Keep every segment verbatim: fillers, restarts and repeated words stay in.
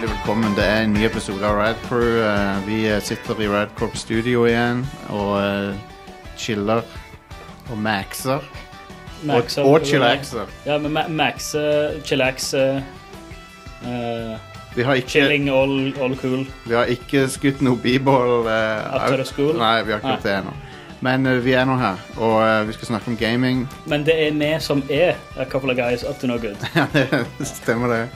hjertelig velkommen. Det er en ny episode av Rad Crew. Uh, vi sitter i Rad Corp Studio igjen og uh, chiller og maxer. maxer og, og chillaxer. Ja, men ma max, uh, chillax, uh, uh, vi har ikke, chilling, all, all cool. Vi har ikke skutt noe b-ball. Uh, Up to the school? Nei, vi har ikke gjort det ennå. Men uh, vi er nå her, og uh, vi skal snakke om gaming. Men det er vi som er a couple of guys up to no good. Ja, det stemmer det.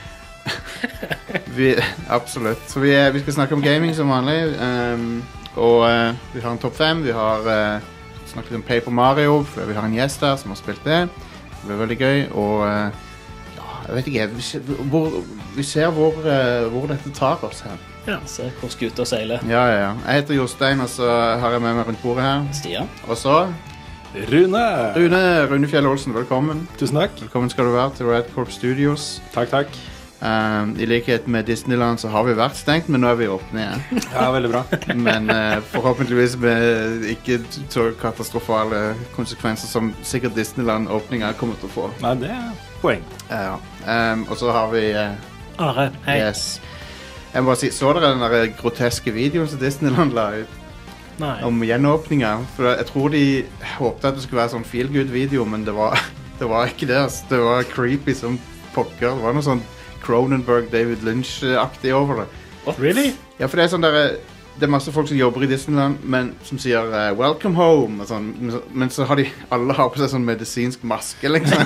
vi, absolutt. Så vi, vi skal snakke om gaming som vanlig. Um, og uh, vi har en topp fem. Vi har uh, snakket om Paper Mario, for vi har en gjest her som har spilt det. Det blir veldig gøy. Og uh, ja, jeg vet ikke, vi ser hvor, vi ser hvor, uh, hvor dette tar oss her. Ja, se hvor skuter seiler. Ja, ja, ja. Jeg heter Jostein, og så har jeg med meg rundt bordet her. Stian. Og så Rune. Rune, Rune Fjell Olsen, velkommen. Tusen takk. Velkommen skal du være til Rad Corp Studios. Takk, takk. Um, I likhet med Disneyland så har vi vært stengt, men nå er vi åpne igjen. Ja, veldig bra. Men uh, forhåpentligvis med ikke så katastrofale konsekvenser som sikkert Disneyland-åpningen kommer til å få. Nei, det er poeng. Ja. Um, og så har vi uh, Are, hei. Yes. Jeg må bare si, så dere den der groteske videoen som Disneyland la ut? Nei. Om gjenåpningen? For jeg tror de håpte at det skulle være sånn feel-good-video, men det var, det var ikke det. Altså. Det var creepy som pokker. Det var noe sånn Cronenberg, David Lynch-aktig over det. What? Really? Ja, for det er sånn der, det er masse folk som jobber i Disneyland, men som sier uh, welcome home, og sånn, men så har de, alle har på seg sånn medisinsk maske, liksom.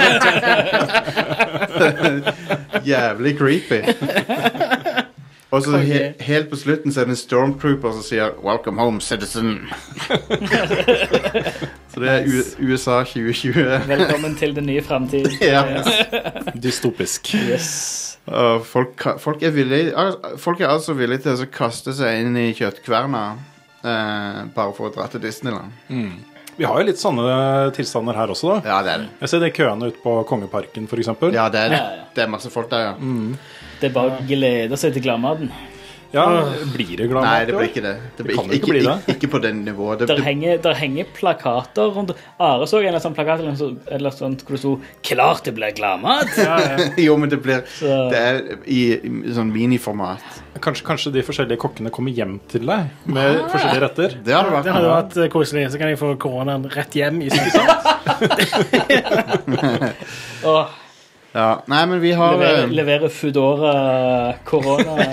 Jævlig creepy. Og så he helt på slutten så er det en stormtrooper som sier welcome home, citizen. Så det er U USA tjue tjue. Velkommen til den nye fremtiden. Ja. Dystopisk. Yes. Og folk, folk, er villige, folk er altså villige til å kaste seg inn i kjøttkverna eh, bare for å dra til Disneyland. Mm. Vi har jo litt sånne tilstander her også da. Ja, det er det. Jeg ser det køene ut på Kongeparken for eksempel. Ja, det er det. Ja, ja. Det er masse folk der, ja. Mm. Det er bare å glede seg til gladmaten. Ja, blir det glad Nei, mat, det blir ikke det. Det blir Det kan ikke, ikke bli det. Ikke, ikke på den nivået. Det, Der det, henger, der henger plakater rundt. Are så en sånn plakat eller noe, eller sånt hvor det stod klart det blir gladmat. Ja, ja. jo, men det blir Så- Det er i, i sånn miniformat. Kanskje, kanskje de forskjellige kokkene kommer hjem til deg med forskjellige retter. Det hadde vært Det hadde vært eh, koselig, så kan jeg få koronaen rett hjem i stedet. Åh, Ja, nei, men vi har levere, eh, levere Foodora korona.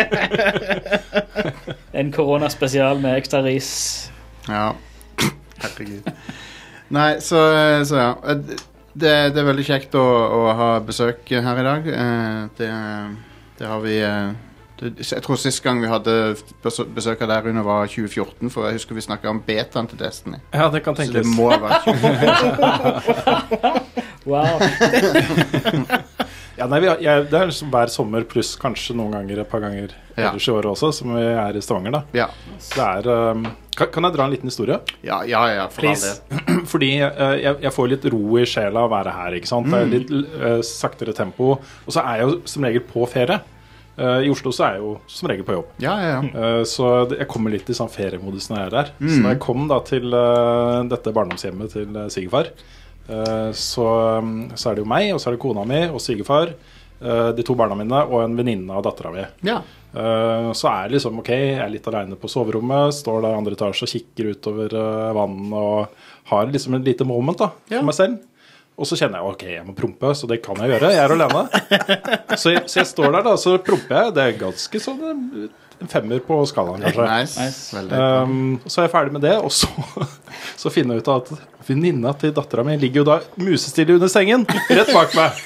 En koronaspesial med ekstra ris. Ja. Herregud. Nei, så, så ja. Det, det er veldig kjekt å, å ha besøk her i dag. Eh, Det, det har vi eh, det, Jeg tror sist gang vi hadde besø- besøk av der under var tjue fjorten, for jeg husker vi snakket om betaen til Destiny. Ja, det kan Så det tenkes. må ha vært tjue. Wow. Ja, nei, vi har, jeg, det er liksom hver sommer pluss kanskje noen ganger, et par ganger Ja. ellers i året også, som vi er i Stavanger da. Ja, Det er, um, kan, kan jeg dra en liten historie? ja, ja, ja for all Please. del. Fordi eh, jeg, jeg får litt ro i sjela av å være her, ikke sant? Det er litt eh, saktere tempo. Og så er jeg jo som regel på ferie. Eh, I Oslo så er jeg jo som regel på jobb. Ja, ja, ja. Eh, så det, jeg kommer litt i sånn feriemodus når jeg er der. Så når jeg kom da til eh, dette barndomshjemmet til uh, svigerfar, eh, så, um, så er det jo meg, og så er det kona mi og svigerfar, eh, de to barna mine og en venninne av dattera mi. Ja, Uh, så er det liksom, ok, jeg er litt alene på soverommet, står der i andre etasje og kikker utover uh, vann og har liksom en lite moment da, Ja. for meg selv. Og så kjenner jeg, ok, jeg må prompe, så det kan jeg gjøre, jeg er alene. så, jeg, så jeg står der da, så promper jeg, det er ganske sånn en femmer på skalaen kanskje. nice. Nice. Veldig bra. Um, så er jeg ferdig med det, og så, så finner jeg ut at venninna til dattera mi ligger jo da musestille under sengen, rett bak meg.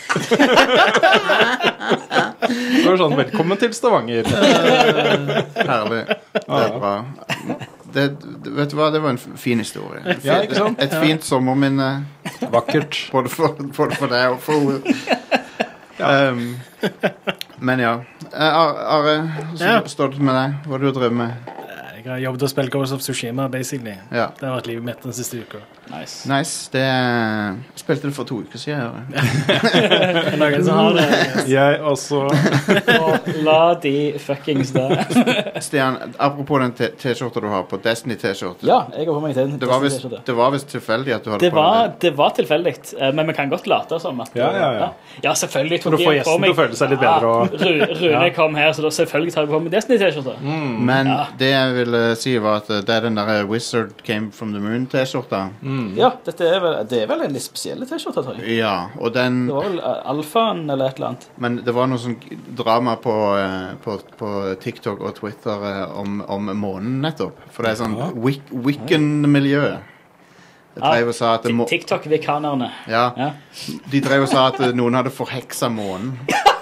Det var sånn, velkommen til Stavanger. Herlig. Det er bra. Det, det- vet du hva, det var en f- fin historie. Et, Ja, ikke sant? et fint sommerminne, Vakkert. både for, både for deg og for um, Men ja. Eh, Are, Are, så Ja. står det med deg. Hva er det du drømmer med? Jeg Jeg har jobbet og spilt Ghost of Tsushima, basically. Ja. Det har vært livet mitt den siste uka. Nice. Nice. Det jeg spilte det for to uker siden. Noen som har det. Jeg også. Og la de fuckings det. Stian, apropos den t- T-skjorta du har på, Destiny-T-skjorta. Ja, jeg har på meg til. Det var visst det var visst tilfeldig at du hadde Det på var, den. det var tilfeldig, eh, men vi kan godt late som at Ja, ja, ja. ja, selvfølgelig For å tok få jeg gjesten på meg. til å føle seg litt bedre og- Ja, Ru- Rune Ja. kom her, så da selvfølgelig tar jeg på meg Destiny-T-skjorta. Men Ja. det jeg ville si var at det er den der Wizard Came From The Moon-T-skjorta. Ja, dette er vel, det er vel en litt spesiell T-skjorta, tror jeg. Ja, og den Det var vel eh, alfaen eller et eller annet. Men det var noe sånn drama på, eh, på, på TikTok og Twitter eh, om, om månen nettopp. For det er sånn Ja. Wic- Wiccan-miljøet. De drev og sa at det må, TikTok-vikanerne. ja, Ja. de drev og sa at noen hadde forheksa månen.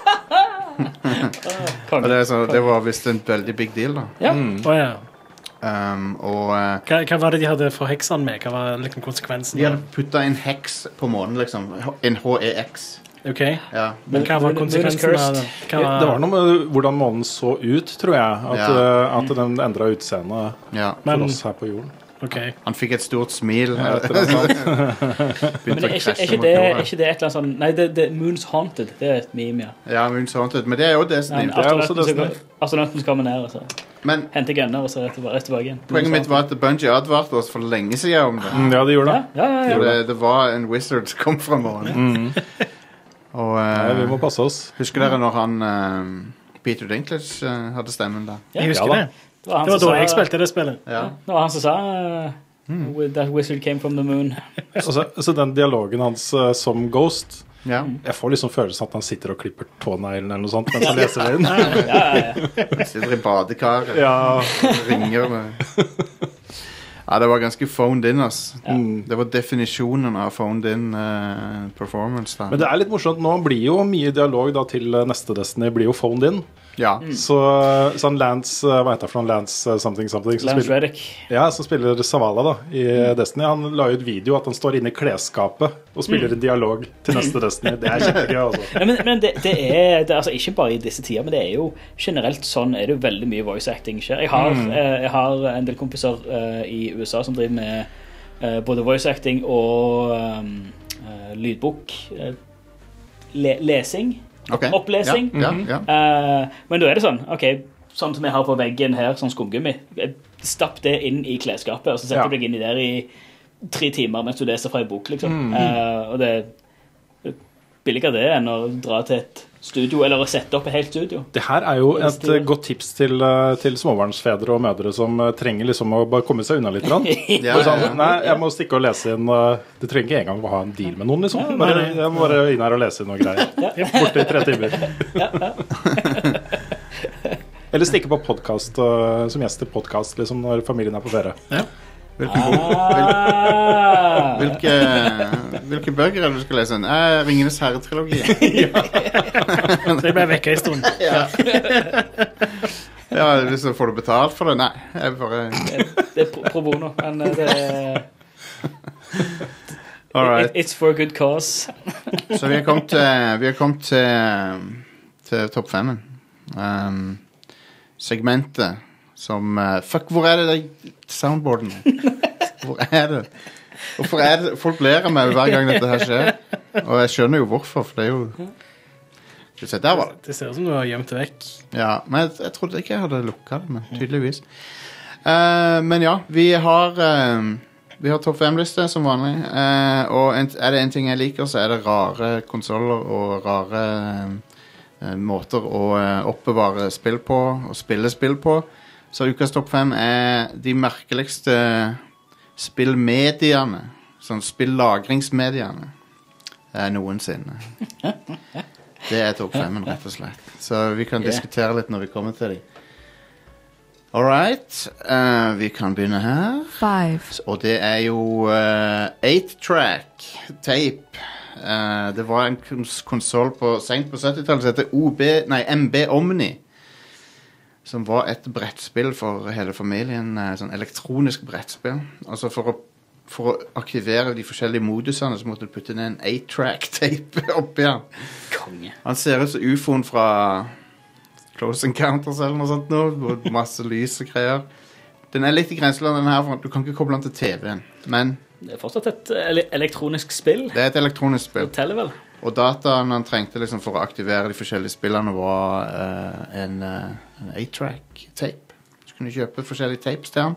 Og det, er så, det var visst en veldig big deal, da. Ja. Å ja. Um, og eh, Hva, hva var det de hadde for heksene med? Hva var liksom konsekvensen? de hadde putta en heks på månen, liksom. En H E X. Ok. Ja. Men hva var Moon- Moon is konsekvensen av cursed. det? Hva var, Det var noe med hvordan månen så ut, tror jeg. At, Ja. eh, at den endra utseendet ja. for Men- oss her på jorden. ok. Han fikk et stort smil. Ja, et eller annet sånt. Men Begynte er å ikke, er, krasje ikke mot det, er jorda. ikke det et eller annet sånn Nei, det, det Moon's Haunted. Det er et meme, ja. Ja, Moon's Haunted. Men det er jo Destiny. Men det er også astronauten som Destiny. går- Astronauten som kommer ned og så Men henter gunner og så rett tilbake, rett tilbake igjen. poenget mitt var at Bungie advarte oss for lenge siden om det. Mm, ja, det gjorde Ja, det. ja, ja, ja. For det, det var en wizard som kom fra månen. Og Nei, vi eh, må passe oss. husker dere når han eh, Peter Dinklage eh, hadde stemmen der? Ja. Jeg husker Ja da. det. Det var han Det var som da jeg sa- spilte det spillet. Ja. Det var han som sa uh, That wizard came from the moon. Altså, så den dialogen hans eh, som Ghost ja. Jeg får liksom følelsen at han sitter og klipper tåneglen eller noe sånt mens han leser det inn. Ja, ja, ja. Sitter i badekaret. Ja. Ringer med Ja, det var ganske phoned in, ass. Mm. Det var definisjonen av phoned in eh, performance. Da. Men det er litt morsomt. Nå blir jo mye dialog da til eh, neste Destiny blir jo phoned in. Ja. Så sånn Lance eh, Hva heter det for noen? Lance eh, something something som Lance spiller, Reddick. ja, som spiller Zavala da i Destiny. Han la ut video at han står inne i klesskapet og spiller en dialog til neste Destiny. Det er kjempegøy, altså. Ja, men men det, det, er, det er altså ikke bare i disse tider, men det er jo generelt sånn er det jo veldig mye voice acting skjer. Jeg har, eh, jeg har en del kompiser eh, i U S A som driver med eh, både voice acting og um, eh, lydbok. eh, le lesing. Ok. Opplesing. Ja, ja, ja. Eh, men da er det sånn, ok, sånn som jeg har på veggen her, sånn skumgummi. Stapp det inn i klesskapet, og så setter Ja. du deg inn i der i tre timer mens du leser fra en bok, liksom. Eh, og det er billigere det enn å dra til et studio, eller å sette opp et helt studio. Det her er jo et eh, godt tips til, eh, til småbarnsfedre og mødre som eh, trenger liksom å bare komme seg unna litt. grann. Ja, Bare ja, sånn, ja. nei, jeg må stikke og lese inn eh, Du trenger ikke engang å ha en deal med noen, liksom. Bare, jeg må bare inn her og lese inn noe greier. Borte i tre timer. Eller stikke på podcast eh, som gjest til podkast liksom, når familien er på ferie. Hvilke, bok- Ah. hvilke, hvilke bøker er det du skal lese? Eh, Ringenes herre-trilogi. Så jeg ble vekka en stund. Ja, hvis du får du betalt for det? Nei, jeg bare Det er pro pro bono, men eh, det er All it, right. It's for a good cause. Så vi har kommet til, vi har kommet til, til topp femmen. Um, segmentet som uh, Fuck, hvor er det de soundboardene? Hvor er det? Hvorfor er det folk ler av meg hver gang dette her skjer? Og jeg skjønner jo hvorfor, for det er jo Skal vi se, der var det. Det ser ut som du har gjemt det vekk. Ja, men jeg, jeg trodde ikke jeg hadde lukka det, men tydeligvis. Uh, men ja, vi har uh, Vi har topp fem-liste som vanlig. Uh, og en, er det en ting jeg liker, så er det rare konsoller og rare uh, måter å uh, oppbevare spill på og spille spill på. Så ukas topp fem er de merkeligste spillmediene, sånn spillagringsmediene, uh, noensinne. Det er topp femmen, rett og slett. Så vi kan Yeah. diskutere litt når vi kommer til dem. All right. Uh, vi kan begynne her. Five, Og det er jo uh, eight track tape. Uh, det var en kons konsoll på sent på syttitallet som heter O B, nei, M B Omni. Som var et brettspill for hele familien. Uh, sånn elektronisk brettspill. Altså for å For å aktivere de forskjellige modusene så måtte du putte ned en eight track tape oppi den. Konge. Han ser ut som U F O-en fra Close Encounters eller noe sånt nå. Og masse lys og greier. Den er litt i grenseland, den her, for du kan ikke koble den til T V-en. Men Det er fortsatt et ele elektronisk spill. det er et elektronisk spill. Det teller vel. Og dataen han trengte liksom for å aktivere de forskjellige spillene var uh, en, uh, en eight-track-tape. Du kunne kjøpe forskjellige tapes til han.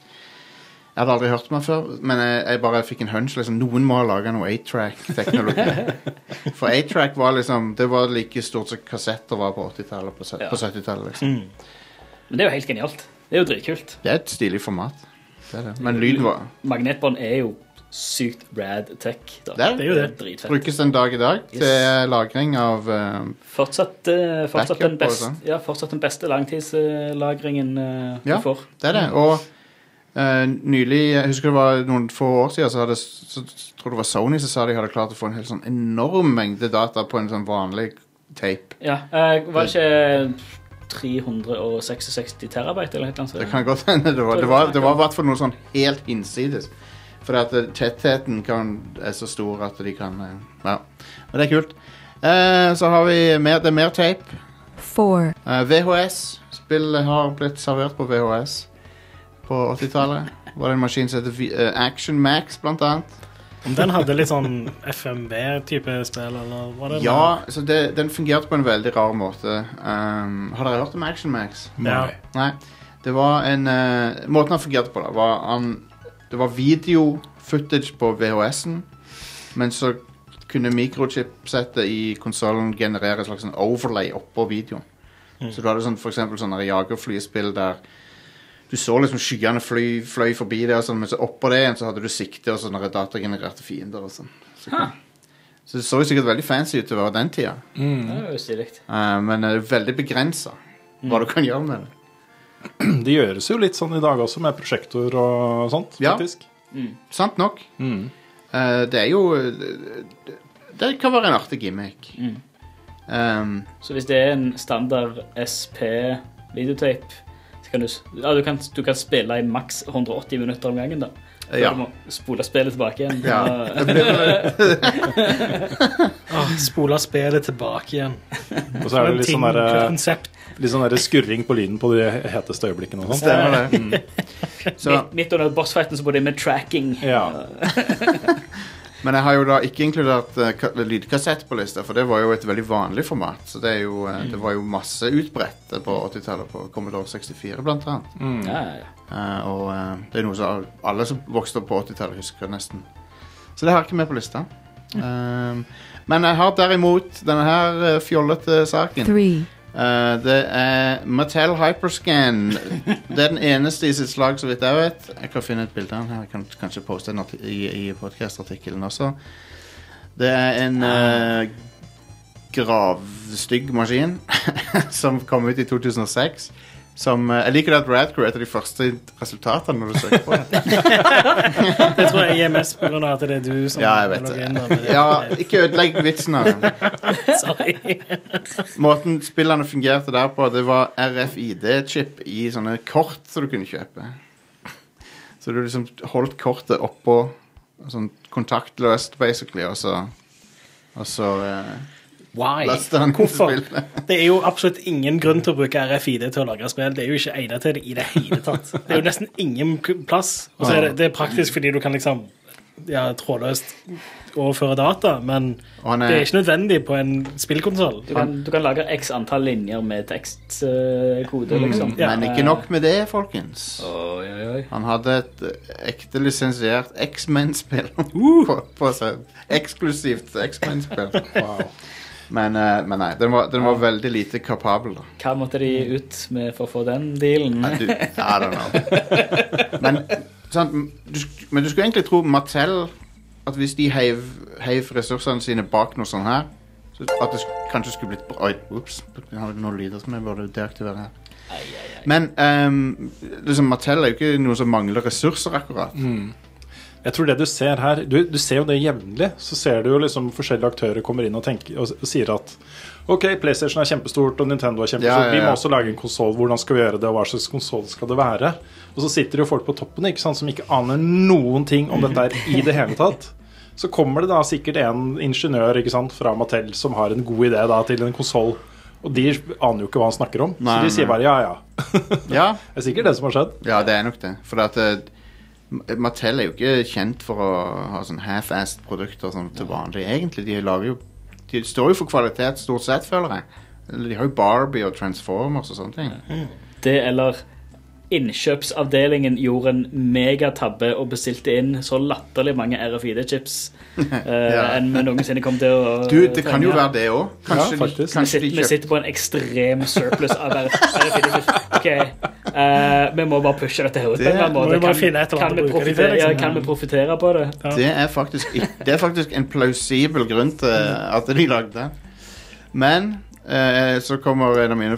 Jeg hadde aldri hørt om han før, men jeg, jeg bare fikk en hunch. Liksom, noen må ha laget noe eight-track-teknologi. For eight-track var liksom, det var like stort som kassetter var på åttitallet, på, Ja. på syttitallet. Liksom. Mm. Men det er jo helt genialt. Det er jo dritkult. Det er et stilig format. Det er det. Men lyden var... Magnetbånd er jo sykt rad tech. Da. Det er, Det er jo det. Dritfett. brukes den dag i dag Yes. til lagring av uh, Fortsatt, uh, fortsatt, Backup den og best, sånn. ja, fortsatt den beste langtidslagringen uh, Ja. du får. Det er det, og uh, nylig, jeg husker det var noen få år siden, så hadde, så, tror det var Sony som sa de hadde klart å få en helt sånn enorm mengde data på en sånn vanlig tape. Ja, uh, var det ikke tre hundre sekstiseks terabyte eller noe sånt? Det kan godt hende, det var, det var, det var i hvert fall noe sånn helt innsides. For at uh, tettheten kan, er så stor at de kan, uh, ja, men det er kult. Uh, så har vi mer, det er mer tape. four, Uh, V H S, spill har blitt servert på V H S på åttitallet. Var det en maskin som heter V- uh, Action Max, blant annet. Om den hadde litt sånn F M V-type spill, eller var det? Ja, så det, den fungerte på en veldig rar måte. Um, har dere hørt om Action Max? Ja. Nei. Det var en uh, måten han fungerte på da, var han, det var video-footage på V H S-en, men så kunne mikrochipsettet i konsolen generere en slags sånn overlay oppå videoen. Så du hadde sånn, for eksempel sånne jagerflyspill der du så liksom skyene fly, fløy forbi det, og sånn, men så oppå det igjen så hadde du sikte og sånne datagenererte fiender og sånn. Så, kan- så det så jo sikkert veldig fancy ut til å være den tida. Det er jo stilig. Uh, men det er veldig begrenset hva du kan gjøre med det. Det gjøres jo litt sånn i dag også, med prosjektor og sånt, Ja. faktisk. Sant nok. Mm. Uh, det er jo det, det kan være en artig gimmick. Um, Så hvis det er en standard S P-videotape, så kan du, s- ja, du, kan, du kan spille i maks hundre og åtti minutter om gangen da. Før Ja. du må spole spillet tilbake igjen. ja. Åh, spole spillet tilbake igjen. Og så er det litt sånn Ting, der, konsept. litt sånn der skurring på lyden på de heteste øyeblikkene og sånt. Stemmer det. Så, Midt, midt under bossfighten så både med tracking. Ja. men jeg har jo da ikke inkludert uh, ka- lydkassett på lista, for det var jo et veldig vanlig format. Så det, er jo, uh, det var jo masse utbredt på åttitallet på Commodore sekstifire blant annet. Ja, ja, ja. Uh, og uh, det er noe som alle som vokste opp på åttitallet husker nesten. Så det har jeg ikke med på lista. Um, men jeg har derimot denne her uh, fjollete saken. three, Uh, det er Mattel Hyperscan. Det er den eneste i sitt slag, så vidt jeg vet. Jeg kan finne et bilde av den her. Jeg kan kanskje poste den arti- i, i podcast-artikkelen også. Det er en uh, gravstygg maskin som kom ut i to tusen og seks. Som, uh, jeg liker det at Radcrew er et av de første resultatene når du søker på det. Det tror jeg er mest på grunn av at det er du som Ja, jeg vet logger det. inn da, men det- Ja, ikke ødelegg vitsen av den. Sorry. Måten spillene fungerte der på, det var R F I D-chip i sånne kort som du kunne kjøpe. Så du liksom holdt kortet oppå sånn kontaktløst, basically, og så og så uh, Why? lastet han Hvorfor? spillet. Det er jo absolutt ingen grunn til å bruke R F I D til å lagre spill. Det er jo ikke egnet til det i det hele tatt. Det er jo nesten ingen k- plass. Og så er det, det er praktisk fordi du kan liksom ja, trådløst overføre data, men Og han det er er, ikke nødvendig på en spillkonsoll. Du, kan, du kan lage x antall linjer med tekstkode, liksom. Ja. men ikke nok med det, folkens. Oi, oi, oi. Han hadde et eh, ekte lisensiert X-Men-spill på, på seg. Eksklusivt X-Men-spill. Wow. Men, eh, men nei, den var, den var veldig lite kapabel, da. Hva måtte de ut med for å få den dealen? Nei, du, I don't know. Men, sant, du, sk- men du skulle egentlig tro Mattel at hvis de heiv, heiv ressursene sine bak noe sånn her, så at det sk- kanskje skulle blitt bra. Oi, ups, jeg har noen lyder som jeg burde deaktivere her. Ai, ai, ai. Men ehm, liksom, Mattel er jo ikke noe som mangler ressurser akkurat. Jeg tror det du ser her, du, du ser jo det jevnlig, så ser du jo liksom forskjellige aktører kommer inn og, tenker, og, og sier at ok, PlayStation er kjempestort og Nintendo er kjempestort, Ja, ja, ja. vi må også lage en konsol, hvordan skal vi gjøre det, og hva slags konsol skal det være? Og så sitter jo folk på toppen, ikke sant, som ikke aner noen ting om dette her i det hele tatt. Så kommer det da sikkert en ingeniør, ikke sant, fra Mattel som har en god idé da til en konsol, Og de aner jo ikke hva han snakker om, Nei, så de sier nei. bare ja, ja. Ja, Det er sikkert det som har skjedd. ja, det er nok det. For at uh, Mattel er jo ikke kjent for å ha sånn half-assed produkter sånn til vanlig. Egentlig, de lager jo De står jo for kvalitet stort sett, føler jeg. De har jo Barbie og Transformers og sånne ting. Det eller innkjøpsavdelingen gjorde en megatabbe og bestilte inn så latterlig mange R F I D-chips uh, Ja. enn vi noensinne kom til å Du, det kan jo være det òg. Kanskje, Ja, de- faktisk. Vi kanskje sitter, de vi kjøper sitter på en ekstrem surplus av R F I D-chips. Ok, uh, vi må bare pushe dette her ut på en Det- eller annen må måte. vi bare Kan, finne et eller kan, annet vi å bruke det til, profitere, ja, liksom. kan vi profitere på det? Ja. Det er faktisk ikk- Det er faktisk en plausibel grunn til at de lagde det. Men eh, så kommer en av mine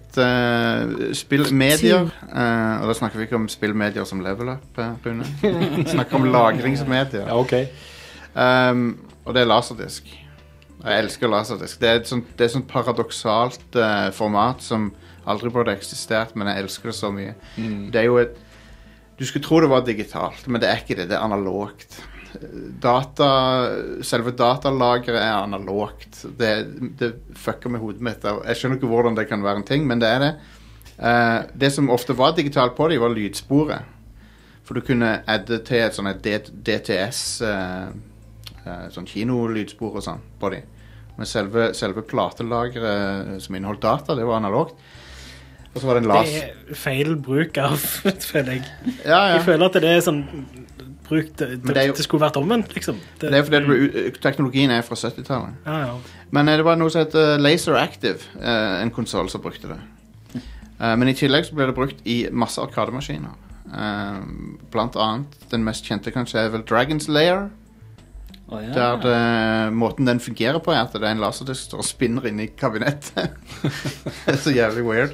favorittspillmedier. Eh, og da snakker vi ikke om spillmedier som Level Up, eh, Rune. Vi snakker om lagringsmedier. Ja, ok. Um, og det er laserdisk. Jeg elsker laserdisk. Det er et sånt, det er et sånt paradoksalt eh, format som aldri burde eksistert, men jeg elsker det så mye. Det er jo et Du skulle tro det var digitalt, men det er ikke det. Det er analogt. Data, selve datalageret er analogt. Det, det fucker med hodet mitt. Jeg skjønner ikke hvordan det kan være en ting, men det er det. Eh, det som ofte var digitalt på det, var lydsporet. For du kunne adde til et sånt D T S, eh, eh, sånn kinolydspor og sånn på de. Men selve, selve platelageret som inneholdt data, det var analogt. Og så var det en las... Det er feil bruk av, føler jeg. Ja, ja. Jeg føler at det er sånn bruk, det, det, Men det er jo- det skulle vært omvendt, liksom. Det, Det er fordi det ble, ut- teknologien er fra syttitallet. ja, ja. Men eh, det var noe som heter Laser Active, eh, en konsol som brukte det. Eh, men i tillegg så ble det brukt i masse arkademaskiner. Eh, blant annet, den mest kjente kanskje er vel Dragon's Lair. Å, ja. Der det, måten den fungerer på er at det er en laserdisk som står og spinner inn i kabinettet. Det er så jævlig weird.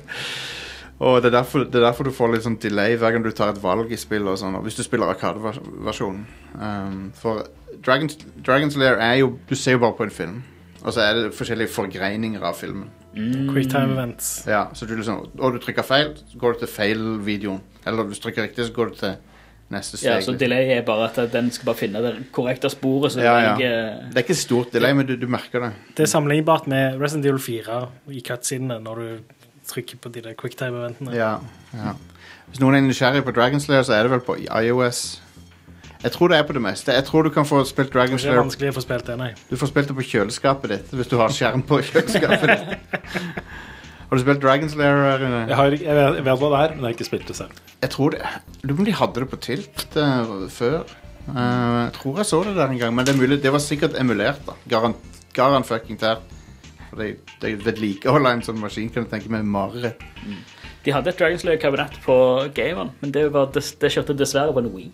Og det er, derfor, det er derfor du får litt sånn delay hver gang du tar et valg i spill og sånn, og hvis du spiller arkadeversjonen. Um, for Dragon's, Dragon's Lair er jo, du ser jo bare på en film, og så er det forskjellige forgreininger av filmen. Quicktime events. Ja, så du liksom, og du trykker feil, så går du til feil-videoen. Eller hvis du trykker riktig, så går du til neste steg. Ja, så delay er bare at den skal bare finne det korrekte sporet, så Ja, ja. jeg... Det er ikke stort delay, men du, du merker det. Det er sammenlignbart med Resident Evil fire i cutscenene når du trykker på de der quicktime-eventene. Ja, ja. Hvis noen er nysgjerrig på Dragon's Lair, så er det vel på iOS. Jeg tror det er på det meste. Jeg tror du kan få spilt Det er Dragon's ikke Lair. vanskelig å få spilt det, nei. Du får spilt det på kjøleskapet ditt, hvis du har skjerm på kjøleskapet ditt. Har du spilt Dragon's Lair, Rune? Jeg, har, jeg, vet, jeg vet hva det er, men jeg har ikke spilt det selv. Jeg tror det. Jeg lurer på om de hadde det på Tilt uh, før. Uh, jeg tror jeg så det der en gang, men det er mulig. Det var sikkert emulert, da. Garan, garan fucking tær. For det, det vedlikeholder en sånn maskin, kan du tenke meg, mareritt. De hadde et Dragon's Lair-kabinett på Gameren, men det, var, det, det kjørte dessverre på en Wii.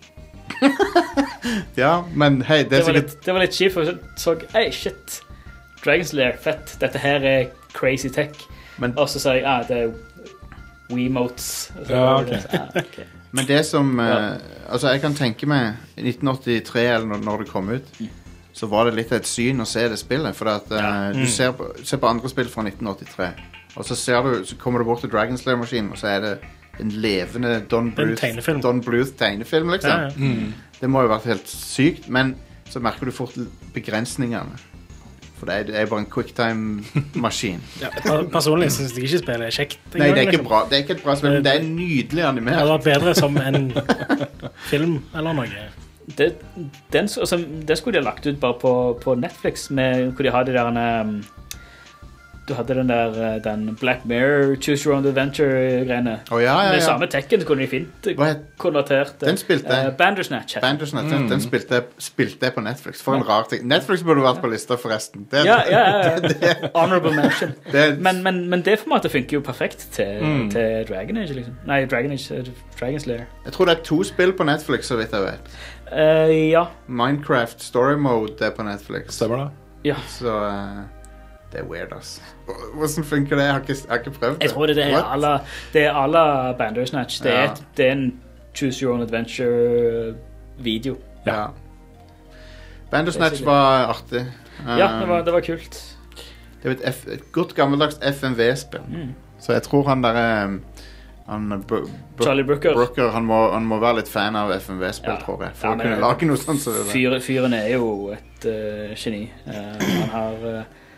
Ja, men hei, det Det er var sikkert... litt, det var litt kjipt, for jeg så, hey, shit, Dragon's Lair, fett, dette her er crazy tech. Men- Og så sa jeg, ah, det er Wiimotes. Og så- Ja, ok. ah, ok. Men det som uh, Ja. Altså, jeg kan tenke meg i nitten åttitre, eller når, når det kom ut, så var det litt av et syn å se det spillet. For at uh, du ser på, ser på andre spill fra nitten åttitre, og så, ser du, så kommer du bort til Dragon's Lair-maskinen, og så er det en levende Don Det er en Bluth, tegnefilm. Don Bluth tegnefilm, liksom. Ja, ja. Det må jo ha vært helt sykt, men så merker du fort begrensningene. For det er, det er bare en quicktime-maskin. Per- Personlig synes jeg ikke spillet er kjekt. Nei, det er, ikke liksom. bra, det er ikke et bra spill, men det er nydelig Det hadde animert. vært bedre som en film eller noe. Det, den, altså, det skulle de ha lagt ut bare på, på Netflix, med, hvor de hadde de der um, du hadde den der uh, den Black Mirror Choose Your Own Adventure-greiene. Å, ja, ja, Med ja. samme tekken så kunne de fint Hva het- konvertert det. Den spilte jeg. Uh, Bandersnatch. heter den. Bandersnatch, den, den spilte, spilte jeg på Netflix. For en rar ting. Netflix burde vært på lista, forresten. Det, Ja, ja, ja. Honorable mention. det, Men, men, men det formatet funker jo perfekt til, til Dragon Age, liksom. Nei, Dragon Age, uh, Dragon's Lair. jeg tror det er to spill på Netflix, så vidt jeg vet. Uh, ja, Minecraft Story Mode er på Netflix. Stemmer det? ja. Så eh, det er weird, ass. Hvordan funker det? Jeg har ikke, jeg har ikke prøvd det. Jeg tror det, det er What? alle Det er alle Bandersnatch. Det er, Ja. et, det er en Choose Your Own Adventure-video. Ja. Bandersnatch var artig. Ja, det var, Um, det var kult. det er et, F, et godt gammeldags F M V-spill. Så jeg tror han der um, han, Br Br Charlie Brooker. Brooker, han må, han må være litt fan av F M V-spill, Ja. tror jeg. For Ja, å men- kunne lage noe sånt som det der. Fyr, fyren er jo et uh, geni. Uh, han har uh,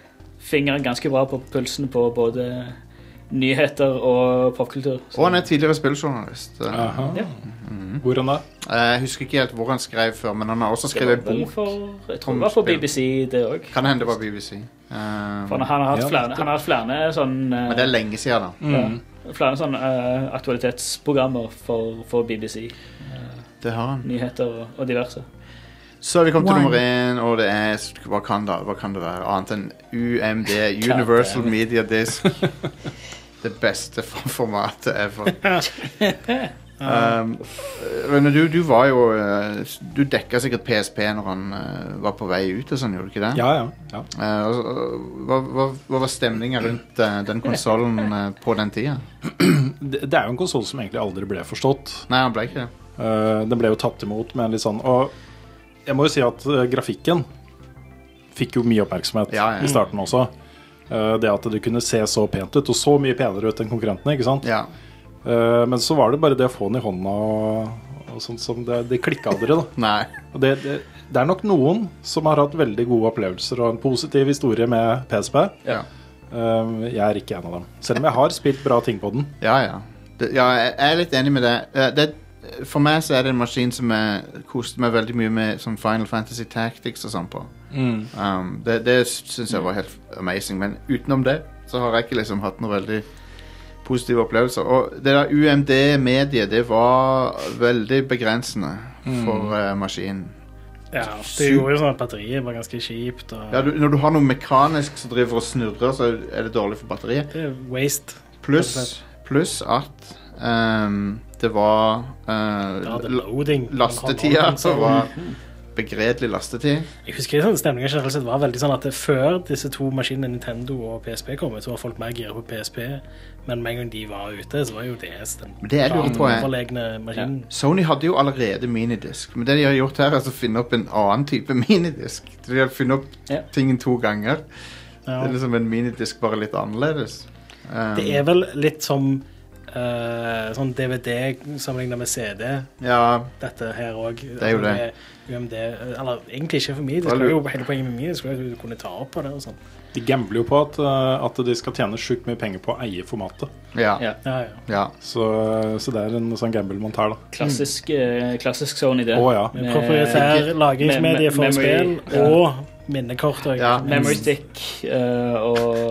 fingeren ganske bra på pulsen på både nyheter og popkultur. Og han er tidligere spilljournalist. Aha. Ja. Mm. Hvor han da? Jeg husker ikke helt hvor han skrev før, men han har også skrevet en bok. For, jeg tror det var for B B C det også. Kan hende det var B B C. Um, for han har hatt flere, han har hatt flere sånn... Uh, men det er lenge siden da. Mm. Ja, flere sånne uh, aktualitetsprogrammer for, for B B C. Uh, det har han. Nyheter og, og diverse. Så har vi kommet til nummer én, og det er, hva kan det, hva kan det være, annet enn U M D, Universal Media Disc. Det beste formatet ever. um, Rune, du, du var jo, du dekket sikkert P S P når han uh, var på vei ut og sånn, gjorde du ikke det? Ja, ja. ja. Uh, og, hva, hva, hva var stemningen rundt uh, den konsolen uh, på den tiden? Det, det er jo en konsol som egentlig aldri ble forstått. Nei, han ble ikke det. Uh, den ble jo tatt imot med en litt sånn, og jeg må jo si at uh, grafikken fikk jo mye oppmerksomhet ja, ja. I starten også. Uh, det at det kunne se så pent ut, og så mye penere ut enn konkurrentene, ikke sant? Ja. Uh, men så var det bare det å få den i hånda, og, og sånt som det, det klikket aldri da. Nei. Og det, det, det er nok noen som har hatt veldig gode opplevelser og en positiv historie med P S P. Ja. Uh, jeg er ikke en av dem. Selv om jeg har spilt bra ting på den. Ja, ja. Det, ja, jeg er litt enig med det. Uh, det for meg så er det en maskin som jeg koste meg veldig mye med som Final Fantasy Tactics og sånn på. Mm. Um, det det synes jeg var helt amazing, men utenom det så har jeg ikke liksom hatt noen veldig positive opplevelser. Og det der U M D-mediet, det var veldig begrensende for mm. uh, maskinen. Ja, det gjorde jo sånn at batteriet var ganske kjipt. Og... Ja, du, når du har noe mekanisk som driver og snurrer, så er det dårlig for batteriet. Det er waste. Pluss plus at um, det var uh, ja, det loading. Lastetida, så var begredelig lastetid. Jeg husker sånn, stemningen generelt sett var veldig sånn at før disse to maskinene, Nintendo og P S P kom ut, så var folk mer gira på P S P, men med en gang de var ute, så var jo D S den det er det overlegne maskinen. Ja. Sony hadde jo allerede minidisk, men det de har gjort her er å finne opp en annen type minidisk. De har funnet opp ja. Tingen to ganger. Ja. Det er liksom en minidisk bare litt annerledes. Um, det er vel litt som Uh, sånn D V D sammenlignet med C D. Ja. Dette her også. Det er jo det. U M D, eller egentlig ikke for mye. Det skal jo hele poenget med mye. Det skal jo kunne ta opp på det og sånn. De gambler jo på at, uh, at de skal tjene sjukt mye penger på å eie formatet. Ja. Ja, ja, ja. ja. Så, så det er en sånn gamble man tar da. Klassisk, uh, klassisk Sony det. Å oh, ja. Med proprietær lagingsmedie for spill ja. Og minnekort. Ja. Memory stick uh,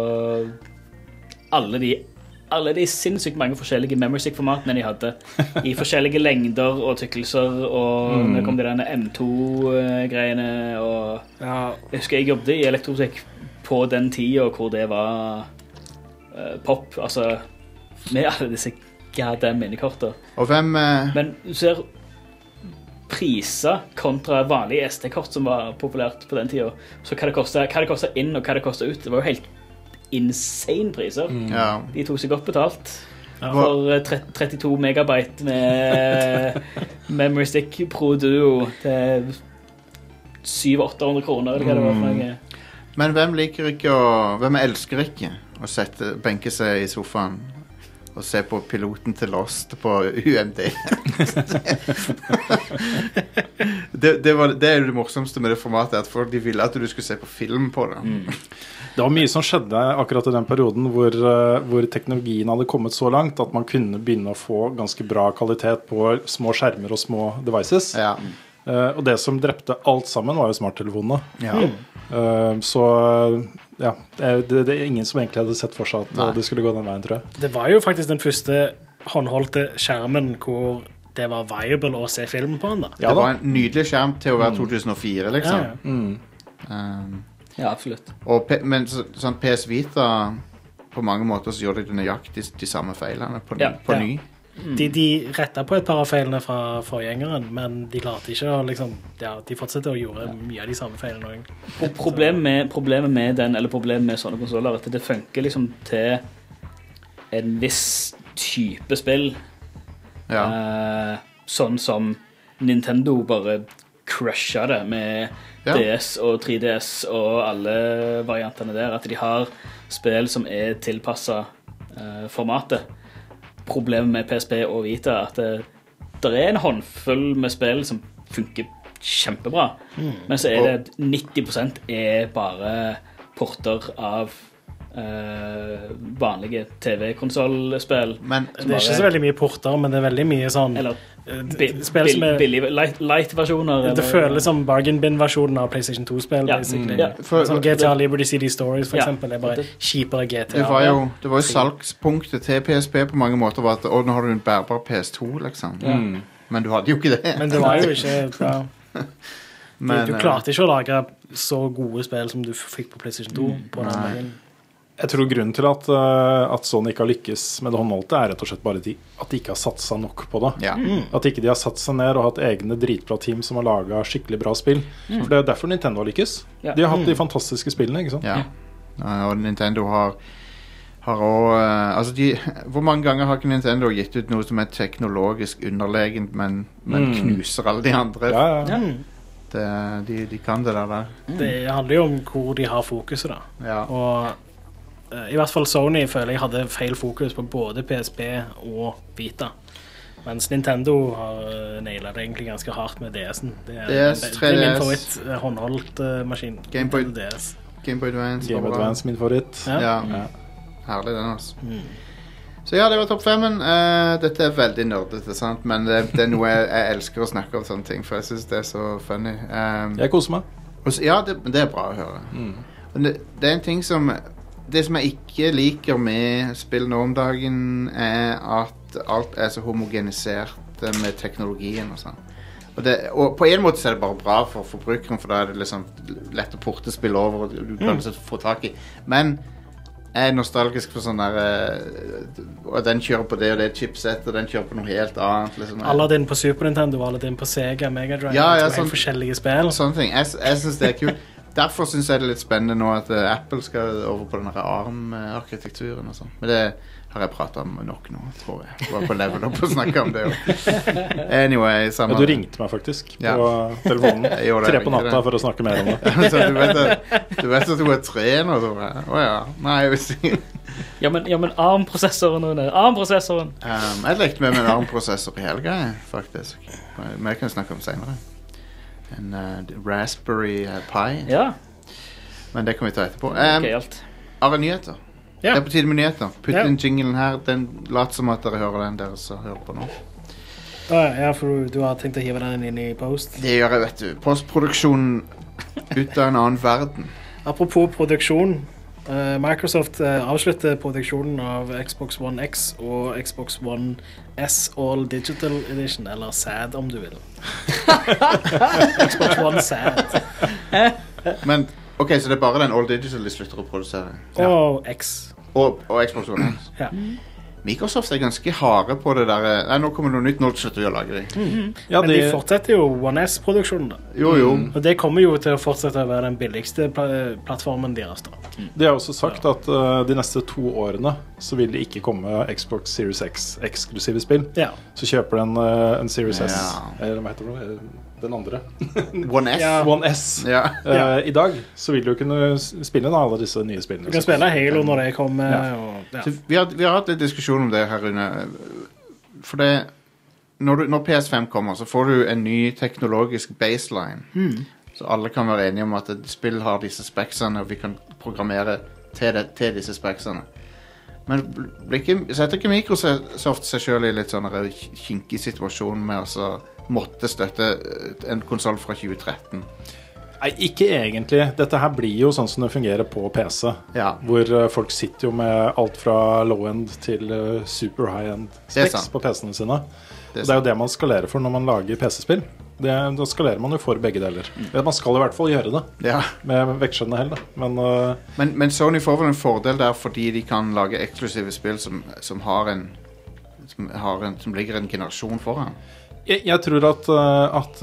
og alle de alle de sinnssykt mange forskjellige memory stick-formatene de hadde i forskjellige lengder og tykkelser og mm. det kom til denne M to-greiene og ja. Jeg husker jeg jobbet i elektrobutikk på den tiden hvor det var uh, pop, altså med alle disse gadde minnekorter. Og hvem... Uh... Men du ser priser kontra vanlige S D-kort som var populært på den tiden, så hva det kostet, hva det kostet inn og hva det kostet ut, det var jo helt insane priser. Mm. Ja. De tog seg godt betalt ja. For trettito megabyte med Memory Stick Pro Duo til syv til åtte hundre kroner eller hva det var for noe. Men hvem liker ikke å hvem elsker ikke å sette, benke seg i sofaen og se på piloten til Lost på U M D? det, det, var, det er jo det morsomste med det formatet, at folk de ville at du skulle se på film på det. Mm. Det var mye som skjedde akkurat i den perioden hvor, uh, hvor teknologien hadde kommet så langt at man kunne begynne å få ganske bra kvalitet på små skjermer og små devices. Ja. Uh, og det som drepte alt sammen var jo smarttelefonene. Ja. Uh, så ja, det, det er ingen som egentlig hadde sett for seg at Nei. Det skulle gå den veien, tror jeg. Det var jo faktisk den første håndholdte skjermen hvor det var viable å se film på den da. Ja, det var en nydelig skjerm til å være to tusen og fire, liksom. Ja, ja. Mm. Um, Ja, absolutt. Og P- men så, sånn P S Vita på mange måter så gjør de nøyaktig de, de samme feilene på, ja, på ja. ny. Mm. De, de rettet på et par av feilene fra forgjengeren, men de klarte ikke å liksom, ja, de fortsetter å gjøre ja. Mye av de samme feilene. Og problemet med, problemet med den, eller problemet med sånne konsoler, er at det funker liksom til en viss type spill. Ja. Uh, sånn som Nintendo bare crusher det med ja. D S og tre D S og alle variantene der, at de har spill som er tilpasset uh, formatet. Problemet med P S P og Vita er at det, det er en håndfull med spill som funker kjempebra, mm. men så er det nitti prosent er bare porter av uh, vanlige T V-konsolspill. Men det er ikke så veldig mye porter, men det er veldig mye sånn Eller bi spill som er billig, light-versjoner. Light det føles som bargain bin-versjonen av PlayStation to-spill, ja. basically. Ja. For, sånn G T A Liberty City Stories, for ja. eksempel, er bare kjipere G T A. Det var jo, det var jo salgspunktet til P S P på mange måter, var at å, nå har du en bærbar P S to, liksom. Mm. Men du hadde jo ikke det. Men det var jo ikke... Ja. Men, du, du klarte ikke å lage så gode spill som du fikk på PlayStation to mm. på den veien. Jeg tror grunnen til at, uh, at Sony ikke har lykkes med det håndholdte er rett og slett bare de, at de ikke har satt seg nok på det. Ja. Mm. At ikke de har satt seg ned og hatt egne dritbra team som har laget skikkelig bra spill. Mm. For det er derfor Nintendo har lykkes. Ja. De har hatt de fantastiske spillene, ikke sant? Ja, og Nintendo har har også, uh, altså de, hvor mange ganger har ikke Nintendo gitt ut noe som er teknologisk underlegent, men, men mm. knuser alle de andre? Ja, ja, ja. Det, de, de kan det der der. Mm. Det handler jo om hvor de har fokuset da. Ja. Og uh, i hvert fall Sony føler jeg hadde feil fokus på både P S P og Vita. Mens Nintendo har uh, nailet det egentlig ganske hardt med D S-en. Det er, D S, tre D S. Min favoritt uh, håndholdt uh, maskin. Game Boy, D S. Game Boy Advance. Game Boy Advance, min favoritt. Ja. Ja. Ja. Herlig den, altså. Mm. Så ja, det var topp femmen. Uh, dette er veldig nerdete, sant? Men det, det er noe jeg, jeg elsker å snakke om sånne ting, for jeg synes det er så funny. Um, jeg koser meg. Og, ja, det, det er bra å høre. Mm. Det, det er en ting som... Det som jeg ikke liker med spill nå om dagen, er at alt er så homogenisert med teknologien og sånn. Og, det, og på en måte så er det bare bra for forbrukeren, for da er det liksom lett å porte spill over, og du kan liksom få tak i. Men jeg er nostalgisk for sånn der og den kjører på det og det chipset, og den kjører på noe helt annet liksom. Aladdin på Super Nintendo, Aladdin på Sega, Mega Drive, ja, ja, to helt forskjellige spill. Sånne ting, jeg, jeg synes det er kult. Derfor synes jeg det er litt spennende nå at uh, Apple skal over på denne ARM-arkitekturen og sånn. Men det har jeg pratet om nok nå, tror jeg. Jeg var på level up og snakket om det også. Anyway, samme... Ja, du ringte meg faktisk på ja. telefonen tre på natta for å snakke mer om det. Så du, vet at, du vet at du er tre nå, tror jeg. Åja, nei, jeg vil si... Ja, men, ja, men ARM-prosessoren ARM-prosessoren um, Jeg lekte med med en ARM-prosessor i helga, faktisk. Men jeg kan snakke om senere. En uh, Raspberry uh, Pi. Ja. Men det kan vi ta etterpå. Um, Are nyheter. Ja. Det er på tide med nyheter. Putt ja. inn jinglen her. Den later som at dere hører den dere så hører på nå. Ja, for du har tenkt å hive den inn i post. Det gjør jeg, vet du. Postproduksjonen ut av en annen verden. Apropos produksjon. Uh, Microsoft uh, avslutter produksjonen av Xbox One X og Xbox One S All Digital Edition, eller S A D om du vil. Xbox One S A D. Men, ok, så det er bare den All Digital de slutter å produsere? Ja. Og X. Og, og Xbox One X? Ja. Microsoft er ganske harde på det der. Nei, nå kommer det noe nytt, nå slutter vi å lage det. Mm. Ja, men de... de fortsetter jo One S-produksjonen da. Jo, jo. Mm. Og det kommer jo til å fortsette å være den billigste pl plattformen deres da. Mm. De har også sagt at uh, de neste to årene så vil det ikke komme Xbox Series X eksklusive spill. Ja. Så kjøper du en, uh, en Series S, ja. eller hva heter det? Den andre. One S. Ja. One S. Ja. Uh, I dag så vil du kunne spille da, alle disse nye spillene. Du kan spille Halo når det kommer. Ja. Og, ja. vi, har, vi har hatt en diskusjon om det her Rune. For det når, du, når P S fem kommer så får du en ny teknologisk baseline. Mm. Så alle kan være enige om at et spill har disse speksene, og vi kan programmere til, det, til disse speksene. Men ikke, setter ikke Microsoft seg selv i litt sånn kinkig situasjon med å måtte støtte en konsol fra tjue tretten? Nei, ikke egentlig. Dette her blir jo sånn som det fungerer på P C. Ja. Hvor uh, folk sitter jo med alt fra low-end til uh, super high-end specs på P C-ene sine. Det er, det er jo det man skalerer for når man lager P C-spill. Det, da skalerer man jo for begge deler. Mm. Man skal i hvert fall gjøre det, ja. Med vekslende hell. Da. Men, uh, men, men Sony får vel en fordel der fordi de kan lage eksklusive spill som, som, har en, som, har en, som ligger en generasjon foran. Jeg, jeg tror at, at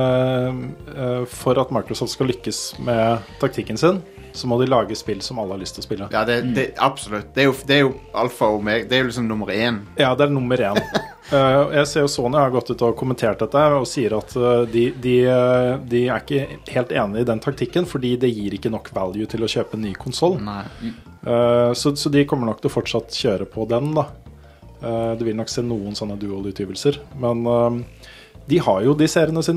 uh, for at Microsoft skal lykkes med taktikken sin, så må de lage spill som alle har lyst til å spille. Ja, det, det, absolutt. Det er, jo, det er jo alfa og omega. Det er jo liksom nummer én. Ja, det er nummer én. uh, jeg ser jo Sony har gått ut og kommentert dette og sier at uh, de, de, de er ikke helt enige i den taktikken, fordi det gir ikke nok value til å kjøpe en ny konsol. Uh, så, så de kommer nok til å fortsatt kjøre på den da. Uh, du vil nok se noen sånne dual-utgivelser, men uh, de har jo de seriene sine.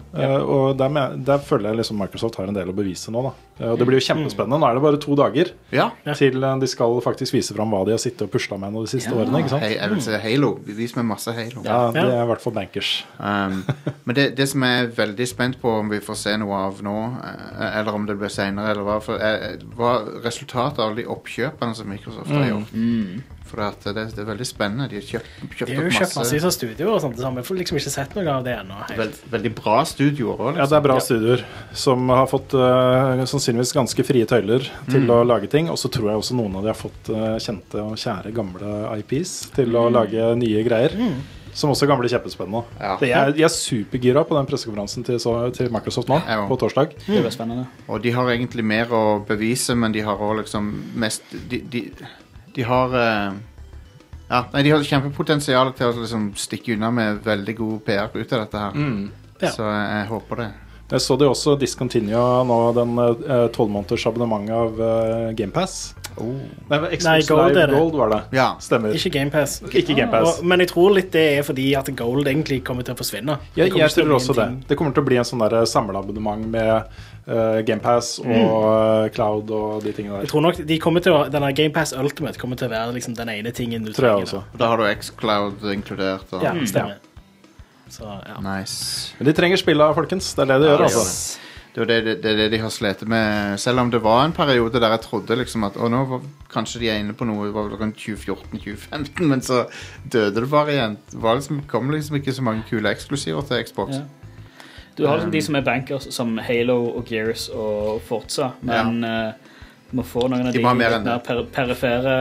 Uh, og der, med, der føler jeg liksom Microsoft har en del å bevise nå da. Uh, og det blir jo kjempespennende. Nå er det bare to dager ja. til uh, de skal faktisk vise frem hva de har sittet og puslet med nå de siste ja. årene, ikke sant? Hey, jeg vil si Halo, vis med masse Halo. Ja, det er i hvert fall bankers. Um, men det, det som jeg er veldig spent på om vi får se noe av nå, eller om det blir senere, eller hva, for, er, hva resultatet av de oppkjøpene som Microsoft har gjort. Mm. For at det, det er veldig spennende. De har kjøpt, kjøpt de har jo kjøpt masse i studioer og sånt. Vi får liksom ikke sett noe av det ennå. Veld, veldig bra studioer også, liksom. Ja, det er bra ja. studioer som har fått uh, sannsynligvis ganske frie tøyler til mm. å lage ting. Og så tror jeg også noen av de har fått uh, kjente og kjære gamle I Ps til mm. å lage nye greier. Mm. Som også kan bli kjempespennende. Ja. Jeg, er, jeg er supergira på den pressekonferansen til, til Microsoft nå, ja. På torsdag. Mm. Det blir spennende. Og de har egentlig mer å bevise, men de har også liksom mest... De, de, de har... Uh, Ja, nei, de har kjempepotensial til å liksom stikke unna med veldig god P R ut av dette her. Mm. Ja. Så jeg, jeg håper det. Jeg så de også discontinue nå den tolv uh, måneders abonnementet av uh, Game Pass. Oh. Nei, Xbox Gold, Live Gold var det. Ja. Stemmer. Ikke Game Pass. Ikke Game Pass. Og, men jeg tror litt det er fordi at Gold egentlig kommer til å forsvinne. Ja, jeg tror også det. Det kommer til å bli en sånn der samleabonnement med uh, Game Pass og mm. Cloud og de tingene der. Jeg tror nok de kommer til å, denne Game Pass Ultimate kommer til å være liksom den ene tingen du tror trenger. Da har du X-Cloud inkludert. Og... Ja, stemmer. Så, ja. Nice. Men de trenger spillet, folkens. Det er det de ja, gjør, altså. Det. Det er det, det, det, det de har slet med. Selv om det var en periode der jeg trodde liksom at å, nå var, kanskje de er inne på noe i tjue fjorten til tjue femten, men så døde det bare igjen. Det var liksom, kom liksom ikke så mange kule eksklusiver til Xbox. Ja. Du har liksom um, de som er bankers, som Halo og Gears og Forza, men ja. uh, må få noen av de, de litt mer per perifere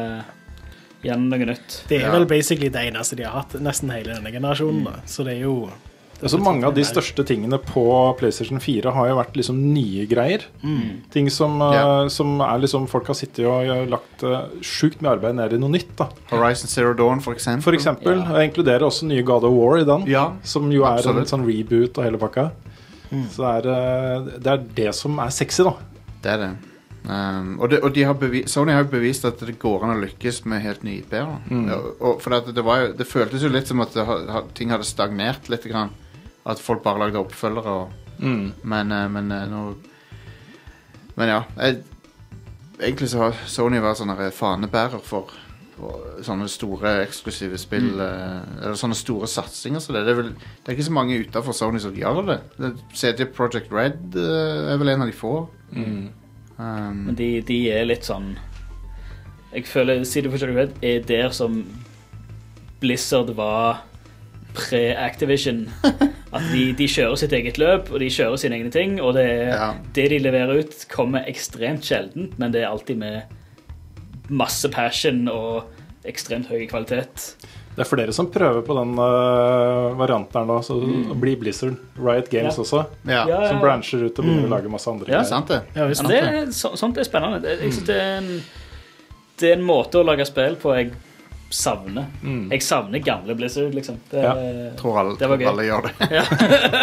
gjennom noe nytt. Det er ja. vel basically det eneste de har hatt nesten hele denne generasjonen, mm. så det er jo... Altså, mange av de største tingene på PlayStation fire har jo vært liksom nye greier. Mm. Ting som, yeah. uh, som er liksom, folk har sittet og uh, lagt uh, sjukt med arbeid ned i noe nytt da. Horizon Zero Dawn for eksempel. For eksempel, ja. Jeg inkluderer også nye God of War i den, ja, som jo er absolutt. En sånn reboot og hele pakka. Mm. Så det er, uh, det er det som er sexy da. Det er det. Um, og, det, og de har Sony har jo bevist at det går an å lykkes med helt nye I P-er. Mm. Og, og for det, det, var jo, det føltes jo litt som at det, ting hadde stagnert litt grann. At folk bare lagde oppfølgere og, mm. men, men nå men ja jeg, egentlig så har Sony vært sånne fanebærer for, for sånne store eksklusive spill mm. eller sånne store satsinger så det, det, er vel, det er ikke så mange utenfor Sony som gjør det, det C D Projekt Red er vel en av de få mm. um, men de, de er litt sånn jeg føler C D Projekt Red er der som Blizzard var pre-Activision at de, de kjører sitt eget løp og de kjører sine egne ting og det, ja. Det de leverer ut kommer ekstremt sjeldent men det er alltid med masse passion og ekstremt høy kvalitet. Det er flere som prøver på den uh, varianten her nå så mm. blir Blizzard Riot Games ja. Også ja. Ja, som brancher ut og begynner mm. å lage masse andre ja, sant det. Ja, sant det er, så, sånt er spennende det, jeg synes det, er en, det er en måte å lage spill på jeg savner. Mm. Jeg savner gamle Blizzard, liksom. Det, ja. tror alle, det var tror alle gjør det. Ja.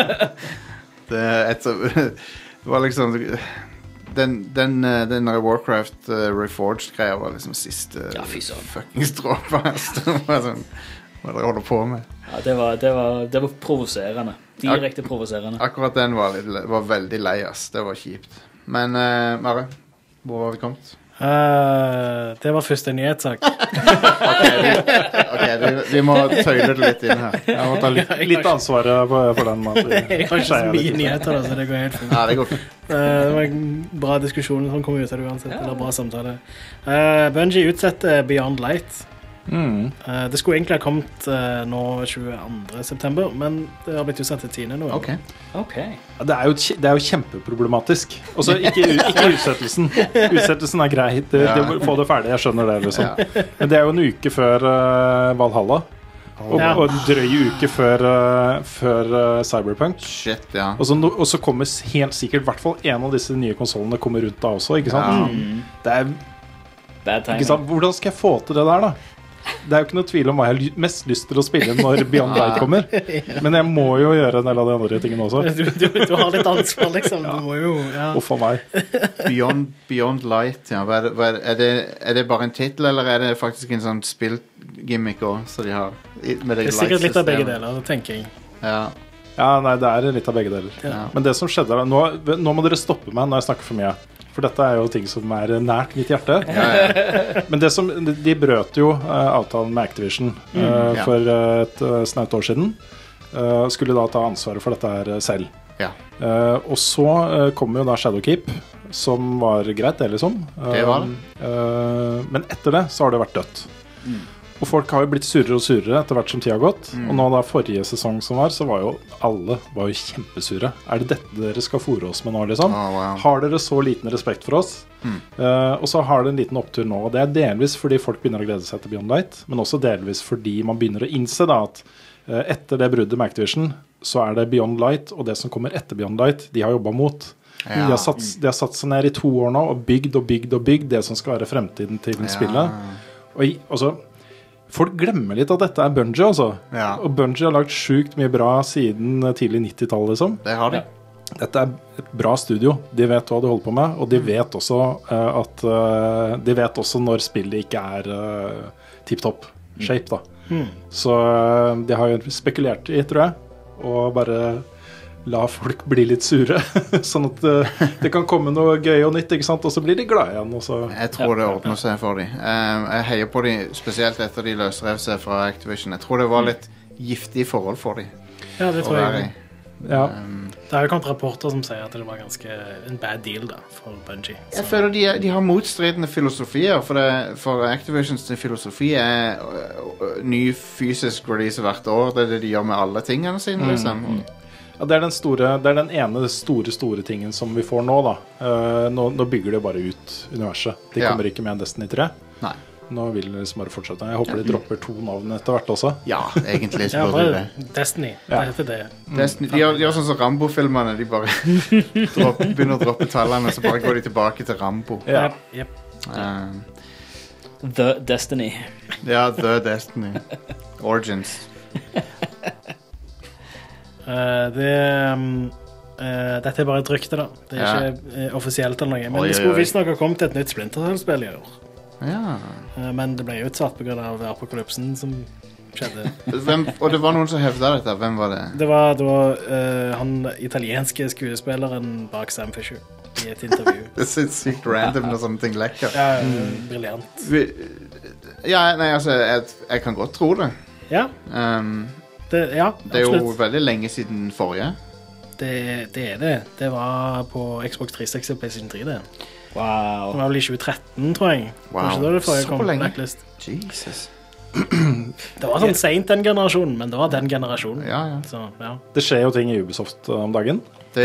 det, et, det var liksom den, den, den Warcraft uh, Reforged-greia var liksom siste ja, fucking stråp. Hva sånn, hva dere holder på med. Ja, det var, det var, det var provoserende. Direkte provoserende. Ak akkurat den var, litt, var veldig lei, ass. Det var kjipt. Men, uh, Mare, hvor var vi kommet? Uh, det var første nyhetssak. ok, vi, okay vi, vi må tøyle det litt inn her. Jeg må ta litt, litt ansvaret for, for den. Jeg har ikke så mye nyheter, da, så det går helt fint. Ja, det går fint. Uh, det var en bra diskusjon som kom ut av det uansett, ja. Eller bra samtale. Uh, Bungie utsetter Beyond Light. Mm. Uh, det skulle egentlig ha kommet uh, nå tjueandre september, men det har blitt utsatt til tiende nå. Okay. Okay. Ja, det, er jo, det er jo kjempeproblematisk. Også ikke, ikke utsettelsen. Utsettelsen er greit. Det, det, få det ferdig, jeg skjønner det. Liksom. Ja. Men det er jo en uke før uh, Valhalla. Og, ja. og en drøy uke før, uh, før uh, Cyberpunk. Shit, ja. Og så, og så kommer helt sikkert, i hvert fall en av disse nye konsolene kommer rundt da også, ikke sant? Ja. Mm. Det er, Bad timing. Ikke sant? Hvordan skal jeg få til det der da? Det er jo ikke noe tvil om hva jeg har mest lyst til å spille når Beyond Light kommer. Men jeg må jo gjøre en del av de andre tingene også. Du, du, du har litt ansvar, liksom. Du må jo, ja. Uff for meg. Beyond, Beyond Light, ja. Hva er, det, hva er, det, er, det, er det bare en titel, eller er det faktisk en sånn spillgimmick også, så de har? Med det det er sikkert litt av begge deler, det tenker jeg. Ja. Ja, nei, det er litt av begge deler. Ja. Men det som skjedde nå, nå må dere stoppe meg når jeg snakker for mye. For dette er jo ting som er nært mitt hjerte. Ja, ja. Men det som, de brøt jo uh, avtalen med Activision uh, Mm, ja. for uh, et uh, snaut år siden. Uh, skulle da ta ansvaret for dette her selv. Ja. Uh, og så uh, kom jo da Shadowkeep, som var greit, det liksom. Uh, Det var det. Uh, men etter det så har det vært dødt. Mm. Og folk har jo blitt surere og surere etter hvert som tida har gått. Mm. Og nå da forrige sesong som var, så var jo alle var jo kjempesure. Er det dette dere skal fôre oss med nå, liksom? Oh, wow. Har dere så liten respekt for oss? Mm. Uh, og så har det en liten opptur nå. Og det er delvis fordi folk begynner å glede seg til Beyond Light, men også delvis fordi man begynner å innse da at uh, etter det bruddet med Activision, så er det Beyond Light og det som kommer etter Beyond Light, de har jobbet mot. Ja. De, har satt, de har satt seg ned i to år nå og bygd og bygd og bygd det som skal være fremtiden til Ja. spillet. Og i, altså, folk glemmer litt at dette er Bungie, altså. Ja. Og Bungie har lagt sjukt mye bra siden tidlig nittitallet, liksom. Det har de. Dette er et bra studio. De vet hva de holder på med, og de vet også uh, at uh, De vet også når spillet ikke er uh, tipp-topp shape, da. Mm. Så uh, de har jo spekulert i, tror jeg, og bare la folk bli litt sure, sånn at uh, det kan komme noe gøy og nytt, ikke sant? Og så blir de glad igjen. Og så. Jeg tror det ordner seg for dem. Um, jeg heier på dem, spesielt etter de løsrev seg fra Activision. Jeg tror det var litt giftig forhold for dem. Ja, det tror jeg. Ja. Um, Det har jo kommet rapporter som sier at det var ganske en bad deal da, for Bungie. jeg føler de, de har motstridende filosofier, for, det, for Activisions filosofi er ø, ø, ny fysisk release hvert år. Det er det de gjør med alle tingene sine, liksom. Ja, det er den store, det er den ene store, store tingen som vi får nå, da. Uh, nå, nå bygger de bare ut universet. De Ja. kommer ikke med en Destiny tre. Nei. Nå vil de liksom bare fortsette. Jeg håper de dropper to navn etter hvert også. Ja, egentlig så Ja, burde de bare det. Destiny. Ja. Det heter det. Destiny, de, gjør, de gjør sånn som Rambo-filmene. De bare dropp, begynner å droppe tallene, så bare går de tilbake til Rambo. Ja. Yep, yep. Um, The Destiny. ja, The Destiny. Origins. Eh, det um, eh, Dette er bare et rykte, da. Det er Ja. ikke eh, offisielt eller noe. Men Oi, det oi, skulle oi. visstnok ha kommet et nytt Splinter Cell-spill i år. Ja. Eh, men det ble jo utsatt pga. apokalypsen som skjedde. Hvem, og det var noen som hevda dette. Hvem var det? Det var da eh, han italienske skuespilleren bak Sam Fisher i et intervju. Det er så sykt random når sånne ting lekker. Ja, mm. Briljant. Vi, ja, nei, altså, jeg, jeg kan godt tro det. Ja, Um, det, ja det er jo absolutt. veldig lenge siden forrige. Det, det er det. Det var på Xbox tre seksti og PlayStation tre, det. Det Wow. var vel i tjue tretten, tror jeg. Det var Wow. ikke da det forrige Så kom på lenge. Blacklist. Jesus. Det var sånn sent den generasjonen, men det var den generasjonen. Ja, ja. Så, ja. Det skjer jo ting i Ubisoft uh, om dagen. Det,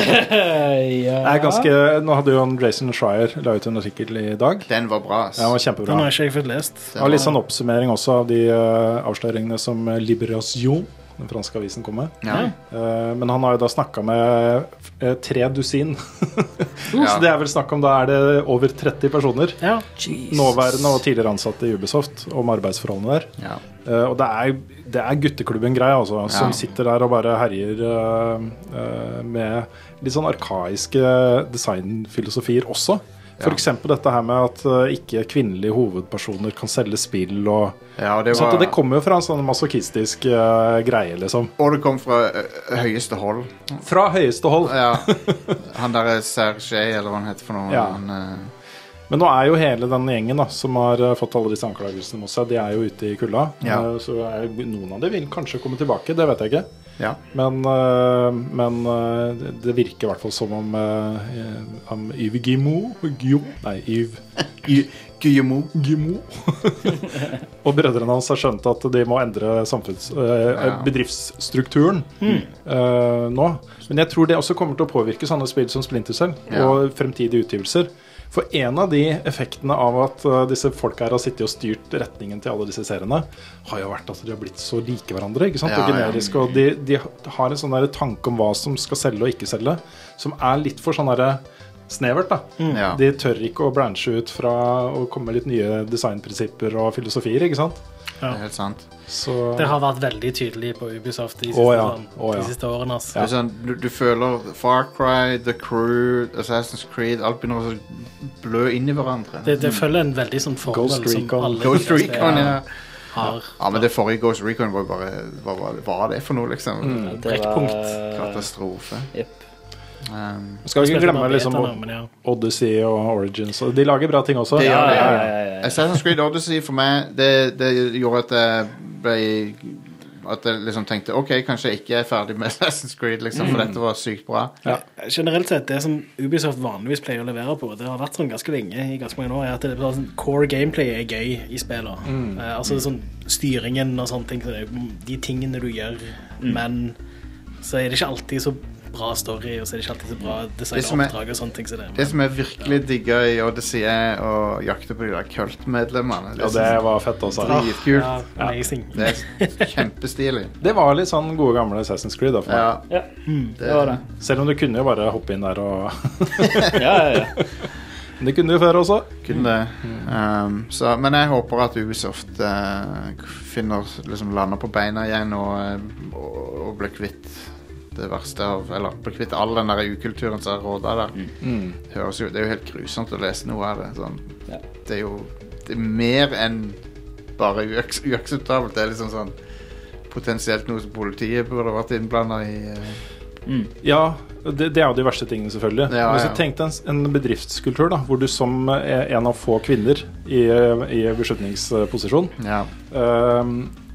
ja. Det er ganske, nå hadde jo Jason Schreier la ut en artikkel i dag. den var bra, ass. Den var Den kjempebra. har ikke jeg fått lest. Det Og litt var- sånn oppsummering også av de uh, avsløringene som uh, Liberation, den franske avisen, kom med. Ja. Uh, men han har jo da snakket med uh, tre dusin. Ja. Så det er vel snakk om, da er det over tretti personer. Ja. Nåværende og tidligere ansatte i Ubisoft om arbeidsforholdene der. Ja. Uh, og det er, det er gutteklubben-greie, altså, som Ja. sitter der og bare herjer uh, uh, med litt sånn arkaiske designfilosofier også. For Ja. eksempel dette her med at uh, ikke kvinnelige hovedpersoner kan selge spill. Og, Ja, og det sånt, var, og det kommer jo fra en sånn masochistisk uh, greie, liksom. og det kom fra ø, høyeste hold. Fra høyeste hold. Ja. Han der Sergej, eller hva han heter for noe. Ja. Han, ø, Men nå er jo hele den gjengen da, som har uh, fått alle disse anklagelsene mot seg, de er jo ute i kulda. Ja. Uh, så er, noen av dem vil kanskje komme tilbake, det vet jeg ikke. ja. Men, uh, men uh, det- det virker i hvert fall som om, uh, om Yves Guillemot Guillaume, Nei, Yves Guillemot. Guillemot og brødrene hans har skjønt at de må endre samfunns, uh, Ja. bedriftsstrukturen uh, nå. Men jeg tror det også kommer til å påvirke sånne spill som Splinter Cell Ja. og fremtidige utgivelser. For en av de effektene av at uh, disse folk her har sittet og styrt retningen til alle disse seriene, har jo vært at de har blitt så like hverandre, ikke sant? Ja, og ja. generiske, og de, de har en sånn der tanke om hva som skal selge og ikke selge, som er litt for sånn der snevert, da. Ja. De tør ikke å branche ut fra å komme med litt nye designprinsipper og filosofier, ikke sant? Det er helt sant. Så Det har vært veldig tydelig på Ubisoft de Å, siste, ja. sånn, Å, ja. de siste årene. Altså. Det er sånn, du, du føler Far Cry, The Crew, Assassin's Creed, alt begynner å så blø inn i hverandre. Det, det følger en veldig sånn formel Ghost som Recon. alle Ghost de fleste- Recon, ja. har. Ja, men det forrige Ghost Recon var bare Hva var, var det for noe, liksom? Ja, det Brekkpunkt. Katastrofe. Jepp. Um, Skal vi ikke glemme Spilte liksom beta nå, men ja. Odyssey og Origins. Og de lager bra ting også. Det gjør det, Ja, ja. ja, ja, ja. Assassin's Creed Odyssey for meg, det, det gjorde at jeg ble At jeg liksom tenkte ok, kanskje jeg ikke er ferdig med Assassin's Creed, liksom, for dette var sykt bra. Ja. Generelt sett, det som Ubisoft vanligvis pleier å levere på, det har vært sånn ganske lenge, i ganske mange år, er at det er sånn, core gameplay er gøy i spillet. Mm. Eh, altså sånn styringen og sånne ting, så det er de tingene du gjør, Mm. men så er det ikke alltid så bra story, og så er det ikke alltid så bra Det som er- designoppdrag og sånne ting. Så det, Det som jeg virkelig digger i Odyssey er å jakte på de der kultmedlemmene. Ja, det var fett også. dritkult. ja, amazing. Det er kjempestilig. Det var litt sånn gode gamle Assassin's Creed da, for meg. Ja, Ja, det var det. Selv om du kunne jo bare hoppe inn der og Ja, ja, ja. Det kunne du jo før også. kunne det. Um, så, men jeg håper at Ubisoft uh, finner, liksom lander på beina igjen og, uh, og, og blir kvitt det verste av, eller blir kvitt all den der ukulturen som er rådet der. Mm. Det, høres jo, det er jo helt grusomt å lese noe av det. Sånn. Ja. Det er jo det er mer enn bare uaks uakseptabelt. Det er liksom sånn potensielt noe som politiet burde vært innblandet i. Uh, Mm. Ja, det, det er jo de verste tingene selvfølgelig. Ja, Hvis ja. du tenkte en, en bedriftskultur da, hvor du som eh, en av få kvinner i, i beslutningsposisjon ja. eh,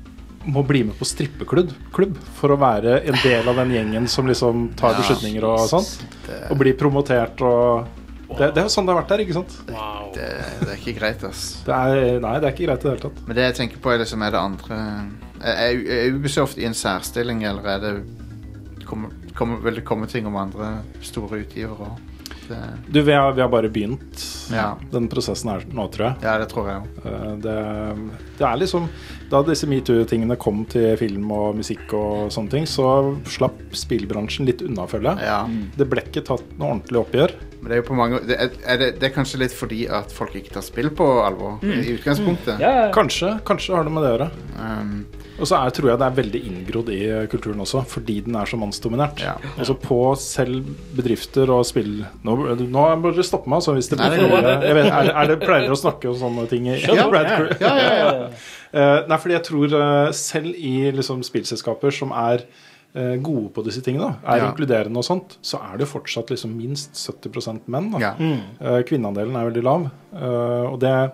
må bli med på strippeklubb klubb for å være en del av den gjengen som liksom tar Ja. beslutninger og sånt, Det, og bli promotert og det, det er jo sånn det har vært der, ikke sant? Wow. det, det er ikke greit, ass. Det er, nei, det er ikke greit i det hele tatt. Men det jeg tenker på er liksom, er det andre Er, er, er Ubisoft i en særstilling, eller er det kommer, kommer, vil det komme ting om andre store utgivere? Det, Du, vi har, vi har bare begynt Ja. den prosessen her nå, tror jeg. ja, det tror jeg også. Eh, Det, det er liksom da disse MeToo-tingene kom til film og musikk og sånne ting, så slapp spillbransjen litt unna, føler jeg. Ja. Det ble ikke tatt noe ordentlig oppgjør. Men det er jo på mange det er, er det, det er kanskje litt fordi at folk ikke tar spill på alvor i utgangspunktet. Ja, ja. Kanskje, kanskje har det med det å gjøre. Um, Og så er, tror jeg det er veldig inngrodd i kulturen også, fordi den er så mannsdominert. Ja. Altså på selv bedrifter og spill Nå, nå må dere stoppe meg, altså, hvis det Nei, blir nei, for nei. mye. Jeg vet, er, det- er det pleier dere å snakke om sånne ting i Ja, Brad Crew? ja, ja, ja. Eh, nei, fordi jeg tror eh, selv i liksom, spillselskaper som er eh, gode på disse tingene, da, er Ja. inkluderende og sånt, så er det fortsatt liksom, minst sytti prosent menn. Da. Ja. Eh, kvinneandelen er veldig lav. eh, og det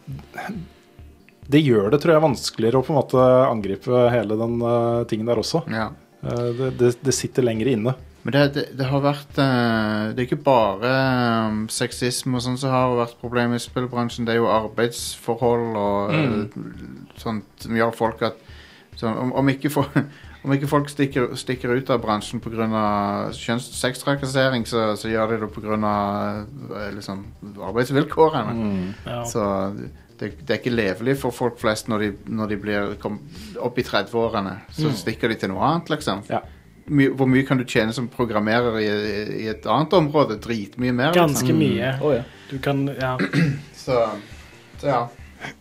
Det gjør det, tror jeg, vanskeligere å på en måte angripe hele den eh, tingen der også. Ja. Eh, det, det, det sitter lenger inne. Men det, det, det har vært eh, Det er ikke bare um, sexisme og sånn som har vært problemet i spillbransjen. Det er jo arbeidsforhold og eh, sånt som gjør folk at sånn, om, om, ikke for, om ikke folk stikker, stikker ut av bransjen pga. Sextrakassering, så, så gjør de det pga. Uh, liksom, arbeidsvilkårene. Ja. Så det, det er ikke levelig for folk flest når de, når de blir kom, opp i trettiårene. Så stikker de til noe annet, liksom. Ja. My, hvor mye kan du tjene som programmerer i, i et annet område? Dritmye mer. liksom. Ganske mye. Å, ja. Du kan, ja. Så, så ja.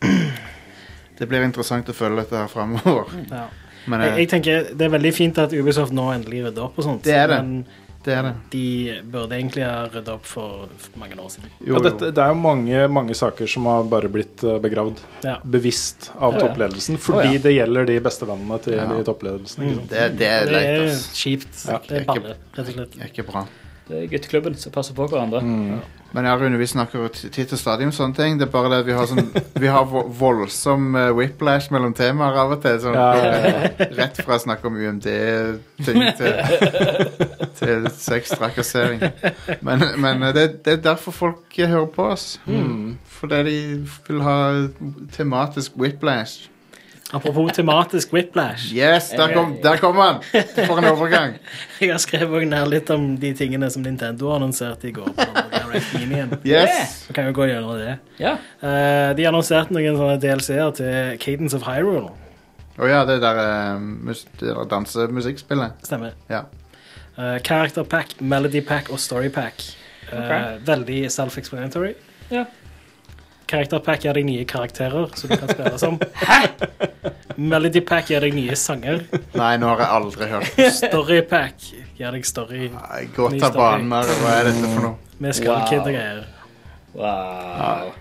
Det blir interessant å følge dette her fremover. ja. Men Jeg, eh, jeg tenker det er veldig fint at Ubisoft nå endelig rydder opp og sånt. Det er det. Men det er det. de burde egentlig ha ryddet opp for, for mange år siden. Jo, Ja, dette, det er jo mange, mange saker som har bare blitt eh, begravd Ja. bevisst av Ja, ja. toppledelsen, fordi Å, ja. det gjelder de beste vennene til Ja. de toppledelsen. Ikke sant? det, det er Det leit, er ass. kjipt. Ja. Det er balle, rett og slett. Det er ikke bra. Det er gutteklubben som passer på hverandre. Men ja, Rune, vi snakker jo t- titt og stadig om sånne ting. Det er bare det at vi har sånn Vi har vo- voldsom eh, whiplash mellom temaer av og til. Sånn, Ja, ja, eh, rett fra å snakke om U M D-ting til, til sextrakassering. Men, men eh, det, det er derfor folk eh, hører på oss. Fordi de vil ha tematisk whiplash. Apropos tematisk whiplash. Yes, der kom, der kom han! For en overgang. Jeg har skrevet også ned litt om de tingene som Nintendo annonserte i går på Direct Minien. Yes. Så kan vi gå gjennom det. Ja. Eh, de annonserte noen sånne D L C-er til Cadence of Hyrule. Å ja, det der, eh, mus det der dansemusikkspillet. Stemmer. Ja. Uh, Character Pack, Melody Pack og Story Pack. Eh, Ok. Veldig self-explanatory. Ja. Character Pack gir deg nye karakterer som du kan spille som. Hæ? Melody Pack gir deg nye sanger. Nei, nå har jeg aldri hørt. Story Pack gir deg story Nei, Godt av banen her. Hva er dette for noe? med Skull Kid og Wow. greier. Wow.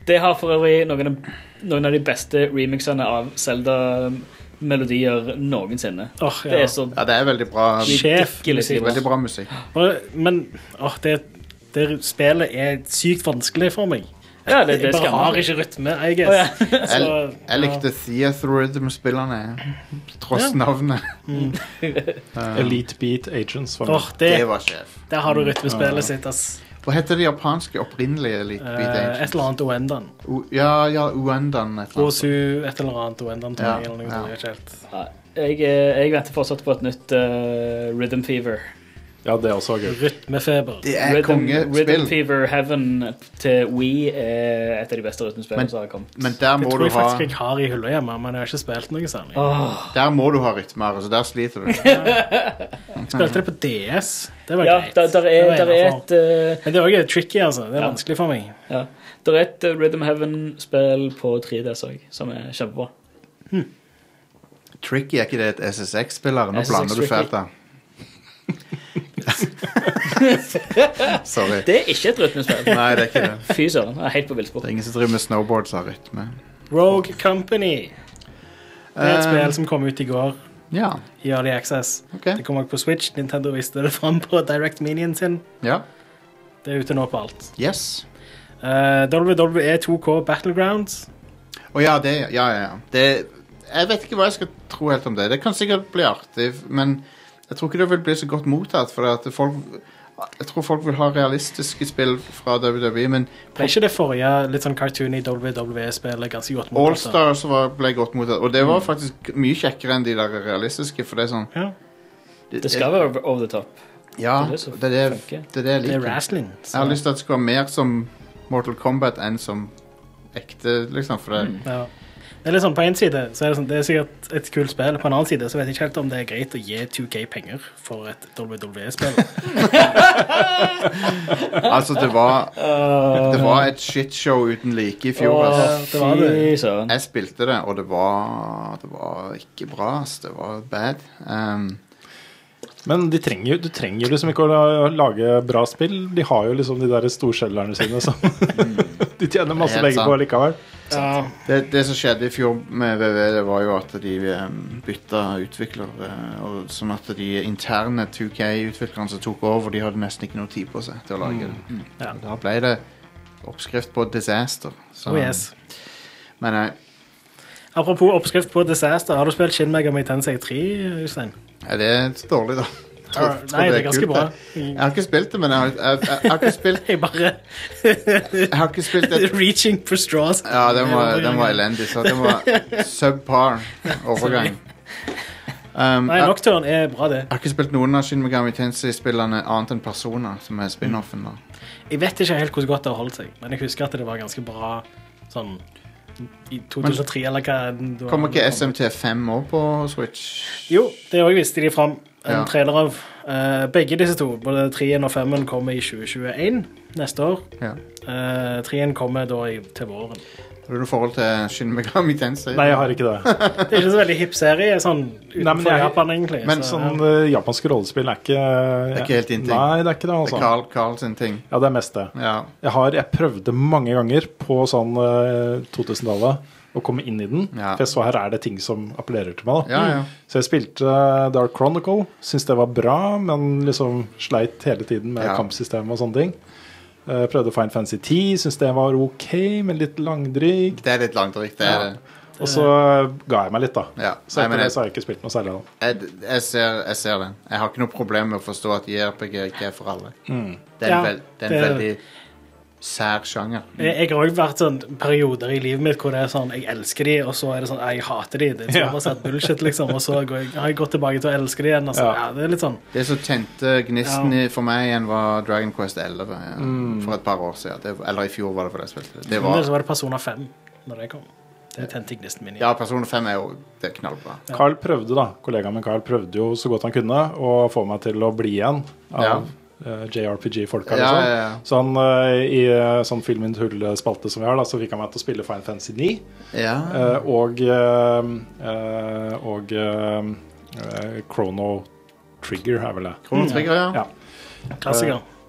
Det har for øvrig noen, noen av de beste remixene av Zelda-melodier noensinne. Oh, ja. Det er så Ja, det er veldig bra. Sjef musikk. Veldig bra musikk. Men åh, det, det spillet er sykt vanskelig for meg. Ja, det, det jeg bare skal har man. ikke rytme, I guess. Oh, ja. Jeg, Så, jeg likte Theater Rhythm-spillerne, tross Ja. navnet. Mm. Elite Beat Agents. var Åh, det. det, Det var sjef. der har du rytmespillet sitt, ass. Hva heter det japanske opprinnelige Elite Beat Eh, Agents? et eller annet Oendan. O- ja, ja, Uendan. Et eller annet. Osu, et eller annet Oendan. Ja, Eller noe, ja. sånt, jeg vet ikke helt. Ja, jeg, eh, jeg venter fortsatt på et nytt uh, Rhythm Fever. Ja, det er også gøy. Rytmefeber. Det er Rhythm, Rhythm kongespill. Fever Heaven til Wii er et av de beste rytmespillene Men- som har kommet. Men der Det må tror du jeg ha faktisk jeg har i hylla hjemme, men jeg har ikke spilt noe særlig. Åh. Der må du ha rytmer, så der sliter du. Spilte det på D S. Det var Ja, greit. der, der Det er, var der er innenfor. et uh, Men det er også tricky, altså. Det er Ja. vanskelig for meg. ja, der er et uh, Rhythm Heaven-spill på tre D S også, som er kjempebra. Tricky, er ikke det et S S X-spiller? Nå S S X blander du Tricky. fælt da. Sorry. Det er ikke et rytmespill. Nei, det er ikke det. Fy søren, det er helt på villspor. Det er ingen som driver med snowboards av rytme. Rogue Company. Det er et Eh, spill som kom ut i går Ja, i Early Access. ok. Det kom også på Switch. Nintendo viste det fram på Direct Minion sin. Ja, Det er ute nå på alt. yes. Uh, W W E to K Battlegrounds. Å ja, det, ja, ja, ja. Det, jeg vet ikke hva jeg skal tro helt om det. Det kan sikkert bli artig, men jeg tror ikke det vil bli så godt mottatt, for at folk, jeg tror folk vil ha realistiske spill fra W W E, men Ble ikke det forrige litt sånn cartoony W W E-spillet ganske godt mottatt? All-Stars var- ble godt mottatt, og det var faktisk mye kjekkere enn de der realistiske, for det er sånn... Ja, Det skal være over the top. Ja, det er det som det er det, funker. det, er det jeg det er liker. wrestling. så- Jeg har lyst til at det skal være mer som Mortal Kombat enn som ekte, liksom, for det... Ja. Det er litt sånn, på en side så er det, sånn, det er sikkert et kult spill. På en annen side så vet jeg ikke helt om det er greit å gi to K penger for et W W E-spill. Altså, det var, det var et shitshow uten like i fjor, altså. Åh, det var det. Fy søren. Jeg spilte det, og det var, det var ikke bra, ass. Det var bad. Um, Men de trenger, jo- du trenger jo liksom ikke å la- lage bra spill. De har jo liksom de der storselgerne sine som de tjener masse Helt penger på sant. likevel. Ja, det, det som skjedde i fjor med W W E, det var jo at de um, bytta utviklere, og sånn at de interne to K-utviklerne som tok over, de hadde nesten ikke noe tid på seg til å lage det. Ja. Da ble det oppskrift på disaster. Så, oh yes. Men nei, Apropos oppskrift på disaster, har du spilt Shin Megami Tensei tre, Øystein? er det dårlig, da? Jeg tror- Ja, tror nei, det er ganske kult, bra. det. Jeg har ikke spilt det, men jeg har, jeg, jeg, jeg har ikke spilt Jeg bare Jeg har ikke spilt det. Reaching for straws. Ja, den var, den var elendig, så den var subpar overgang. Um, Nei, jeg, Nocturne er bra, det. jeg har ikke spilt noen av Shin Megami Tensei-spillene annet enn Persona, som er spin-offen da. Jeg vet ikke helt hvordan godt det har holdt seg, men jeg husker at det var ganske bra sånn i to tusen og tre, eller hva det var. Kommer ikke S M T fem også på Switch? Jo, det også viste de fram en Ja. trailer av. Eh, begge disse to, både treen og femmen, kommer i tjue tjueen, neste år. Ja. Uh, treen kommer da i, til våren. Har du noe forhold til Shin Megami Tensei? Nei, jeg har ikke det. Det er ikke så veldig hipp serie, sånn Nei, men utenfor jeg- Japan, egentlig. Men så, sånn ja. uh, japanske rollespill er ikke Det er ikke helt din ting. Nei, det er ikke det, Det altså. er Carl, Carl sin ting. Ja, det er mest det. Ja. Jeg har, jeg prøvde mange ganger på sånn uh, to tusen-tallet å komme inn i den. Ja. For jeg så her er det ting som appellerer til meg da. Ja, ja. Så jeg spilte uh, Dark Chronicle, syntes det var bra, men liksom sleit hele tiden med Ja. kampsystemet og sånne ting. Uh, prøvde Final Fantasy ti, syntes det var ok, men litt langdryg. Det er litt langdrygt, det er det. Og så uh, ga jeg meg litt da. Ja. Så Nei, etter men det jeg, så har jeg ikke spilt noe særlig da. jeg, jeg, ser, jeg ser det. Jeg har ikke noe problem med å forstå at J R P G ikke er for alle. Det er en, Ja, vel, det er en det- veldig sær sjanger. Jeg, jeg har også vært sånn perioder i livet mitt hvor det er sånn, jeg elsker de, og så er det sånn, jeg hater de. Det er sånn, Ja. bullshit, liksom. Og så går jeg, har jeg gått tilbake til å elske de igjen. Og så, Ja. ja. Det er litt sånn. Det som tente gnisten Ja. i, for meg igjen var Dragon Quest elleve ja, for et par år siden. Det, eller i fjor var det for det jeg spilte. Det Men var, så var det Persona fem når det kom. Det tente gnisten min i. ja, Persona fem er jo det er knallbra. Carl prøvde da, kollegaen min Carl prøvde jo så godt han kunne å få meg til å bli igjen av Ja. eh, J R P G-folka. Ja, liksom. ja, ja. Så han, eh, i eh, sånn Filmen Hull-spalte som vi har, da, så fikk han meg til å spille Final Fantasy ni. Ja. eh, og eh, eh, og eh, eh, Chrono Trigger er vel det. Chrono Trigger, ja. Ja. Klassiker.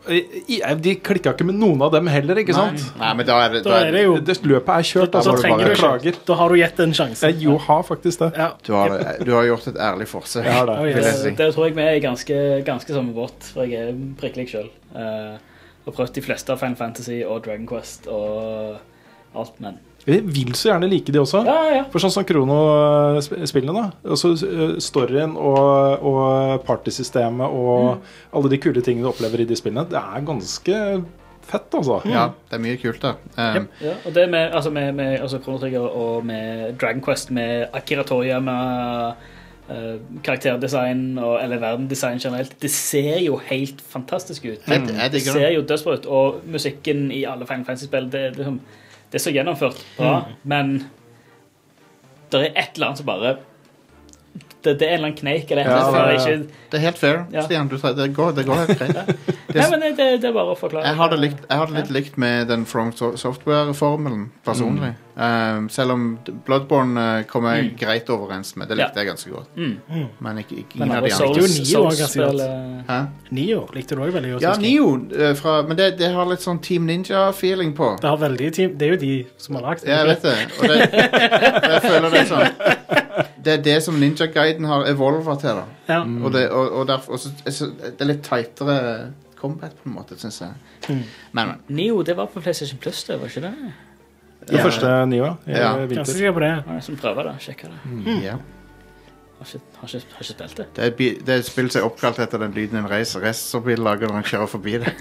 De klikket ikke med noen av dem heller, ikke sant? Nei, Nei men da er det, Da er det jo det, Løpet er kjørt, Da, altså. da trenger du Beklager. ikke Da har du gitt en sjanse. Jeg jo har faktisk det. Ja. du, har, du har gjort et ærlig forsøk. Jeg har det. Oh, yes. vil jeg si. Det tror jeg vi er ganske, ganske samme båt, for jeg er prikkelig selv. Uh, har prøvd de fleste av Final Fantasy og Dragon Quest og alt, men... Jeg vil så gjerne like de også. Ja, ja. For sånn som Krono-spillene da. Altså uh, storyen og, og partysystemet og mm. alle de kule tingene du opplever i de spillene, det er ganske fett, altså. Mm. Ja, det er mye kult der. Um, yep. Ja, og det med, altså med, med altså Chrono Trigger og med Dragon Quest, med Akira Toriyama, uh, karakterdesign og, eller verdendesign generelt, det ser jo helt fantastisk ut. Jeg, jeg det ser jo dødsbra ut, og musikken i alle Final Fantasy-spill, det, det, det er så gjennomført bra, mm. men det er et eller annet som bare det, det er en eller annen kneik eller ja, det, er ikke, det er helt fair, ja. Stian, du, det, går, det går helt greit. Det, ja, men det, det er bare å forklare. Jeg har det, likt, jeg har det litt ja. likt med den From Software-formelen personlig. Mm. Um, selv om Bloodborne uh, kommer jeg mm. greit overens med. Det likte ja. jeg ganske godt. Mm. Men ikke, ikke men ingen av de andre. Likte jo Nio også ganske godt. Hæ? Nio likte du også veldig godt. Ja, Nio, uh, fra, men det, det har litt sånn Team Ninja-feeling på. Det har veldig team, det er jo de som har lagt det. Ja, jeg vet det. Og det, jeg føler det sånn. Det er det som Ninja Gaiden har evolva til da. Ja. Mm. Og, det, og, og derfor, også, det er litt tightere combat på en måte, synes jeg. Mm. Men, men. Nio, det var på PlayStation Plus, det var ikke det? Det ja. første Nio, ja. Ganske sikker på det. Ja, jeg som prøver det, sjekker det. Mm. Ja. Har ikke, har, ikke, har ikke spilt det. Det er, det er et spill som er oppkalt etter den lyden en racer. Racerbil lager når han kjører forbi det.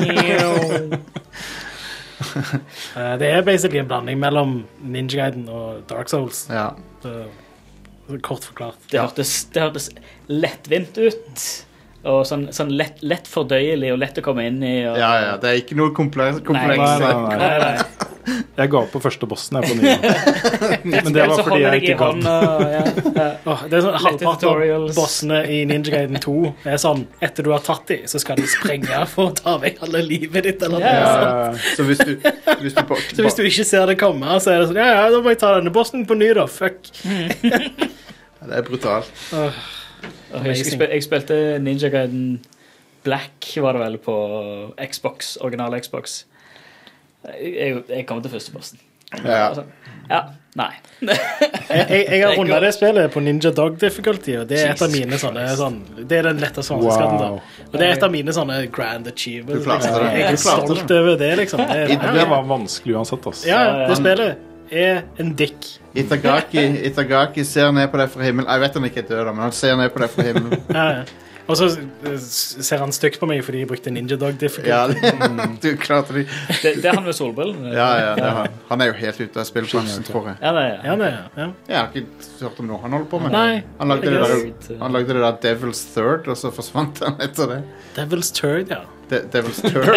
uh, det er basically en blanding mellom Ninja Gaiden og Dark Souls. Ja. Så, kort forklart. Det hørtes, det hørtes lettvint ut. Og sånn, sånn lett, lett fordøyelig og lett å komme inn i. Og, ja, ja, det er ikke noe kompleks. kompleks. Nei, nei, nei, nei. Jeg ga opp på første bossen her på Nio. Men det var fordi jeg ikke gadd. Ja. Oh, det er sånn halvparten av bossene i Ninja Gaiden to er sånn, etter du har tatt dem, så skal de sprenge for å ta vekk alle livet ditt, eller noe ja. sånt. Så hvis du, hvis du, på, så hvis du ikke ser det komme, så er det sånn, ja, ja, da må jeg ta denne bossen på ny da, fuck. Det er brutalt. Oh, jeg, spil, jeg spilte Ninja Gaiden Black, var det vel, på Xbox, original Xbox. Jeg, jeg kom til første posten. Ja. Ja, nei. jeg, jeg, jeg har rundet det spillet på Ninja Dog Difficulty, og det er et av mine sånne, sånn, det er den letteste vanskapten wow. da. Og det er et av mine sånne grand achievements. Liksom. Jeg er stolt over det, liksom. Det, det, det var vanskelig uansett, altså. Ja, det spillet er en dick. Itagaki, Itagaki ser ned på deg fra himmelen. Jeg vet han ikke er død, men han ser ned på deg fra himmelen. Ja, ja. Og så ser han stygt på meg fordi jeg brukte Ninja Dog Difficulty. Ja, det, du klarte det. Det, det er han med solbrillen. Ja, ja, det er han. Han er jo helt ute av spillplassen, tror jeg. Ja, det er ja. Ja, ja. Jeg har ikke hørt om noe han holder på med. Nei. Han lagde, det der, han lagde det der Devil's Third, og så forsvant han etter det. Devil's Third, ja. De, Devil's Third?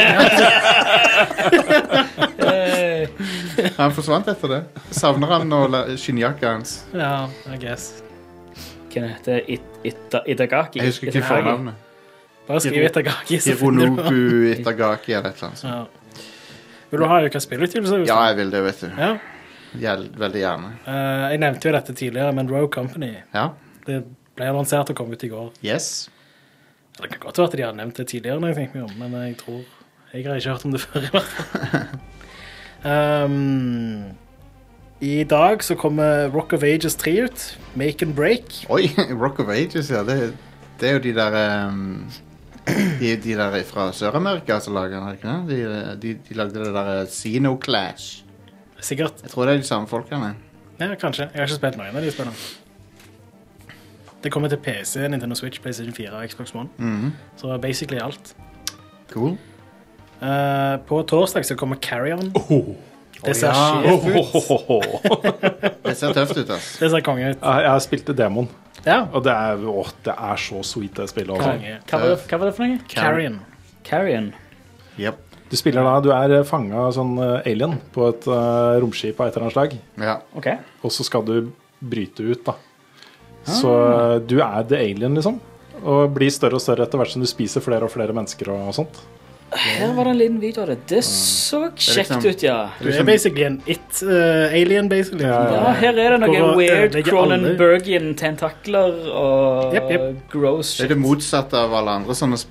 Han forsvant etter det. Savner han og skinnjakka hans. Ja, I guess. Hva heter det? It, it, Itagaki? Jeg husker ikke fornavnet. Bare skriv Itagaki. Hironobu Itagaki eller et eller annet. Ja. Vil du ha jo hva spillutgivelse? Ja, jeg vil det, vet du. Ja. Jeg, veldig gjerne. Uh, jeg nevnte jo dette tidligere, men Rogue Company. Ja. Det ble annonsert og kom ut i går. Yes. Det kan godt være at de har nevnt det tidligere når jeg tenker meg om, men jeg tror jeg har ikke hørt om det før i hvert fall. um... I dag så kommer Rock of Ages tre ut. Make and Break. Oi, Rock of Ages, ja. Det, det er jo de der um, de, de der fra Sør-Amerika som lager den, ikke det? De, de, de lagde det der Xeno Clash. Sikkert. Jeg tror det er de samme folkene. Ja, kanskje. Jeg har ikke spilt noen av de spillene. Det kommer til P C, Nintendo Switch, PlayStation fire og Xbox One. Mm-hmm. Så basically alt. Cool. Uh, på torsdag så kommer Carry On. Oh. Det ser oh, sjef ut. Oh, oh, oh, oh. Det ser tøft ut, ass. Det ser konge ut. Jeg har spilt demon. Ja. Og det er, åh, det er så sweet det spillet også. Hva var det, hva var det for noe? Carrion. Carrion. Yep. Du spiller da, du er fanget sånn alien på et uh, romskip av et eller annet slag. Ja. Okay. Og så skal du bryte ut da. Så uh, du er the alien liksom. Og blir større og større etter hvert som du spiser flere og flere mennesker og sånt. Her var det en liten video av det. Det så kjekt liksom, ut, ja. Du er basically en it-alien, uh, basically. Ja, ja, her er det noen weird Cronenbergian tentakler og yep, yep. gross shit. Det er det motsatte av alle andre sånne spill.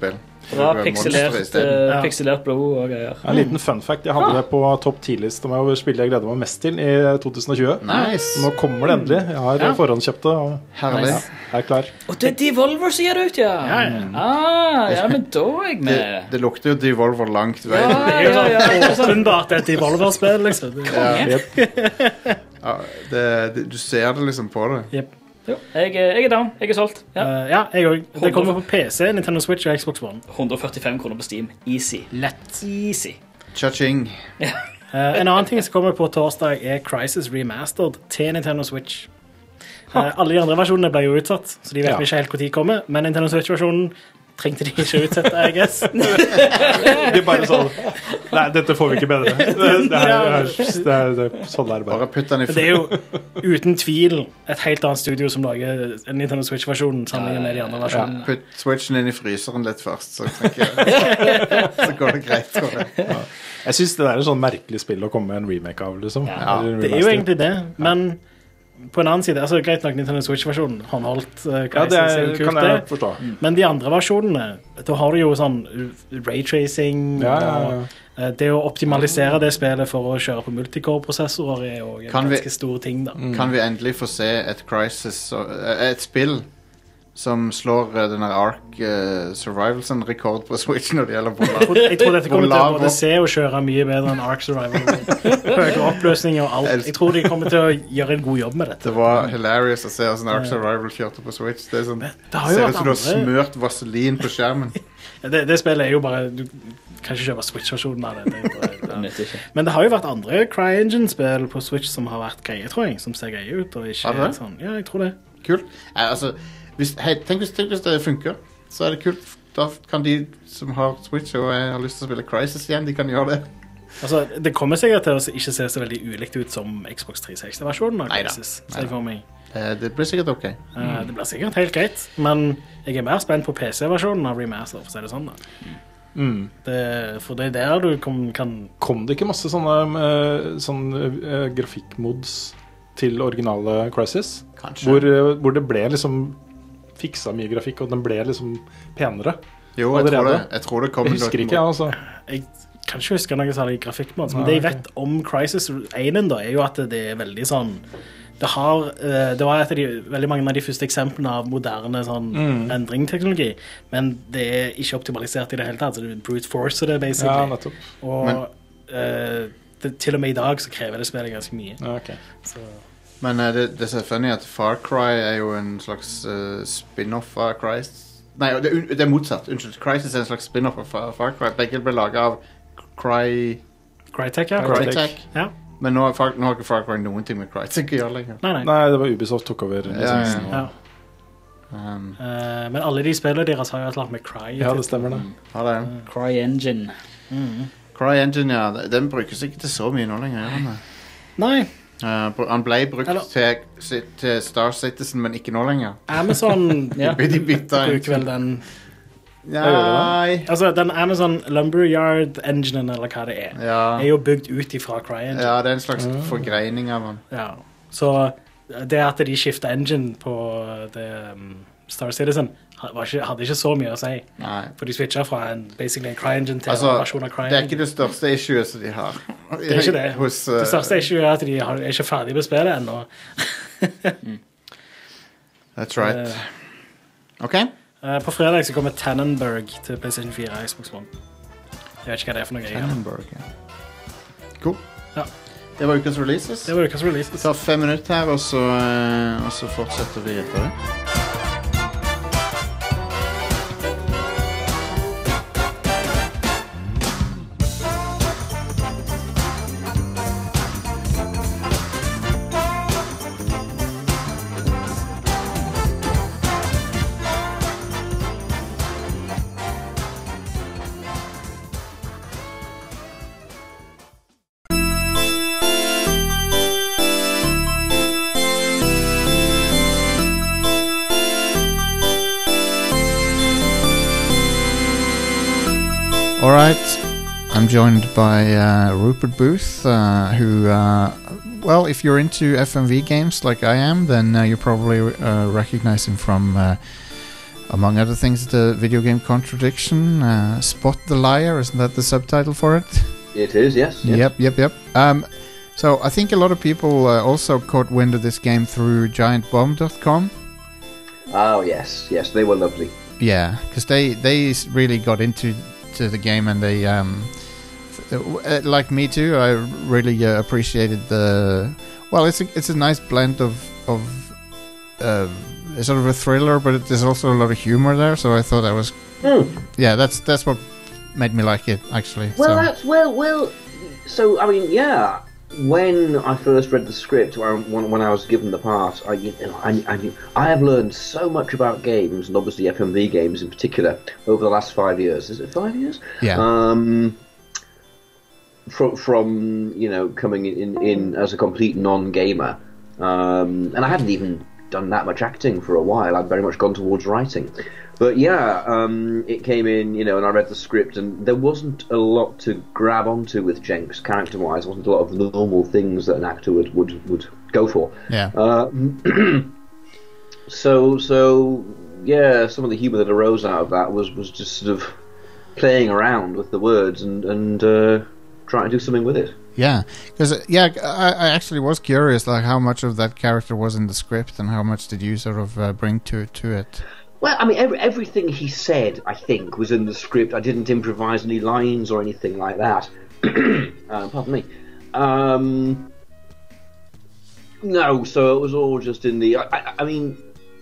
Bra du er pikselert, monster i stedet. uh, Ja. pikselert blod og greier. En liten fun fact. Jeg hadde det på topp ti-liste over spill jeg gleder meg mest til i tjue tjue. Nice. Nå kommer det endelig. Jeg har Ja. forhåndskjøpt det og Herlig. er klar. Og det er Devolver som gir det ut, ja! Ja, ja. Ah, ja, men da er jeg Det, med. det lukter jo Devolver langt vei. Ja, Det er jo ja, ja, ja, sånn åpenbart et Evolver-spill, liksom. Det- Konge. Ja, det, det, du ser det liksom på det. Jep. Jo, jeg, er- jeg er down. Jeg er solgt. Ja. Uh, ja, jeg òg. Det kommer på P C, Nintendo Switch og Xbox One. hundre og førtifem kroner på Steam. Easy. Lett. Easy. Cha-ching. Uh, en annen ting som kommer på torsdag, er Crysis Remastered til Nintendo Switch. Uh, alle de andre versjonene ble jo utsatt, så de vet Ja. ikke helt når de kommer. Men Nintendo Switch-versjonen trengte de ikke utsette, I guess. De bare sånn Nei, dette får vi ikke bedre. Det, det, er, det, er, det er sånn er det Bare bare. putt den i Men det er jo uten tvil et helt annet studio som lager en Nintendo Switch-versjon sammenlignet med de andre versjonene. Putt switchen inn i fryseren litt først, så tenker jeg Så går det greit. tror jeg. Jeg syns det er et sånn merkelig spill å komme med en remake av, liksom. Ja, Eller Det er jo remaster. egentlig det, men på en annen side, altså greit nok Nintendo Switch-versjonen, håndholdt uh, Ja, Crysis det er jo er, kult kan jeg det. forstå. Men de andre versjonene, da har du jo sånn raytracing, Ja, ja, ja. og uh, det å optimalisere det spillet for å kjøre på multicore-prosessorer er jo en Kan vi- ganske stor ting da. Kan vi endelig få se et Crisis og- eh, Et spill som slår eh, den der Ark uh, Survival-rekord på Switch når det gjelder hvor Jeg tror- Jeg tror dette kommer Hvor til å lav både og- se og kjøre mye bedre enn Ark Survival. Høyere oppløsning og alt. Jeg tror de kommer til å gjøre en god jobb med dette. Det var hilarious å se hvordan Ark Survival kjørte på Switch. Det, er sånn, det det har jo ser vært ut som du har andre- smørt vaselin på skjermen. Det, det spillet er jo bare Du kan ikke kjøpe Switch-versjonen av det. det, er bare, Det nytter ikke. Men det har jo vært andre CryEngine-spill på Switch som har vært greie, tror jeg. Som ser greie ut. Og ikke Har det det? sånn. Ja, jeg tror det. Kult. Eh, altså, hvis, hei, tenk, hvis, tenk hvis det funker, så er det kult. Da kan de som har Switch og eh, har lyst til å spille Crisis igjen, de kan gjøre det. Altså, det kommer sikkert til å ikke se så veldig ulikt ut som Xbox tre seksti-versjonen av Neida. Crysis. Neida. ser jeg for meg. Eh, det blir sikkert ok. Eh, Det blir sikkert helt greit, men jeg er mer spent på P C-versjonen av Remaster, for å si det sånn. da. Mm. Det, for det er der du kom, kan Kom det ikke masse sånne, eh, sånne eh, grafikkmods til originale Crysis? Kanskje. Hvor, eh, hvor det ble liksom fiksa mye grafikk, og den ble liksom penere. Jo, jeg tror det, allerede? jeg tror det kom Jeg husker ikke, jeg, altså. Jeg kan ikke huske noe særlig grafikkmods, men Nei, det jeg ok. vet om Crysis én, da, er jo at det er veldig sånn Det, har, eh, det var et av de, veldig mange av de første eksemplene av moderne sånn, Mm. endringteknologi, men det er ikke optimalisert i det hele tatt, så det er brute force det, basically. Ja, nettopp. Og Men- eh, det, til og med i dag så krever det spillet ganske mye. Ja, ok. Så, Men eh, det, det er så funny at Far Cry er jo en slags eh, spin-off av Crysis. Nei, det, er un- det er motsatt. Unnskyld. Crysis er en slags spin-off av Far, Far Cry. Begge ble laget av Cry... Crytek, ja. Crytek. Ja. Men nå, har Far, nå har ikke Far Cry noen ting med Crytek å gjøre lenger. Nei, nei. Nei, det var Ubisoft tok over. Ja, ja, lisensen, Ja. og- Um, Eh, men alle de spillene deres har jo et eller annet med Cry. Ja, det stemmer det. har det. CryEngine. CryEngine, ja. Den brukes ikke til så mye nå lenger. gjør den det? Nei, Eh, br- han ble brukt Eller- til, si- til Star Citizen, men ikke nå lenger. Amazon Ja. De bytta en- bruker vel den Nei. Altså, den Amazon Lumberyard-enginen, eller hva det er, Ja. er jo bygd ut ifra CryEngine. ja, det er en slags forgreining av han. Ja. Så det at de skiftet engine på det, um, Star Citizen, var ikke, hadde ikke så mye å si. Nei. For de switchet fra en, basically en CryEngine til Altså, en versjon av det er CryEngine. ikke det største issuet som de har. Det er ikke det. Hos, uh, Det største issue er at de har, er ikke ferdig med spillet ennå. That's right. Eh, OK. Eh, på fredag så kommer Tannenberg til PlayStation fire og Xbox One. Jeg vet ikke hva det er for noe. Jeg, Tannenberg, ja. Cool. Ja. Det var ukas releases. det var ukas release. Vi tar fem minutter her, og så, eh, og så fortsetter vi etter det. All right, I'm joined by uh, Rupert Booth, uh, who, uh, well, if you're into F M V games like I am, then uh, you probably uh, recognize him from uh, among other things, the video game contradiction. Uh, Spot the Liar, isn't that the subtitle for it? It is, yes. yes. Yep, yep, yep. Um, so I think a lot of people uh, also caught wind of this game through giant bomb dot com. Oh, yes, yes, they were lovely. Yeah, because they, they really got into to the game, and they, um, uh, like me too, I really uh, appreciated the... Well, it's a, it's a nice blend of... of uh, sort of a thriller, but it, there's also a lot of humor there, so I thought that was... Mm. Yeah, that's that's what made me like it, actually. Well, so. that's... Well, well... So, I mean, yeah... When I first read the script, when, when I was given the part, I, you know, I, I, I have learned so much about games, and obviously F M V games in particular, over the last five years. Is it five years? Yeah. Um, from, from you know, coming in, in as a complete non-gamer. Um, and I hadn't even done that much acting for a while. I'd very much gone towards writing. But yeah, um, it came in, you know, and I read the script, and there wasn't a lot to grab onto with Jenks, character-wise. There wasn't a lot of the normal things that an actor would, would, would go for. Yeah. Uh, so, so, yeah, some of the humour that arose out of that was, was just sort of playing around with the words and, and uh, trying to do something with it. Yeah, because yeah, I, I actually was curious, like how much of that character was in the script, and how much did you sort of uh, bring to to it? Well, I mean, every, everything he said, I think, was in the script. I didn't improvise any lines or anything like that. uh, pardon me. Um, no, so it was all just in the... I, I, I mean,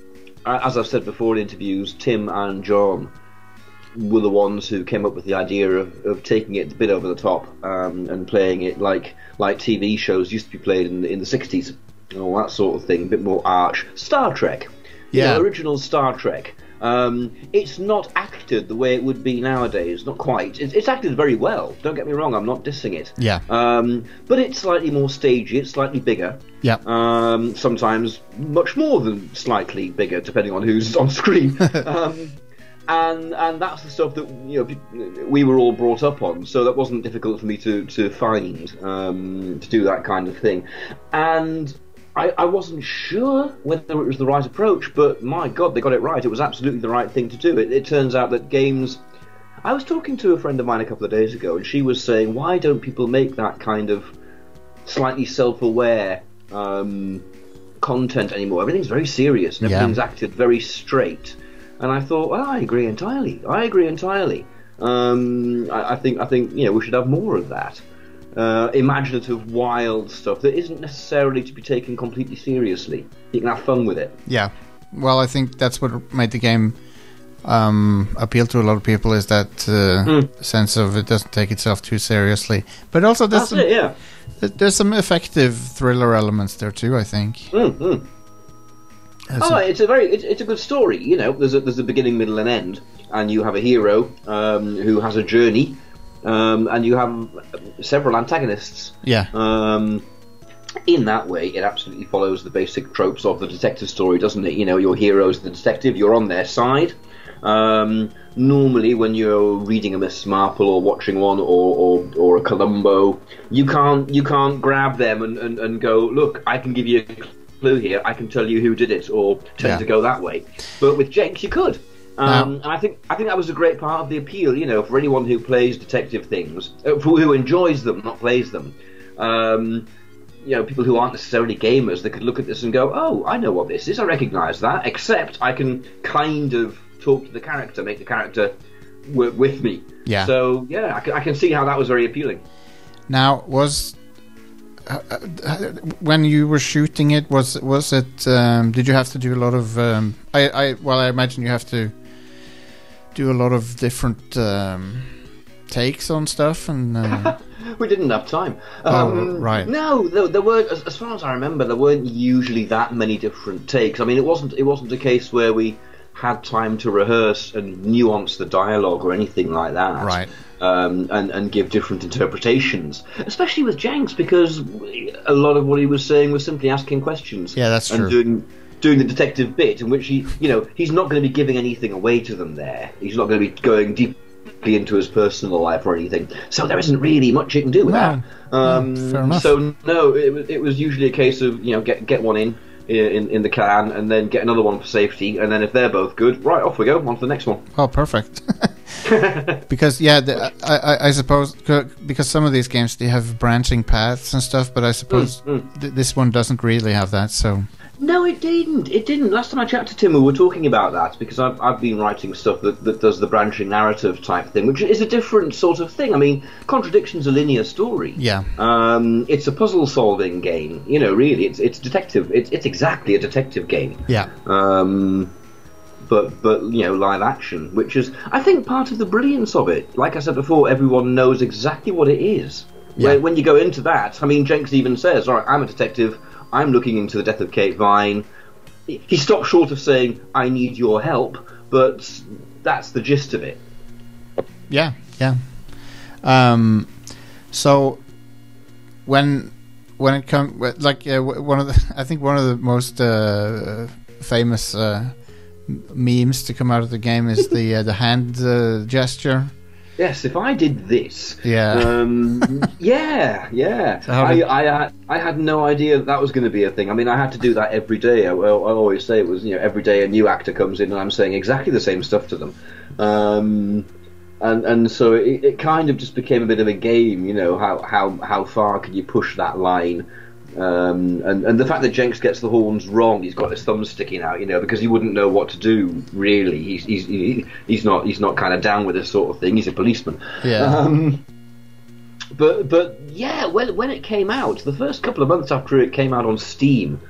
as I've said before in interviews, Tim and John were the ones who came up with the idea of, of taking it a bit over the top um, and playing it like like T V shows used to be played in the, in the sixties. And all that sort of thing, a bit more arch. Star Trek. Yeah. You know, original Star Trek. Um, it's not acted the way it would be nowadays. Not quite. It's, it's acted very well. Don't get me wrong. I'm not dissing it. Yeah. Um, but it's slightly more stagey. It's slightly bigger. Yeah. Um, sometimes much more than slightly bigger, depending on who's on screen. um, and and that's the stuff that you know we were all brought up on. So that wasn't difficult for me to to find um, to do that kind of thing. And I, I wasn't sure whether it was the right approach, but my God, they got it right. It was absolutely the right thing to do. It, it turns out that games... I was talking to a friend of mine a couple of days ago, and she was saying, why don't people make that kind of slightly self-aware um, content anymore? Everything's very serious, and everything's yeah. acted very straight. And I thought, well, I agree entirely. I agree entirely. Um, I, I think, I think, you know, we should have more of that. Uh, imaginative, wild stuff that isn't necessarily to be taken completely seriously. You can have fun with it. Yeah. Well, I think that's what made the game um, appeal to a lot of people, is that uh, mm. sense of it doesn't take itself too seriously. But also there's, That's some, it, yeah. there's some effective thriller elements there too, I think. Mm, mm. Oh, a, it's a very it's, it's a good story. You know, there's a, there's a beginning, middle, and end, and you have a hero um, who has a journey. Um, and you have several antagonists. Yeah. Um, in that way, it absolutely follows the basic tropes of the detective story, doesn't it? You know, your hero's the detective, you're on their side. Um, normally, when you're reading a Miss Marple or watching one, or, or, or a Columbo, you can't you can't grab them and, and, and go, look, I can give you a clue here, I can tell you who did it, or tend yeah. to go that way. But with Jenks, you could. Um, and I think I think that was a great part of the appeal, you know, for anyone who plays detective things, uh, for who enjoys them, not plays them. Um, you know, people who aren't necessarily gamers, they could look at this and go, "Oh, I know what this is. I recognise that." Except I can kind of talk to the character, make the character work with me. Yeah. So yeah, I can, I can see how that was very appealing. Now, was uh, uh, when you were shooting it, was was it? Um, did you have to do a lot of? Um, I, I well, I imagine you have to do a lot of different um, takes on stuff, and uh... we didn't have time. Um, oh, right. No, there, there weren't. As, as far as I remember, there weren't usually that many different takes. I mean, it wasn't. It wasn't a case where we had time to rehearse and nuance the dialogue or anything like that. Right. Um, and and give different interpretations, especially with Jenks, because a lot of what he was saying was simply asking questions. Yeah, that's and true. Doing, doing the detective bit in which he, you know, he's not going to be giving anything away to them there. He's not going to be going deeply into his personal life or anything. So there isn't really much you can do with no. that. Um, no, fair enough. So no, it, it was usually a case of, you know, get get one in, in in the can, and then get another one for safety, and then if they're both good, right, off we go, on to the next one. Oh, perfect. Because yeah, the, I, I I suppose because some of these games they have branching paths and stuff, but I suppose mm, mm. th- this one doesn't really have that. So no, it didn't. It didn't. Last time I chatted to Tim, we were talking about that because I've I've been writing stuff that, that does the branching narrative type thing, which is a different sort of thing. I mean, Contradiction's a linear story. Yeah. Um, it's a puzzle solving game. You know, really, it's it's detective. It's it's exactly a detective game. Yeah. Um. But, but you know, live action, which is, I think, part of the brilliance of it. Like I said before, everyone knows exactly what it is. Yeah. When, when you go into that, I mean, Jenks even says, all right, I'm a detective, I'm looking into the death of Kate Vine. He stops short of saying, I need your help, but that's the gist of it. Yeah, yeah. Um, so, when when it comes, like, uh, one of the, I think one of the most uh, famous... Uh, memes to come out of the game is the uh, the hand uh, gesture. Yes, if I did this, yeah, um, yeah, yeah. So I, did... I, I, I had no idea that, that was going to be a thing. I mean, I had to do that every day. I, I always say it was, you know, every day a new actor comes in and I'm saying exactly the same stuff to them, um, and and so it, it kind of just became a bit of a game. You know, how how how far can you push that line? Um, and, and the fact that Jenks gets the horns wrong, he's got his thumb sticking out, you know, because he wouldn't know what to do. Really, he's he's he, he's not he's not kind of down with this sort of thing. He's a policeman. Yeah. Um, but but yeah, when when it came out, the first couple of months after it came out on Steam,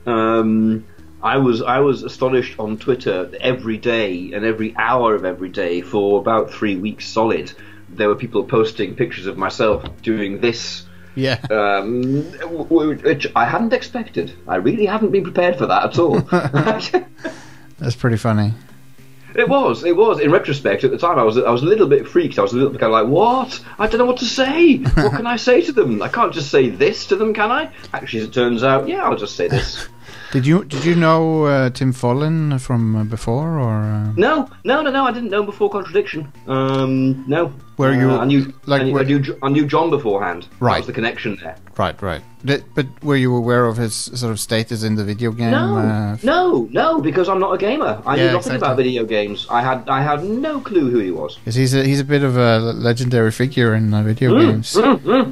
um, I was I was astonished on Twitter every day and every hour of every day for about three weeks solid. There were people posting pictures of myself doing this. Yeah. Um, which I hadn't expected. I really haven't been prepared for that at all. That's pretty funny. It was. It was. In retrospect, at the time, I was I was a little bit freaked. I was a little bit kind of like, what? I don't know what to say. What can I say to them? I can't just say this to them, can I? Actually, as it turns out, yeah, I'll just say this. Did you did you know uh, Tim Follin from uh, before or? Uh... No, no, no, no. I didn't know him before Contradiction. Um, no. Were you? Uh, I knew like I knew, were... I knew I knew John beforehand. Right. That was the connection there. Right, right. Did, but were you aware of his sort of status in the video game? No, uh... no, no. Because I'm not a gamer. I yeah, knew nothing exactly. about video games. I had I had no clue who he was. Because he's a, he's a bit of a legendary figure in uh, video mm, games. Mm, mm.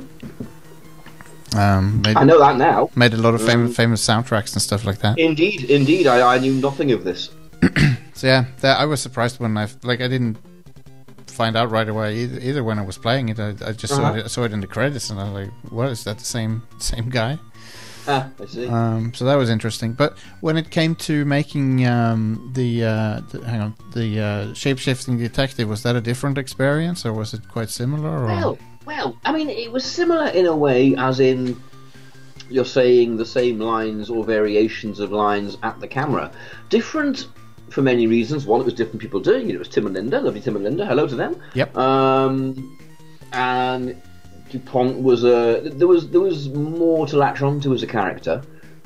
Um, made, I know that now. Made a lot of fam- um, famous soundtracks and stuff like that. Indeed, indeed. I, I knew nothing of this. So yeah, that, I was surprised when I like I didn't find out right away either, either when I was playing it. I, I just uh-huh. saw it saw it in the credits and I was like, "What is that? The same same guy?" Ah, I see. Um, so that was interesting. But when it came to making um, the, uh, the hang on the uh, shape-shifting detective, was that a different experience or was it quite similar? Or? Well, well, I mean, it was similar in a way, as in you're saying the same lines or variations of lines at the camera. Different for many reasons. One, it was different people doing it. It was Tim and Linda, lovely Tim and Linda. Hello to them. Yep. Um, and DuPont was a there was there was more to latch on to as a character.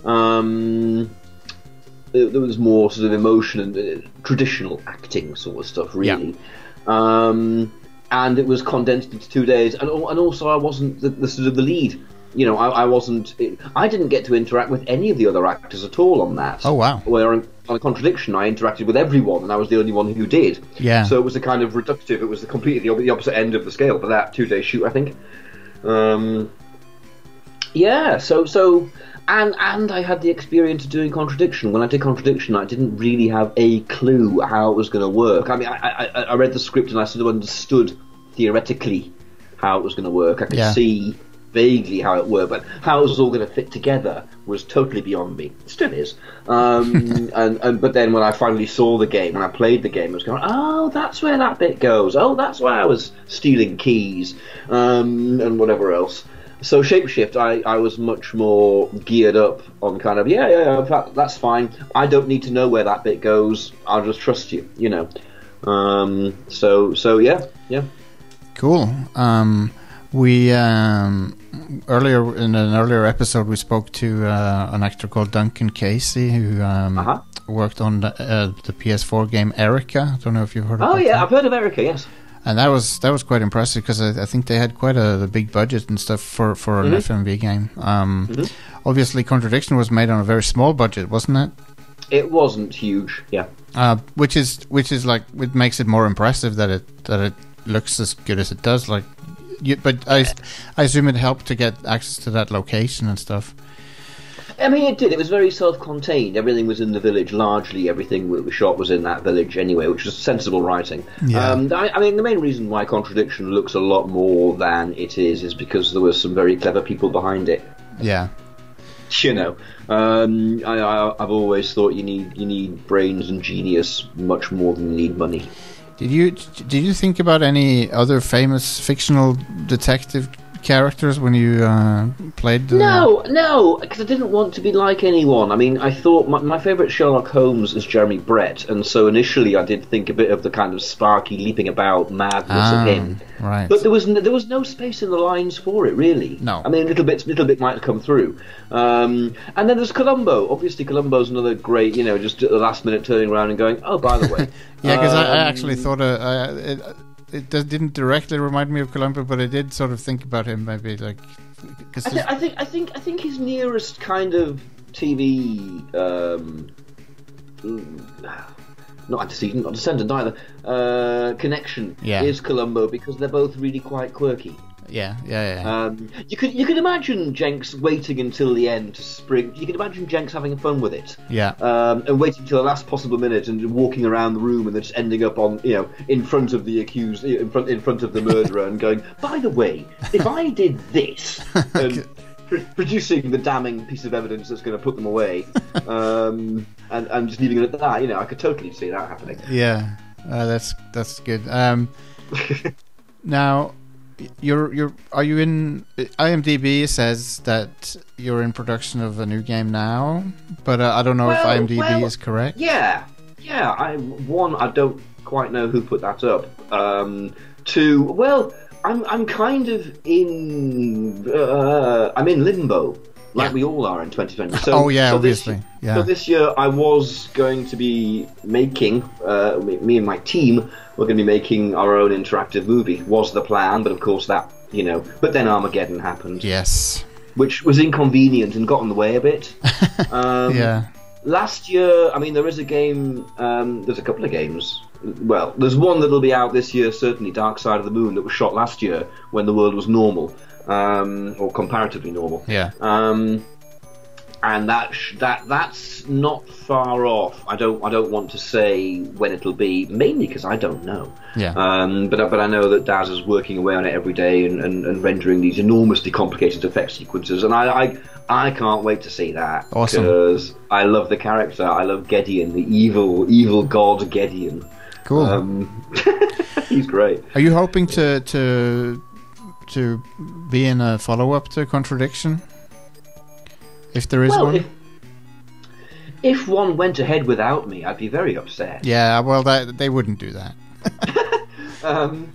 Um, there, there was more sort of emotion and uh, traditional acting sort of stuff, really. Yeah. Um, and it was condensed into two days, and and also I wasn't the, the sort of the lead. You know, I, I wasn't. I didn't get to interact with any of the other actors at all on that. Oh wow! Where on, on a Contradiction, I interacted with everyone, and I was the only one who did. Yeah. So it was a kind of reductive. It was the completely the, the opposite end of the scale for that two-day shoot, I think. Um. Yeah. So so, and and I had the experience of doing Contradiction. When I did Contradiction, I didn't really have a clue how it was going to work. I mean, I, I I read the script and I sort of understood theoretically how it was going to work. I could yeah. see vaguely how it worked, but how it was all going to fit together was totally beyond me. It still is. Um, and, and but then when I finally saw the game, when I played the game, I was going, oh, that's where that bit goes. Oh, that's why I was stealing keys um, and whatever else. So Shapeshift, I, I was much more geared up on kind of, yeah, yeah, yeah, that, that's fine. I don't need to know where that bit goes. I'll just trust you, you know. Um, so, so yeah, yeah. Cool. Um, we... Um Earlier in an earlier episode, we spoke to uh, an actor called Duncan Casey who um, uh-huh. worked on the, uh, the P S four game Erica. I don't know if you've heard of it. Oh, yeah, I've heard of Erica, yes. and that was that was quite impressive because I, I think they had quite a, a big budget and stuff for for an Mm-hmm. F M V game. Um, Mhm. Obviously, Contradiction was made on a very small budget, wasn't it? It wasn't huge, yeah. Uh, which is which is like it makes it more impressive that it that it looks as good as it does. Like, you, but I, I assume it helped to get access to that location and stuff. I mean, it did. It was very self-contained. Everything was in the village. Largely, everything that was shot was in that village anyway, which was sensible writing. Yeah. Um, I, I mean, the main reason why Contradiction looks a lot more than it is is because there were some very clever people behind it. Yeah. You know, um, I, I, I've always thought you need you need brains and genius much more than you need money. Did you did you think about any other famous fictional detective characters when you uh, played the... No, no, because I didn't want to be like anyone. I mean, I thought my, my favourite Sherlock Holmes is Jeremy Brett, and so initially I did think a bit of the kind of sparky, leaping about madness Ah, of him. right. But there was no, there was no space in the lines for it, really. No. I mean, a little bit, little bit might have come through. Um, and then there's Columbo. Obviously, Columbo's another great, you know, just at the last minute turning around and going, oh, by the way. Yeah, because I, I um, actually thought uh, uh, it, it does, didn't directly remind me of Columbo, but I did sort of think about him maybe like. Cause I, th- I think I think I think his nearest kind of T V, um, not antecedent, not descendant either, uh, connection Yeah. is Columbo because they're both really quite quirky. yeah, yeah, yeah. Um, you could you could imagine Jenks waiting until the end to spring. You could imagine Jenks having fun with it. yeah. Um, and waiting till the last possible minute and walking around the room and then just ending up on, you know, in front of the accused, in front in front of the murderer and going, by the way, if I did this, and pr- producing the damning piece of evidence that's going to put them away, um, and, and just leaving it at that, you know, I could totally see that happening. Yeah, uh, that's that's good. Um, now, you're you're are you in? IMDb says that you're in production of a new game now, but uh, I don't know Well, if IMDb well, is correct. Yeah, yeah. I one, I don't quite know who put that up. Um, two, well, I'm I'm kind of in uh, I'm in limbo, like Yeah. we all are in twenty twenty. So, Oh, yeah, so obviously, This, yeah. So this year I was going to be making uh, me, me and my team were going to be making our own interactive movie. Was the plan, but of course that you know. But then Armageddon happened, Yes. which was inconvenient and got in the way a bit. Um, Yeah. Last year, I mean, there is a game, um, there's a couple of games. Well, there's one that'll be out this year, certainly, Dark Side of the Moon, that was shot last year when the world was normal, um, or comparatively normal. Yeah. Um, and that sh- that that's not far off. I don't I don't want to say when it'll be, mainly because I don't know. Yeah. Um, but but I know that Daz is working away on it every day and, and, and rendering these enormously complicated effect sequences, and I, I I can't wait to see that. Awesome. Because I love the character. I love Gedeon, the evil evil god Gedeon. Cool. Um, he's great. Are you hoping to to to be in a follow up to Contradiction? If there is Well, one. if, if one went ahead without me, I'd be very upset. Yeah. Well, that they wouldn't do that. Um,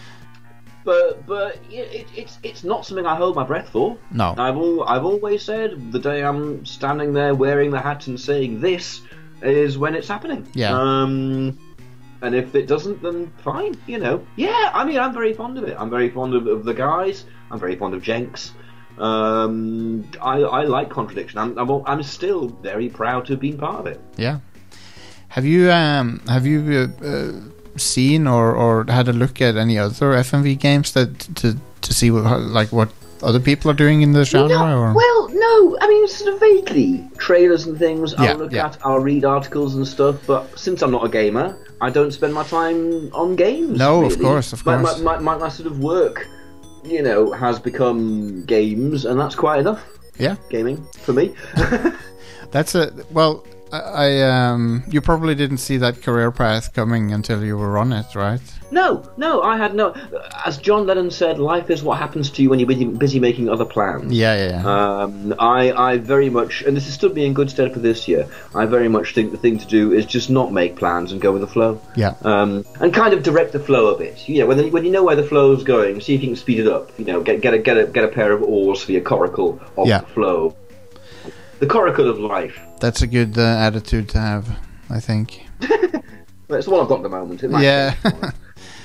but but it, it, it's it's not something I hold my breath for. No. I've al- I've always said the day I'm standing there wearing the hat and saying this is when it's happening. Yeah. Um, and if it doesn't, then fine. You know. Yeah. I mean, I'm very fond of it. I'm very fond of, of the guys. I'm very fond of Jenks. Um, I I like Contradiction. I'm I'm, al- I'm still very proud to have been part of it. Yeah. Have you um have you uh, uh, seen or, or had a look at any other F M V games that to to see what, like what other people are doing in the genre? No, or? well, no. I mean, sort of vaguely trailers and things. Yeah, I'll look yeah. at. I'll read articles and stuff. But since I'm not a gamer, I don't spend my time on games. No, of really. course, of My- course. My, my, my, my sort of work, you know, has become games, and that's quite enough. Yeah. Gaming for me. That's a well. I, I um. You probably didn't see that career path coming until you were on it, right? No, no, I had no. As John Lennon said, life is what happens to you when you're busy, busy making other plans. Yeah, yeah, yeah. Um, I, I very much, and this has stood me in good stead for this year, I very much think the thing to do is just not make plans and go with the flow. Yeah. Um, and kind of direct the flow a bit. You know, when, when you know where the flow's going, see if you can speed it up. You know, get, get, a, get, a, get a pair of oars for your coracle of Yeah. the flow. The coracle of life. That's a good uh, attitude to have, I think. Well, it's the one I've got at the moment. It might Yeah. change.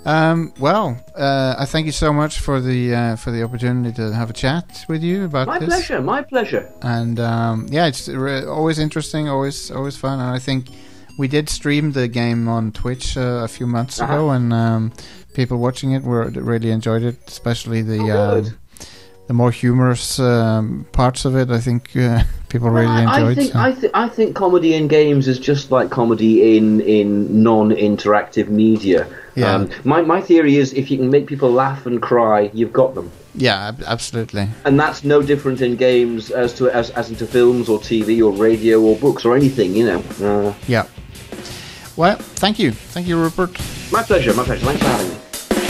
Um, well, uh, I thank you so much for the uh, for the opportunity to have a chat with you about my this. My pleasure, my pleasure. And um, yeah, it's re- always interesting, always always fun. And I think we did stream the game on Twitch uh, a few months uh-huh. ago, and um, people watching it were really enjoyed it, especially the oh, um, the more humorous um, parts of it. I think uh, people well, really I, enjoyed. I think so. I, th- I think comedy in games is just like comedy in in non-interactive media. Yeah. Um, my my theory is if you can make people laugh and cry, you've got them. Yeah, ab- absolutely. And that's no different in games as to as as into films or T V or radio or books or anything, you know. Uh, yeah. Well, thank you, thank you, Rupert. My pleasure, my pleasure. Thanks for having me.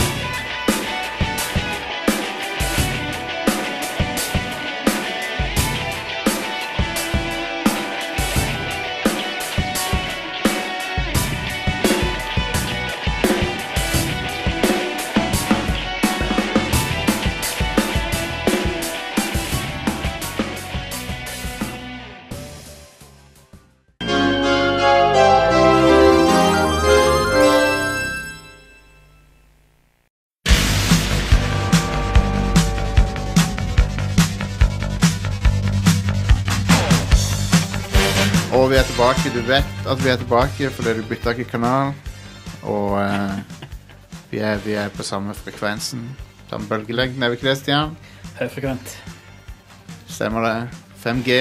Og vi er tilbake. Du vet at vi er tilbake fordi du bytter ikke kanal. Og uh, vi, er, vi er på samme frekvensen. Samme bølgelengden, er vi ikke det, Stian? Høyfrekvent. Stemmer det. fem G.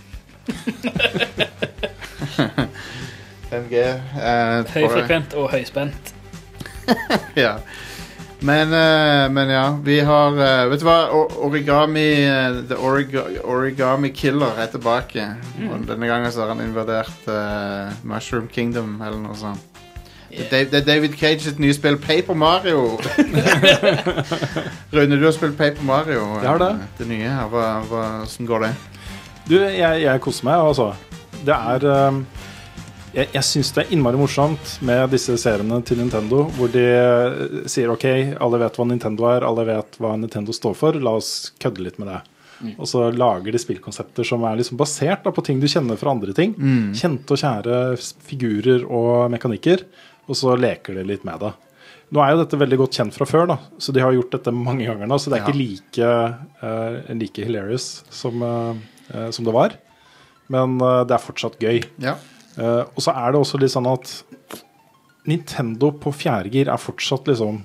fem G. Uh, Høyfrekvent og høyspent. Ja. Men, uh, men ja, vi har uh, vet du hva, o Origami uh, The Origa Origami Killer er tilbake. Mm. Og denne gangen så har han invadert uh, Mushroom Kingdom eller noe sånt. Yeah. Det, det er David Cage sitt nye spill Paper Mario. Rune, du har spilt Paper Mario. Jeg har det. Det nye her, hva, hva, hvordan går det? Du, jeg, jeg koser meg altså. Det er um Jeg, jeg synes det er innmari morsomt med disse seriene til Nintendo, hvor de sier ok, alle vet hva Nintendo er, alle vet hva Nintendo står for, la oss kødde litt med det. Mm. Og så lager de spillkonsepter som er liksom basert da, på ting du kjenner fra andre ting. Mm. Kjente og kjære figurer og mekanikker, og så leker de litt med det. Nå er jo dette veldig godt kjent fra før, da, så de har gjort dette mange ganger nå, så det er ja. ikke like, uh, like hilarious som, uh, som det var. Men uh, det er fortsatt gøy. Ja. Uh, og så er det også litt sånn at Nintendo på fjerde gir er fortsatt liksom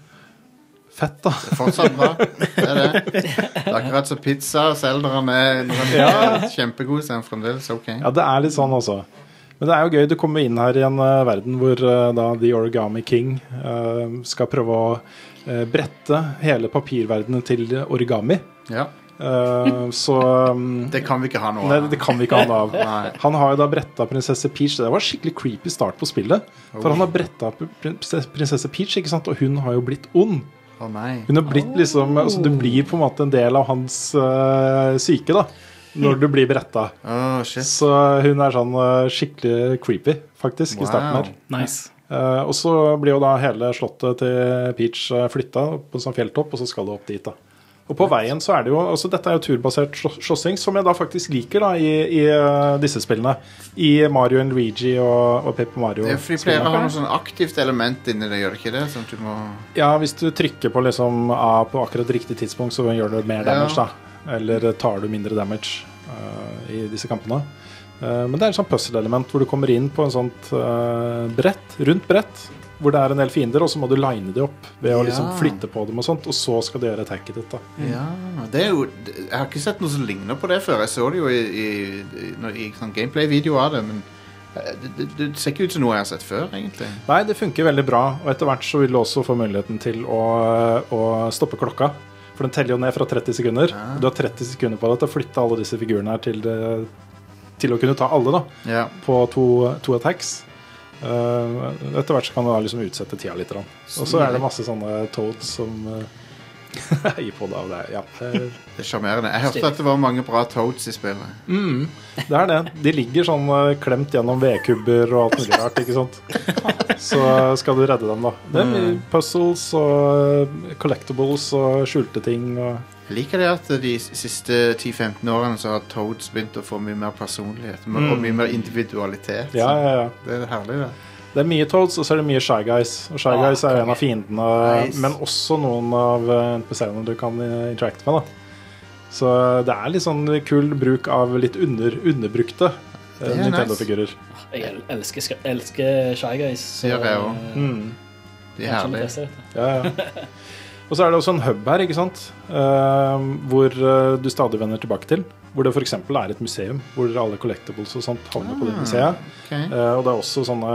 fett da. Det er fortsatt bra. Det er det. Det er akkurat så pizza selv når han er, når han er ja. kjempegod, så er han fremdeles ok. Ja, det er litt sånn også. Men det er jo gøy, du kommer inn her i en uh, verden hvor uh, da The Origami King uh, skal prøve å uh, brette hele papirverdenen til origami. Ja. Uh, så um, det kan vi ikke ha noe av. Nei, det kan vi ikke ha noe av. Nei. Han har jo da brettet prinsesse Peach. Det var skikkelig creepy start på spillet. Oh. For han har brettet prinsesse Peach, ikke sant? Og hun har jo blitt ond. Oh, nei. Hun har blitt liksom oh. altså, du blir på en måte en del av hans uh, syke da når du blir brettet. Oh, shit. Så hun er sånn uh, skikkelig creepy faktisk wow. I starten her. Nice. uh, Og så blir jo da hele slottet til Peach uh, flyttet på en sånn fjelltopp, og så skal du opp dit da. Og på veien så er det jo, altså dette er jo turbasert slåssing, som jeg da faktisk liker da i, i uh, disse spillene. I Mario and Luigi og, og Paper Mario. Det er fordi pleier å ha noe sånn aktivt element inni det, gjør det ikke det? Sånn at du må... Ja, hvis du trykker på liksom A på akkurat riktig tidspunkt, så gjør du mer damage ja. da. Eller tar du mindre damage uh, i disse kampene. Uh, men det er et sånt puzzle-element hvor du kommer inn på en sånt uh, brett, rundt brett, hvor det er en del fiender, og så må du line de opp ved å ja. liksom flytte på dem og sånt, og så skal du gjøre attacket ditt da. Ja, det er jo, jeg har ikke sett noe som ligner på det før. Jeg så det jo i, i, i, i sånn gameplay-video av det, men det, det, det ser ikke ut som noe jeg har sett før, egentlig. Nei, det funker veldig bra, og etter hvert så vil du også få muligheten til å, å stoppe klokka, for den teller jo ned fra tretti sekunder. Ja. Du har tretti sekunder på deg til å flytte alle disse figurene her til, til å kunne ta alle da, ja. på to, to attacks. Uh, etter hvert så kan du da liksom utsette tida litt og så er det masse sånne toads som uh, gir på det av det ja, det, det er charmerende. Jeg hørte at det var mange bra toads i spillet mm, det er det, de ligger sånn uh, klemt gjennom V-kubber og alt mulig rart, ikke sant så skal du redde dem da det er mye puzzles og collectibles og skjulte ting og jeg liker det at de siste ti til femten årene så har Toads begynt å få mye mer personlighet mm. og mye mer individualitet. Ja, ja, ja. Det er herlig det. Det er mye Toads, og så er det mye Shy Guys. Og Shy Guys er en av fiendene, Nice. men også noen av N P C-ene du kan interacte med. Da. Så det er litt sånn kul bruk av litt under, underbrukte er Nintendo-figurer. Jeg el- elsker, sk- elsker Shy Guys. Det gjør jeg også. eh, Mm. De er kanskje herlige. de fleste vet det. Ja, ja. Og så er det også en hub her, ikke sant? Eh, hvor eh, du stadig vender tilbake til. Hvor det for eksempel er et museum, hvor alle collectibles og sånt havner på det museet. Ok. Eh, og det er også sånne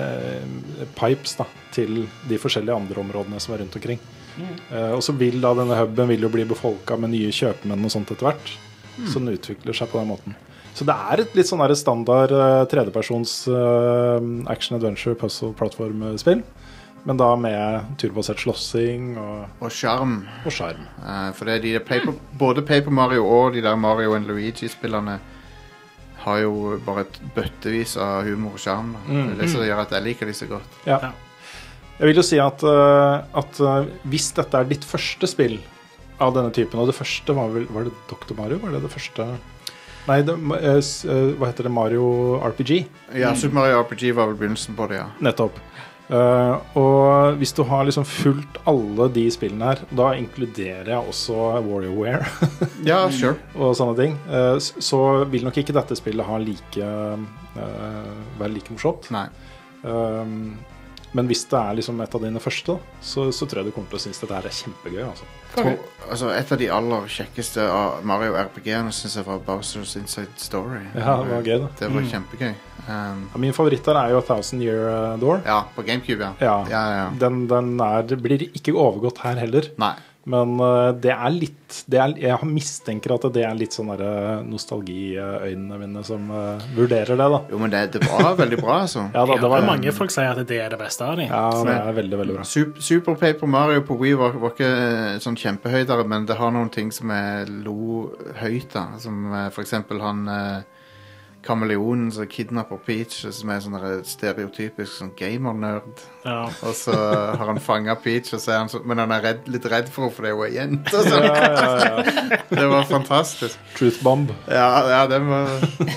eh, pipes da, til de forskjellige andre områdene som er rundt omkring. Eh, og så vil da denne huben vil jo bli befolket med nye kjøpmenn og sånt etter hvert. Så den utvikler seg på den måten. Så det er et litt sånn der standard eh, tredjepersons eh, action-adventure puzzle-plattformspill. Men da med turbasert slåssing og, Og sjarm. og skjerm. Eh, for det er de der Paper, både Paper Mario og de der Mario and Luigi-spillerne har jo bare et bøttevis av humor og sjarm. da. Mm. Det er det som gjør at jeg liker de så godt. Ja. Ja. Jeg vil jo si at, uh, at uh, hvis dette er ditt første spill av denne typen, og det første var vel Var det doktor Mario? Var det det første? Nei, det, uh, s- uh, hva heter det? Mario R P G? Ja, Super Mario R P G var vel begynnelsen på det, ja. Nettopp. Uh, og hvis du har liksom fulgt alle de spillene her, da inkluderer jeg også WarioWare Ja, sure. og sånne ting, uh, s- så vil nok ikke dette spillet ha like uh, være like morsomt. Nei. Um, men hvis det er liksom et av dine første, da, så, så tror jeg du kommer til å synes dette her er kjempegøy. Altså. To, altså, et av de aller kjekkeste av Mario R P G-ene synes jeg var Bowser's Inside Story. Ja, det var gøy da. Det var kjempegøy. Um, Ja, min favoritt der er jo A Thousand Year uh, Door. ja, på GameCube, ja. Ja, Ja, ja. Den, den er, det blir ikke overgått her heller. Nei. Men uh, det er litt det er, Jeg har mistenker at det er litt sånn der, uh, nostalgiøynene mine som uh, vurderer det, da. Jo, men det, det var veldig bra, altså. Ja, da, det Det var var mange folk sier at det er det beste av dem. Ja, det er veldig, veldig bra. Super, Super Paper Mario på Wii var, var ikke eh, sånn kjempehøydere, men det har noen ting som er lo høyt, da. Som eh, for eksempel han eh, kameleonen som kidnapper Peach, som er sånn der stereotypisk sånn gamer-nerd. Ja. Og så har han fanget Peach, og så er han så, men han er redd, litt redd for henne, for det er jo en jente. og sånn. Ja, ja, ja. Det var fantastisk. Truth Bomb. Ja, ja, det var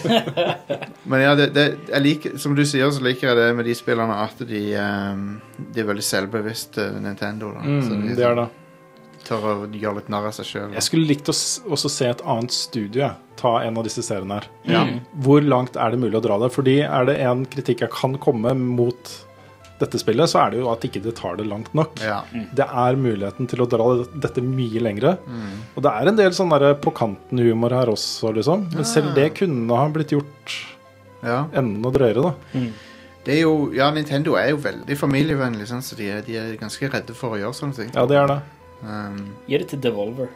Men ja, det, det, jeg liker, som du sier, så liker jeg det med de spillerne at de, ehm, de er veldig selvbevisste Nintendo. Da. Så Mm, de det er det. tør å gjøre litt narr av seg selv. Jeg skulle likt å s- også se et annet studio jeg, ta en av disse seriene her. Ja. Hvor langt er det mulig å dra det? Fordi er det en kritikk jeg kan komme mot dette spillet, så er det jo at ikke det tar det langt nok. Ja. Det er muligheten til å dra dette mye lengre. Og det er en del sånn der på kanten-humor her også, liksom. Men selv det kunne ha blitt gjort Ja. enda drøyere, da. Det er jo, ja, Nintendo er jo veldig familievennlig, sånn, så de er, de er ganske redde for å gjøre sånne ting. Ja, det er det. Um, Gi det til Devolver.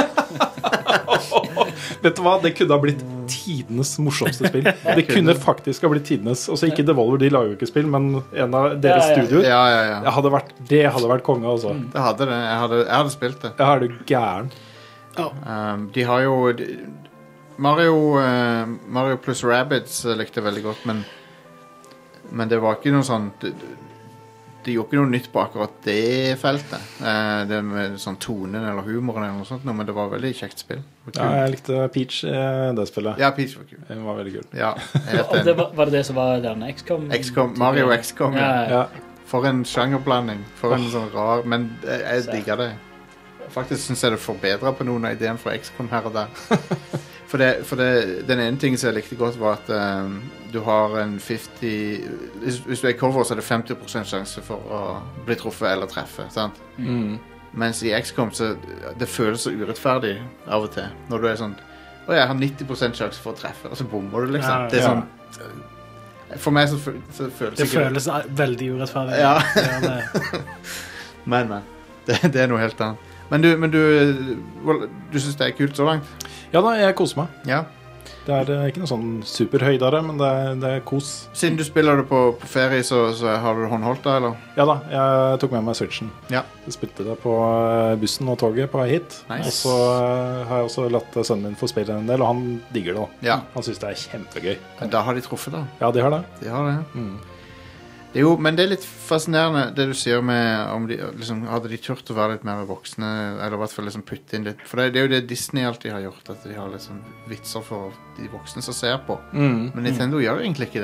Vet du hva? Det kunne ha blitt tidenes morsomste spill. Det kunne faktisk ha blitt tidenes. Også ikke Devolver, de lager jo ikke spill, men en av deres Ja, ja. studioer. ja, ja, ja. Det hadde vært, det hadde vært konge, altså. Det hadde det. Jeg hadde, jeg hadde spilt det. Ja, er du gæren? Um, de har jo de, Mario uh, Mario pluss Rabbids uh, likte jeg veldig godt, men Men det var ikke noe sånn de, de gjorde ikke noe nytt på akkurat det feltet. Uh, det med sånn tonen eller humoren eller noe sånt, men det var veldig kjekt spill. Det var Ja, kult. jeg likte Peach, eh, det spillet. Ja, Peach var kul. Det var veldig kul. Ja, jeg er helt Og det enig. var, var det det som var den X COM? X COM, Mario X COM, ja. Ja, ja. Ja. For en sjangerblanding. For en sånn rar. Men jeg, jeg digger det. Faktisk syns jeg det forbedrer på noen av ideene fra X COM her og der. For, det, for det, den ene tingen som jeg likte godt, var at um, du har en femti hvis, hvis du er cover, så er det femti prosent sjanse for å bli truffet eller treffe. Sant? Mm. Mens i X COM så det føles så urettferdig av og til. Når du er sånn Å, jeg har nitti prosent sjanse for å treffe, og så bommer du, liksom. Ja, Det er ja. sånn For meg så, fø- så føles Det ikke føles veldig urettferdig. Ja. Det gjør det. Men, men. Det, det er noe helt annet. Men du, men du, well, du syns det er kult så langt? Ja da, jeg koser meg. Ja. Det er eh, ikke noe sånn superhøydere, men det er, det er kos. Siden du spiller det på, på ferie, så, så har du håndholdt det, eller? Ja da, jeg tok med meg Switchen. Ja. Jeg spilte det på eh, bussen og toget på vei hit. Nice. Og så eh, har jeg også latt sønnen min få spille en del, og han digger det. Da. Ja. Han syns det er kjempegøy. Men da har de truffet, da. Ja, de har det. De har det. Mm. Det er jo, men det er litt fascinerende, det du sier med om de, liksom, hadde de turt å være litt mer voksne, eller i hvert fall liksom putte inn litt. For det, det er jo det Disney alltid har gjort, at de har liksom vitser for de voksne som ser på. Mm. Men Nintendo gjør egentlig ikke det.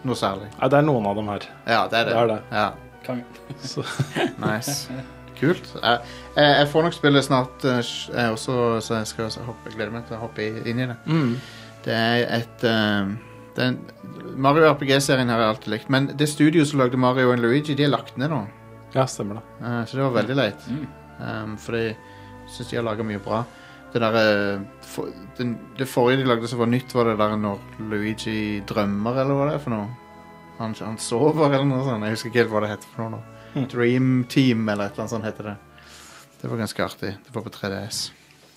noe særlig. Nei, det er noen av dem her. Ja, det er det. Det er det. Ja. Så. Nice. Kult. Jeg, jeg, jeg får nok spille snart uh, jeg også, så jeg skal hoppe, glede meg til å hoppe inn i det. Mm. Det er et uh, det er en, Mario R P G-serien har jeg alltid likt, men det studio som lagde Mario og Luigi, de er lagt ned nå. Ja, stemmer det. Uh, så det var veldig leit. Mm. Um, fordi jeg synes de har laget mye bra. Det der, uh, for, den, det forrige de lagde som var nytt, var det der når Luigi drømmer, eller hva det er for noe. Han, han sover eller noe sånt. Jeg husker ikke helt hva det heter for noe nå. Mm. Dream Team eller et eller annet sånt heter det. Det var ganske artig. Det var på tre D S.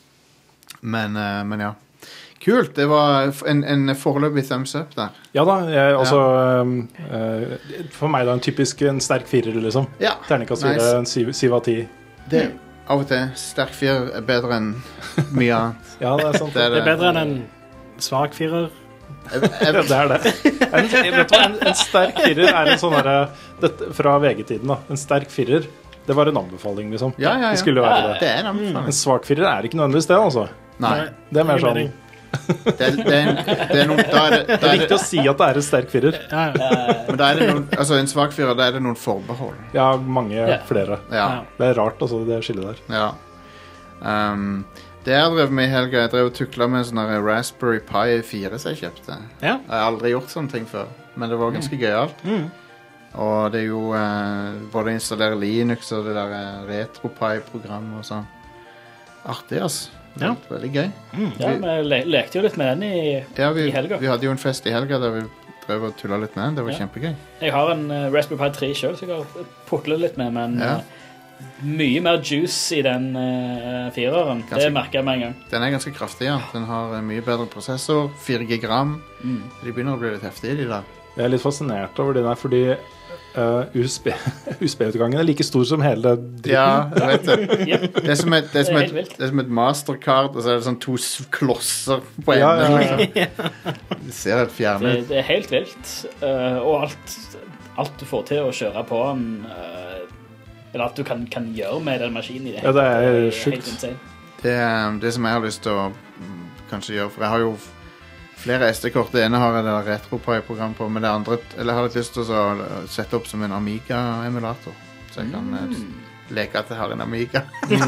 Men, uh, men ja. Kult. Det var en, en foreløpig thumbs up der. Ja da, jeg, altså ja. uh, for meg da en typisk en sterk firer, liksom. Ja. Terningkast Nice. fire, en syv, syv av ti. Det, av og til. Sterk firer er bedre enn mye annet. Ja, det er sant. Det er, Det er bedre enn en svak firer. Jeg, jeg, Ja, det er det. En, vet du hva, en, en sterk firer er en sånn herre dette- fra V G-tiden, da. En sterk firer, det var en anbefaling, liksom. ja, ja, ja. Det skulle være det. Det er en anbefaling. En svak firer er ikke nødvendigvis det, altså. Nei. Det er mer Ingen sånn. mening. Det er, det er, en, det er noen, da er det, Det da er er viktig det, å si at det er en sterk firer. Ja, ja. men da er det noen, altså en svak firer, da er det noen forbehold. Ja, mange Ja. flere. Ja, Ja. Det er rart, altså, det skillet der. ja. Um, det jeg drev med i helga, jeg drev og tuklet med en sånn der Raspberry Pi fire som jeg kjøpte. Ja. Jeg har aldri gjort sånne ting før, men det var ganske gøyalt. Mm. Og det er jo eh, både å installere Linux og det der eh, RetroPie-programmet og sånn. Artig, ass. Ja. Veldig, veldig gøy. Ja, vi le lekte jo litt med den i, Ja, vi, i helga. vi hadde jo en fest i helga der vi drev og tullet litt med den. Det var Ja. kjempegøy. Jeg har en uh, Raspberry Pi tre selv, så jeg har putlet litt med, men Ja. uh, mye mer juice i den uh, fireren. Ganske- Det merket jeg med en gang. Den er ganske kraftig, ja. Den har en mye bedre prosessor, fire gigram. Mm. De begynner å bli litt heftige, de der. Jeg er litt fascinert over det der, fordi uh, U S B-utgangen er like stor som hele dritten. Ja, jeg vet det. Yep. Det er som et, det er som Det er et, helt vilt. det er som et mastercard, og så er det sånn to s- klosser på Ja, enden. ja, ja. Liksom. Det ser helt fjerne Det, ut. det er helt vilt. Uh, og alt, alt du får til å kjøre på den, uh, eller alt du kan, kan gjøre med den maskinen i det. Ja, det er helt sjukt. insane. Det, er- det som jeg har lyst til å mm, kanskje gjøre, for jeg har jo f- flere S D-kort. Det ene har jeg det der RetroPie-program på, men det andre, eller jeg har litt lyst til å så sette opp som en Amiga-emulator. Så jeg kan eh, leke at jeg har en Amiga.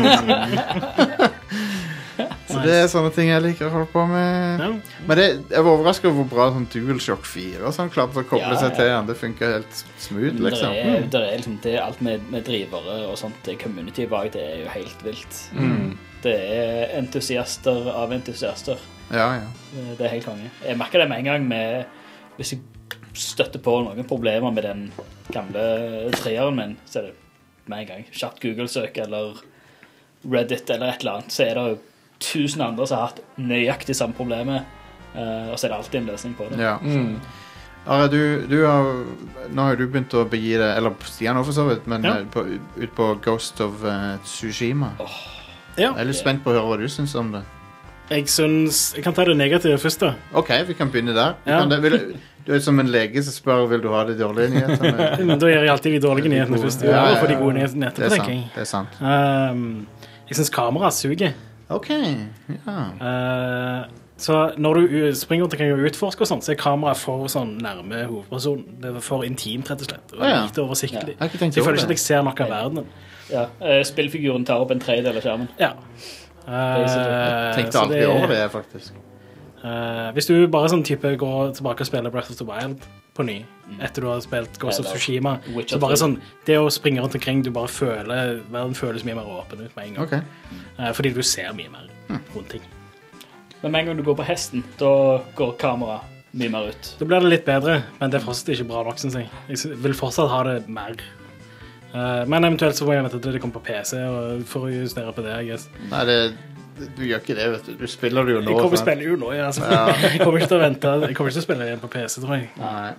Så det er sånne ting jeg liker å holde på med. Ja. Men det, jeg var overrasket over hvor bra sånn DualShock fire og sånn klarte å koble Ja, seg ja. til den. Det funker helt smooth, liksom. Det er, der er liksom det, alt med, med drivere og sånt, det community bak, det er jo helt vilt. Mm. Det er entusiaster av entusiaster. Ja, ja. Det det er helt konge. Jeg merker det med en gang med, hvis jeg støtter på noen problemer med den gamle treeren min, så er det med en gang kjapt Google-søk eller Reddit eller et eller annet, så er det jo tusen andre som har hatt nøyaktig samme problemet, uh, og så er det alltid en løsning på det. ja. Mm. Are, du, du har, nå har jo du begynt å begi deg, eller Stian også for så vidt, men Ja. eh, på, ut på Ghost of eh, Tsushima. Ja. Jeg er litt spent på å høre hva du synes om det. Jeg syns Jeg kan ta det negative først, da. Ok, vi kan begynne der. Vi Ja. Kan, det, vil, du er som en lege som spør vil du ha de dårlige nyhetene. Men da gjør jeg alltid de dårlige nyhetene først. Ja, Ja, ja, ja. for de gode nyhetene Det etterpå, er tenker sant. jeg. Det er sant. Um, jeg syns kameraet suger. Ok, ja. Uh, så når du u- springer rundt og kan utforske, og sånt, så er kameraet for sånn nærme hovedpersonen. Det er for intimt, rett og slett. Og Å, ja. lite oversiktlig. Jeg har ikke tenkt Så jeg over føler ikke at det. jeg ser noe av verdenen. Ja, uh, spillfiguren tar opp en tredjedel av skjermen. Ja. Uh, Jeg tenkte så aldri over det, faktisk. Uh, hvis du bare sånn type går tilbake og spiller Breath of the Wild på ny, etter du har spilt Ghost of Eller Tsushima, Witcher så bare tre. sånn, det å springe rundt omkring, du bare føler, verden føles mye mer åpen ut med en gang. Ok. Uh, fordi du ser mye mer rundt ting. Men med en gang du går på hesten, da går kamera mye mer ut. Da blir det litt bedre, men det er fortsatt ikke bra nok, synes jeg. Jeg sy- vil fortsatt ha det mer. Uh, men eventuelt så må jeg vente til det kommer på P C, og for å justere på det, I guess. Nei, det, du gjør ikke det, vet du. Du spiller det jo nå. Jeg kommer til å sant? spille jo nå, ja. Altså. Ja. jeg kommer ikke til å vente, jeg kommer ikke til å spille igjen på P C, tror jeg. Nei.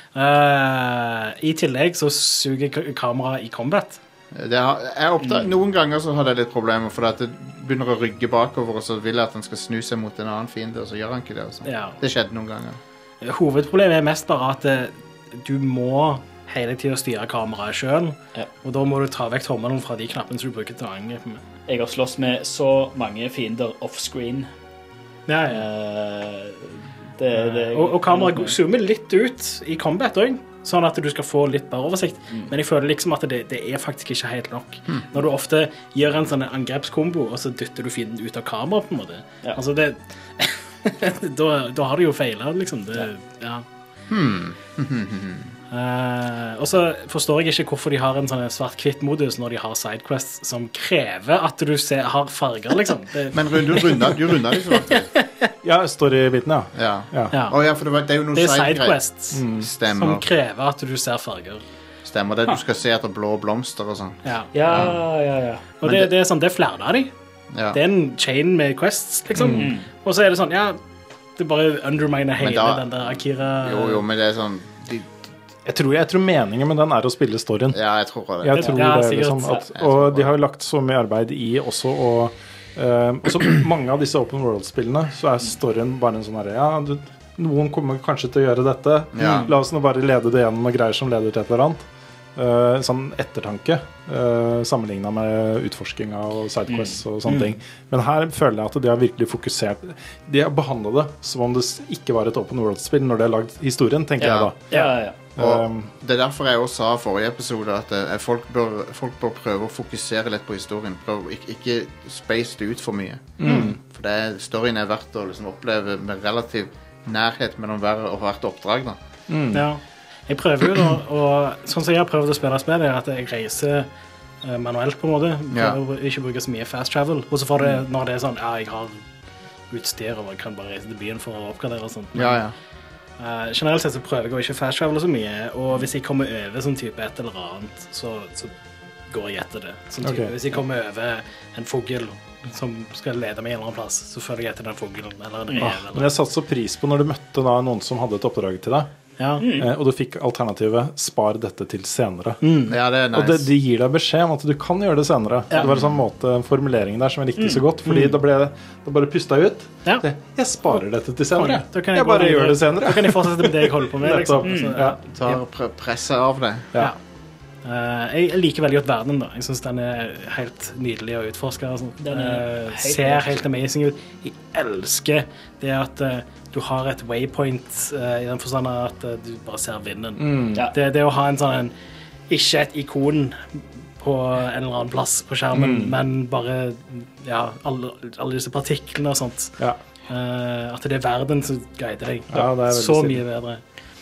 Uh, I tillegg så suger k- kameraet i combat. Det har, jeg oppdager, Noen ganger så har jeg litt problemer, for at det begynner å rygge bakover, og så vil jeg at han skal snu seg mot en annen fiende, og så gjør han ikke det. Altså. Ja. Det skjedde noen ganger. Hovedproblemet er mest bare at eh, du må hele tiden styre kameraet selv, Ja. og da må du ta vekk tommelen fra de knappene som du bruker til å angripe med. Jeg har slåss med så mange fiender off-screen. Ja, ja. Eh, Det, det, og, og kameraet zoomer litt ut i combat også, sånn at du skal få litt bedre oversikt. Mm. Men jeg føler liksom at det, det er faktisk ikke helt nok. Mm. Når du ofte gjør en sånn angrepskombo, og så dytter du fienden ut av kamera på en måte. Ja. Altså det... da, da har du jo feilet, liksom. Det, ja. Hmm. Uh, og så forstår jeg ikke hvorfor de har en sånn svart-kvitt-modus når de har sidequests som krever at du ser, har farger, liksom. Det... Men du runder, du runder de svart-kvitt? Ja, story-biten, ja. Ja. Ja. Ja. Oh, ja, for det, var, det er jo noen det er sidequests mm. som krever at du ser farger. Stemmer det, du skal se etter blå blomster og sånn. Ja, ja, ja, ja. Og det, det er sånn, det er flere av de. Ja. Det er en chain med quests, liksom. Mm. Og så er det sånn, ja, det bare underminer hele da, den der Akira... Jo, jo, men det er sånn... De, Jeg tror, jeg tror meningen med den er å spille storyen. Ja, jeg tror det. Jeg tror ja, det liksom, at, og de har jo lagt så mye arbeid i også, og uh, også mange av disse open world-spillene, så er storyen bare en sånn her, ja, du, noen kommer kanskje til å gjøre dette. Ja. La oss nå bare lede det gjennom med greier som leder til et eller annet. Uh, sånn ettertanke, uh, sammenlignet med utforsking av sidequests og sånne mm. ting. Men her føler jeg at de har virkelig fokusert, de har behandlet det som om det ikke var et open world-spill når de har lagd historien, tenker ja. jeg da. Ja, ja, ja. Og um, det er derfor jeg også sa i forrige episode at uh, folk, bør, folk bør prøve å fokusere litt på historien. Prøv ikke, ikke space det ut for mye. Mm. For det er, storyen er verdt å liksom, oppleve med relativ nærhet mellom hver og hvert oppdrag. Da. Mm. Ja. Jeg prøver jo da, og sånn som jeg har prøvd å spille spill, er at jeg reiser uh, manuelt på en måte. Prøver ja. Ikke bruke så mye fast travel. Og så får det, når det er sånn, ja, jeg har utstyr og jeg kan bare reise til byen for å oppgradere og sånt. Ja, ja. Uh, generelt sett så prøver jeg å ikke fast travel så mye, og hvis jeg kommer over sånn type et eller annet, så, så går jeg etter det. Sånn type, okay. Hvis jeg kommer over en fugl som skal lede meg en eller annen plass, så følger jeg etter den fuglen eller en rev. Ah, men jeg satte så pris på når du møtte da, noen som hadde et oppdrag til deg. Ja. Mm. Eh, og du fikk alternativet spar dette til senere. Mm. Ja, det er nice. Og det, de gir deg beskjed om at du kan gjøre det senere. Ja. Det var en sånn måte, formulering der som jeg likte mm. så godt, fordi mm. da ble det da bare pustet ut. Ja. Det, jeg sparer dette til senere. Jeg, jeg bare gjør det senere. Da kan jeg fortsette med det jeg holder på med. Liksom. Mm. Så, ja. Tar pre presset av det. Ja. Uh, jeg liker veldig godt verden da. Jeg synes den er helt nydelig å utforske. Den uh, ser helt amazing ut. Jeg elsker det at uh, du har et waypoint uh, i den forstand at uh, du bare ser vinden. Mm. Ja. Det, det å ha en sånn, ikke et ikon på en eller annen plass på skjermen, mm. men bare ja, alle, alle disse partiklene og sånt. Ja. Uh, at det er verden som guider deg. Ja, det er så mye bedre.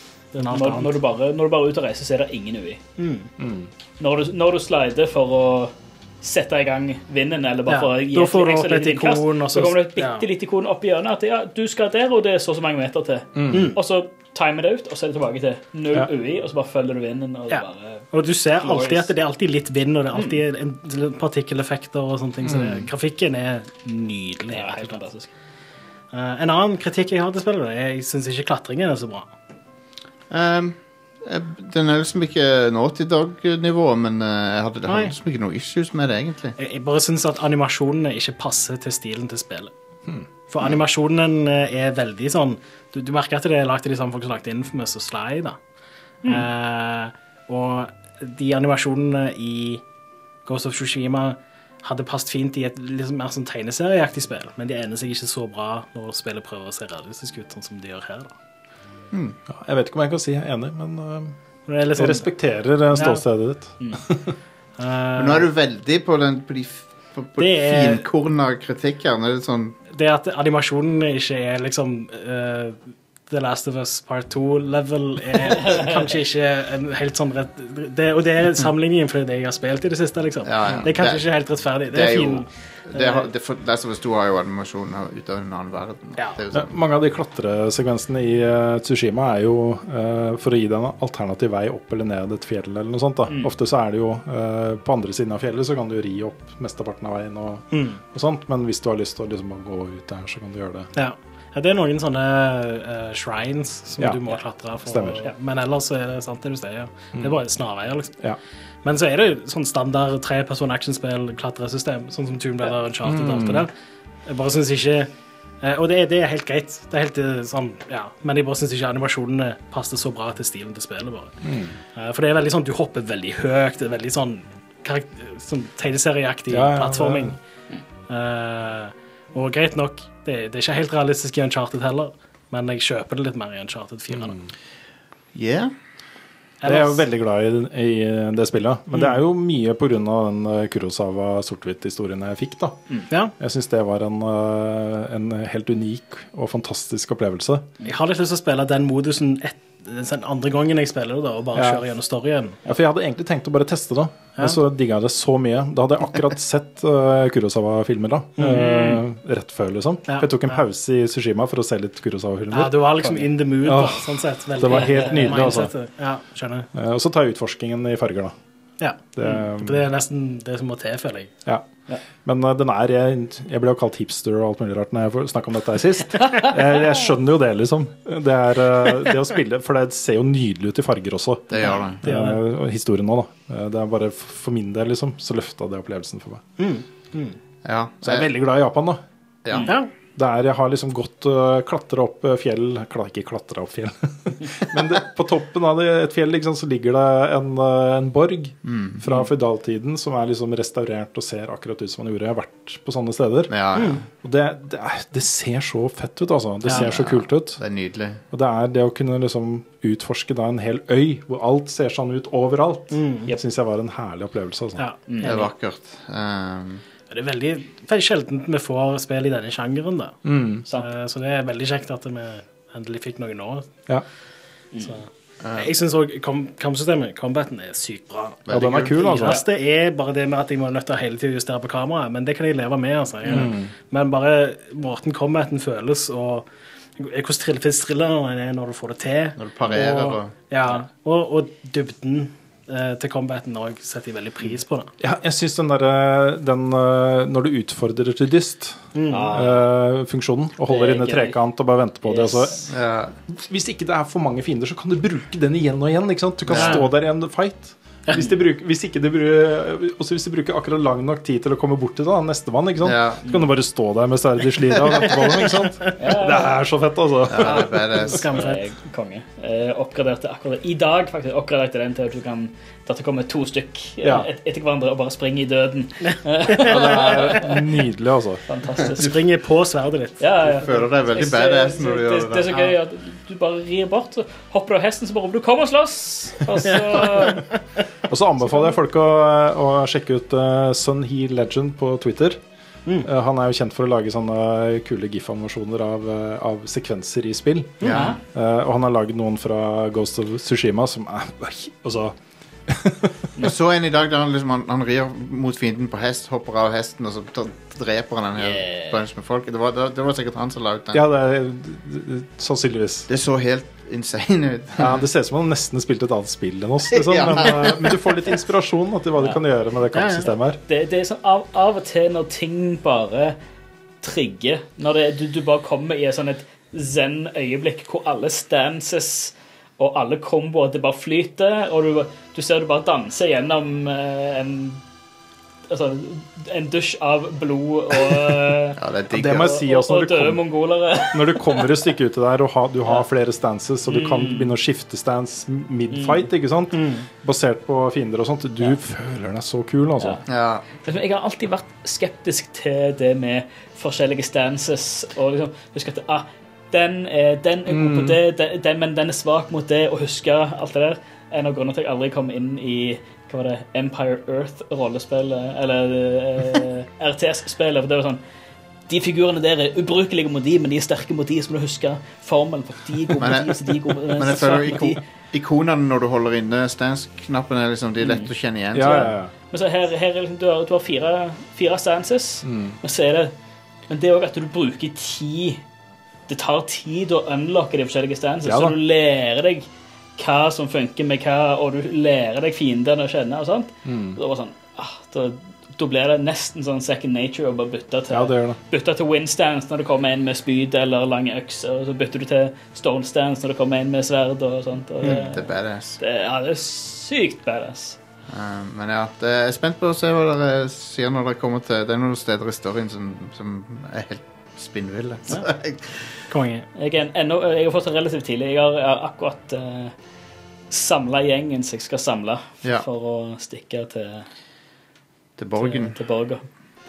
Når, når, du bare, når du bare er ute og reiser, så er det ingen U I. Mm. Mm. Når, du, når du slider for å sette i gang vinden, eller bare ja, for å gi da får du opp et ikon, så kommer det et bitte litt ikon opp i hjørnet, at ja, du skal der, og det er så så mange meter til. Mm. Og så timer det ut, og så er det tilbake til null ja. U I, og så bare følger du vinden. Og, ja. bare, og du ser alltid at det er alltid litt vind, og det er alltid mm. en partikkeleffekter og sånne ting, så det, grafikken er nydelig. Ja, helt fantastisk. Uh, en annen kritikk jeg har til spillet, jeg synes ikke klatringen er så bra. Um, den er liksom ikke Naughty Dog-nivå, men uh, jeg hadde, hadde liksom ikke noen issues med det egentlig. Jeg, jeg bare synes at animasjonene ikke passer til stilen til spillet. Hmm. For animasjonen er veldig sånn, du, du merker at det er lagt til de samme folk som lagt Infamous og Sly da. Hmm. Uh, og de animasjonene i Ghost of Tsushima hadde passet fint i et liksom mer sånn tegneserieaktig spill, men de ender seg ikke så bra når spillet prøver å se realistisk ut, sånn som de gjør her da. Mm. Ja, jeg vet ikke om jeg kan si jeg er enig, men uh, sånn, jeg respekterer uh, ståstedet ditt. Mm. uh, men nå er du veldig på, den, på de på, på finkorna kritikken. Er det sånn... Det at animasjonen ikke er liksom uh, The Last of Us Part to level er kanskje ikke en helt sånn rett... Det, og det er sammenligningen for det jeg har spilt i det siste, liksom. Ja, ja. Det er kanskje det, ikke helt rettferdig. Det, det er, er fin... Jo... Det er, det for, Last of Us to har jo animasjon ut av en annen verden. Ja. Det er jo sånn. Mange av de klatresekvensene i uh, Tsushima er jo uh, for å gi deg en alternativ vei opp eller ned et fjell eller noe sånt da. Mm. Ofte så er det jo uh, på andre siden av fjellet så kan du ri opp mesteparten av veien og, mm. og sånt, men hvis du har lyst til å liksom gå ut der så kan du gjøre det. Ja. Ja, det er noen sånne uh, shrines som ja, du må klatre for. Stemmer. Ja, men ellers så er det sant det du sier. Mm. Det er bare snarveier, liksom. Ja. Men så er det sånn standard tre-person actionspill klatresystem, sånn som Tomb Raider og Uncharted og alt det der. Jeg bare synes ikke... Uh, og det er, det er helt greit. Det er helt uh, sånn, ja. Men jeg bare synes ikke animasjonene passer så bra til stilen til spillet, bare. Mm. Uh, for det er veldig sånn, du hopper veldig høyt, det er veldig sånn, sånn tegneserieaktig ja, plattforming. Ja, ja. Uh, Og greit nok, det, det er ikke helt realistisk i Uncharted heller. men jeg kjøper det litt mer i Uncharted fire. Mm. Yeah. Jeg er jo veldig glad i, i det spillet, men mm. det er jo mye på grunn av den Kurosawa sort-hvitt-historien jeg fikk da. Mm. Ja. Jeg synes det var en, en helt unik og fantastisk opplevelse. Jeg har litt lyst til å spille den modusen et, den andre gangen jeg spiller det da, og bare ja. kjøre gjennom storyen. Ja, for jeg hadde egentlig tenkt å bare teste det, men ja. så digget jeg det så mye. Da hadde jeg akkurat sett uh, Kurosawa-filmer da, mm. uh, rett før liksom. Ja. Jeg tok en pause i Tsushima for å se litt Kurosawa-filmer. Ja, du var liksom in the mood da, oh, sånn sett. Veldig, det var helt nydelig altså. Ja, skjønner. Uh, og så tar jeg utforskingen i farger da. Ja, det, mm. det er nesten det som må til, føler jeg. Ja. Ja. Men uh, den er, jeg, jeg ble jo kalt hipster og alt mulig rart når jeg snakket om dette her sist. jeg, jeg skjønner jo det liksom. Det er uh, det å spille, for det ser jo nydelig ut i farger også. Det gjør det. det, gjør det. Uh, historien nå da. Uh, det er bare for min del liksom, så løftet det opplevelsen for meg. Mm. Mm. Ja. Så jeg er veldig glad i Japan da. Ja. Ja. Der jeg har liksom gått uh, klatre opp fjell, klar, ikke klatre opp fjell, men det, på toppen av det, et fjell liksom, så ligger det en, uh, en borg mm. fra feudaltiden som er liksom restaurert og ser akkurat ut som man gjorde. Jeg har vært på sånne steder. Ja, ja. Mm. Og det, det, er, det ser så fett ut altså. Det ja, ser så kult ut. Det er nydelig. Og det er det å kunne liksom utforske da en hel øy hvor alt ser sånn ut overalt. Mm. Det synes jeg var en herlig opplevelse altså. Ja. Mm. Det er vakkert. Um... Det er veldig, veldig sjeldent vi får spill i denne sjangeren da. Mm. Så, så det er veldig kjekt at vi endelig fikk noe nå. Ja. Så, jeg synes også kampsystemet, combaten er sykt bra. Ja, den er kul altså. Det er bare det med at jeg må nødt til å hele tiden justere på kameraet, men det kan jeg leve med altså. Mm. Men bare måten combaten føles og hvordan trilleren er når du får det til. Når du parerer. Og, og, ja, og, og dybden til combaten og setter jeg veldig pris på det. Ja, jeg synes den der, den, når du utfordrer til dyst mm. uh, funksjonen, og holder inne trekant og bare venter på yes. det altså, ja. Hvis ikke det er for mange fiender, så kan du bruke den igjen og igjen, ikke sant? Du kan ja. stå der i en fight. Hvis de bruker, hvis ikke de bruker, også hvis de bruker akkurat lang nok tid til å komme bort til da, neste mann, ikke sant? Ja. Så kan du bare stå der med sverdet i slida og vente på dem, ikke sant? Ja. Det er så fett, altså. Ja, det er skamfett. Konge. Eh, oppgraderte akkurat i dag, faktisk, oppgraderte den til at du kan, at det kommer to stykk ja. et, etter hverandre og bare springe i døden. Ja, det er nydelig, altså. Fantastisk. Springer på sverdet ditt. Ja, ja. Du føler deg veldig badass når du gjør det. Det er så gøy at du bare rir bort, så hopper du av hesten, så bare du kommer og slåss. Og så... Og så anbefaler jeg folk å, å sjekke ut uh, Sun He Legend på Twitter. Mm. Uh, han er jo kjent for å lage sånne kule GIF-animasjoner av, uh, av sekvenser i spill. Ja. Uh, og han har laget noen fra Ghost of Tsushima som er... Altså... Jeg så en i dag der han, liksom, han, han rir mot fienden på hest, hopper av hesten, og så dreper han en hel yeah. bunch med folk. Det var, det, det var sikkert han som laget den. Ja, det er sannsynligvis. Det så helt insane ut. Ja, det ser ut som han nesten spilte et annet spill enn oss, liksom. ja. men, uh, men du får litt inspirasjon til hva du ja. kan gjøre med det kampsystemet her. Det, det er sånn av, av og til når ting bare trigger, når det, du, du bare kommer i sånn et zen-øyeblikk hvor alle stances og alle komboer, det bare flyter, og du, du ser du bare danser gjennom uh, en, altså, en dusj av blod og, ja, det, ja, det må jeg si også, og, og døde mongolere. Når du kommer et stykke ut der, og ha, du har flere stances, og du kan begynne å skifte stance mid-fight, ikke sant? Mm. Basert på fiender og sånt. Du ja. føler deg så kul, altså. Ja. Ja. Jeg har alltid vært skeptisk til det med forskjellige stances, og liksom, husk at ah, Den er, den er god på det, den, den, men den er svak mot det, og huske alt det der. En av grunnene til at jeg aldri kom inn i hva var det, Empire Earth-rollespillet, eller uh, R T S-spillet, for det var sånn, de figurene der er ubrukelige mot de, men de er sterke mot de, så må du huske formelen, for de er gode mot de, så de er gode mot de. Men jeg føler iko ikonene når du holder inne stance-knappene, liksom, de er lett å kjenne igjen. Ja, ja, ja. Men så her, her er liksom, du har, du har fire, fire stances, mm. men så er det, men det er også at du bruker tid. Det tar tid å unlocke de forskjellige stances, ja, så du lærer deg hva som funker med hva, og du lærer deg fiendene å kjenne og sånt. Mm. Og da var sånn, ah, da, da blir det nesten sånn second nature å bare bytte til, ja, det det. bytte til win stance når det kommer en med spyd eller lange øks, og så bytter du til stone stance når det kommer en med sverd og sånt. Og det, mm, det er badass. Det, ja, det er sykt badass. Uh, men ja, det er spent på å se hva dere sier når dere kommer til, det er noen steder i storyen som, som er helt spinnville. Ja. Jeg, jeg, ennå, jeg har fått det relativt tidlig. Jeg har, jeg har akkurat uh, samlet gjengen som jeg skal samle ja. for å stikke til til borgen. Til, til borgen.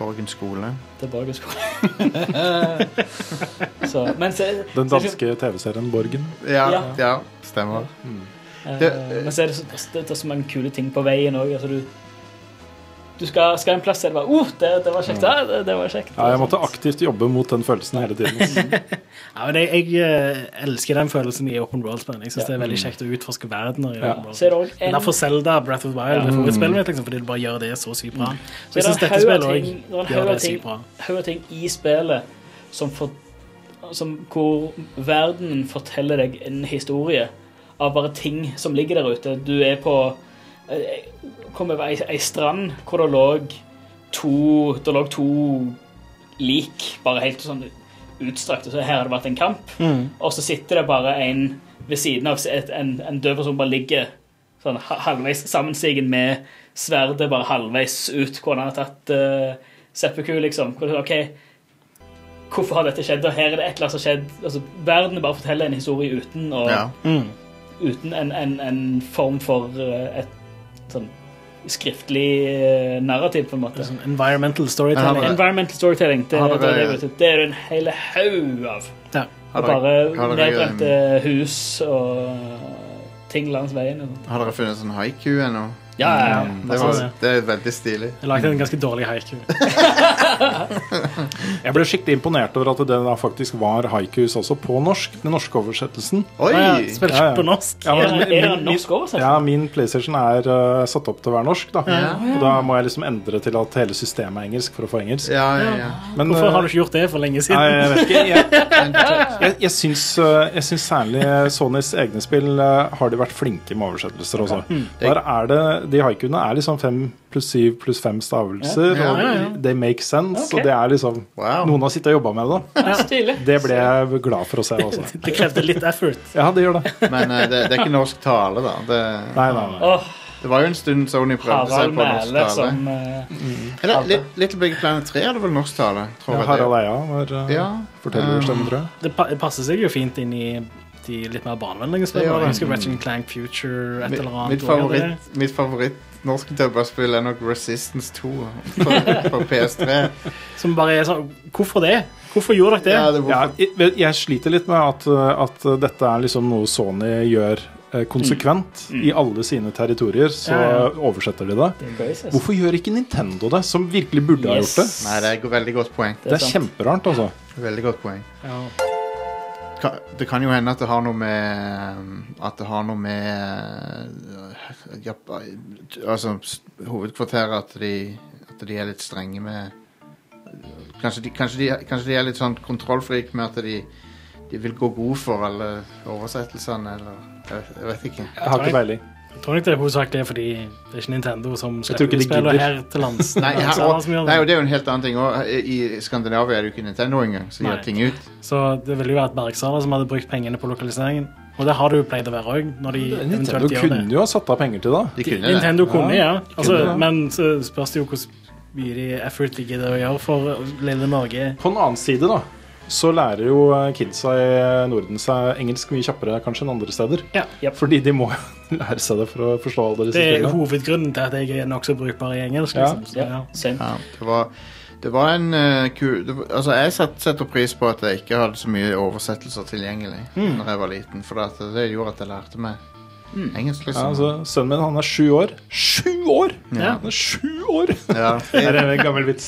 Borgen skole. Det er Borgen skole. så, men så, Den danske tv-serien Borgen. Ja, ja. Ja. ja stemmer. Mm. Det, uh, men så er det, så, det, det er så mange kule ting på veien også. Altså, du, du skal, skal en plass til det bare, uh, det, det var kjekt, ja, det, det var kjekt. Ja, jeg måtte aktivt jobbe mot den følelsen hele tiden. ja, men jeg, jeg elsker den følelsen i Open World-spill. Jeg synes Ja. det er veldig kjekt å utforske verdener i Ja. Open World. Så er det også Men en, derfor Zelda Breath of the Wild Ja. er favorittspillet mitt, liksom, fordi det bare gjør det så sykt bra. Så så jeg er synes det en dette haug av spillet ting, også det er en gjør haug det av ting, sykt bra. haug av ting i spillet som, for, som hvor verden forteller deg en historie av bare ting som ligger der ute. Du er på eh, kom over ei, ei strand hvor det lå to, det lå to lik, bare helt sånn utstrakt, så her har det vært en kamp, Mm. og så sitter det bare en ved siden av et, en, en død person bare ligger sånn ha- halvveis sammenstigen med sverdet bare halvveis ut, hvor han har tatt uh, seppuku, liksom. Hvor det er, ok, hvorfor har dette skjedd, og her er det et eller annet som skjedd. Altså, verden bare forteller en historie uten, og, ja. Mm. uten en, en, en form for uh, et sånn skriftlig uh, narrativ, på en måte. Sånn environmental storytelling. Men har dere- Environmental storytelling, det, Har det, dere- det, vet du, det er det en hel haug av. Ja. Har Og dere, bare har dere, nedbrente hus og ting langs veien. Og sånt. har dere funnet sånn haiku ennå? Ja, ja, ja. Mm, det, sånn var, det. det er veldig stilig. Jeg lagde en ganske dårlig haiku. Jeg ble skikkelig imponert over at det da faktisk var haikus også på norsk. Den norske oversettelsen. Oi! Ah, ja, Spill Ja, ja. på norsk. Ja, Er men det- er det min- en norsk oversettelse? Ja, min PlayStation er uh, satt opp til å være norsk, da. Ja. Og da må jeg liksom endre til at hele systemet er engelsk for å få engelsk. Ja, ja, ja. Men, Hvorfor uh, har du ikke gjort det for lenge Nei, siden? jeg vet ikke. Jeg, jeg, jeg, syns, uh, jeg syns særlig Sonys egne spill uh, har de vært flinke med oversettelser også. Der er det, de haikuene er liksom fem pluss syv pluss fem stavelser, Ja, og ja, ja. they make sense, Ok. og det er liksom Wow. Noen har sittet og jobba med det, da. Stilig. Det ble jeg glad for å se også. Det krevde litt effort. Ja, det gjør det. Men eh, det, det er ikke norsk tale, da. Det, Nei, nei, nei. Åh, det var jo en stund Sony prøvde seg Harald på norsk Mæhle tale. som uh, Eller Little, Little Big Planet tre hadde vel norsk tale? Tror Ja, jeg Harald det. Eia var uh, Ja. fortellerstemmen, tror jeg. Det pa- det passer seg jo fint inn i de litt mer barnevennlige Det gjør spillene. det. Jeg husker Ratchet and Clank Future, et Mitt, eller annet. mitt også hadde favoritt, mitt favoritt norske dubberspill er nok Resistance to på, på P S tre. det. Som bare er sånn, hvorfor det? Hvorfor gjorde dere det? Ja, det Ja, hvorfor- jeg, jeg sliter litt med at, uh, at uh, dette er liksom noe Sony gjør uh, konsekvent. I alle sine territorier så Ja, ja. uh, oversetter de det. det er crazy, altså. Hvorfor gjør ikke Nintendo det, som virkelig burde ha gjort det? Nei, det er et veldig godt poeng. Det er sant. kjemperart, altså. Veldig godt poeng. Ja. Ka- Det kan jo hende at det har noe med At det har noe med uh, ja, altså s- hovedkvarteret at de, at de er litt strenge med Kanskje de, kanskje de, kanskje de er litt sånn kontrollfrik med at de, de vil gå god for alle oversettelsene, eller jeg, jeg vet ikke. Jeg har ikke peiling. Jeg tror ikke det er hovedsakelig er fordi det er ikke Nintendo som Jeg tror ikke slipper de spillet gidder. her til lands. Nei, Det er her, Sara og, som gjør nei, det. og det er jo en helt annen ting også. I I Skandinavia er det jo ikke Nintendo engang som Nei. gir ting ut. Så det ville jo vært Bergsala som hadde brukt pengene på lokaliseringen. Og det har det jo pleid å være òg, når de Nintendo eventuelt gjør det. kunne jo ha satt av penger til det. De kunne det. Nintendo kunne, ja. Altså, kunne det. men så spørs det jo hvor mye de effort de gidder å gjøre for lille Norge. På den annen side, da, så lærer jo kidsa i Norden seg engelsk mye kjappere kanskje enn andre steder. Ja. Yep. Fordi de må lære seg det for å forstå alle disse Det er spillene. hovedgrunnen til at jeg er nokså brukbar i engelsk. Ja. Liksom. Så, Ja, ja. same. Ja, det var, det var en uh, kul det var, Altså, jeg set, setter pris på at jeg ikke hadde så mye oversettelser tilgjengelig Mm. Når jeg var liten, for at det gjorde at jeg lærte meg engelsk, Ja, liksom. altså, sønnen min han er sju år. Sju år! Ja. Han er sju år! Ja, Det det, er en gammel vits.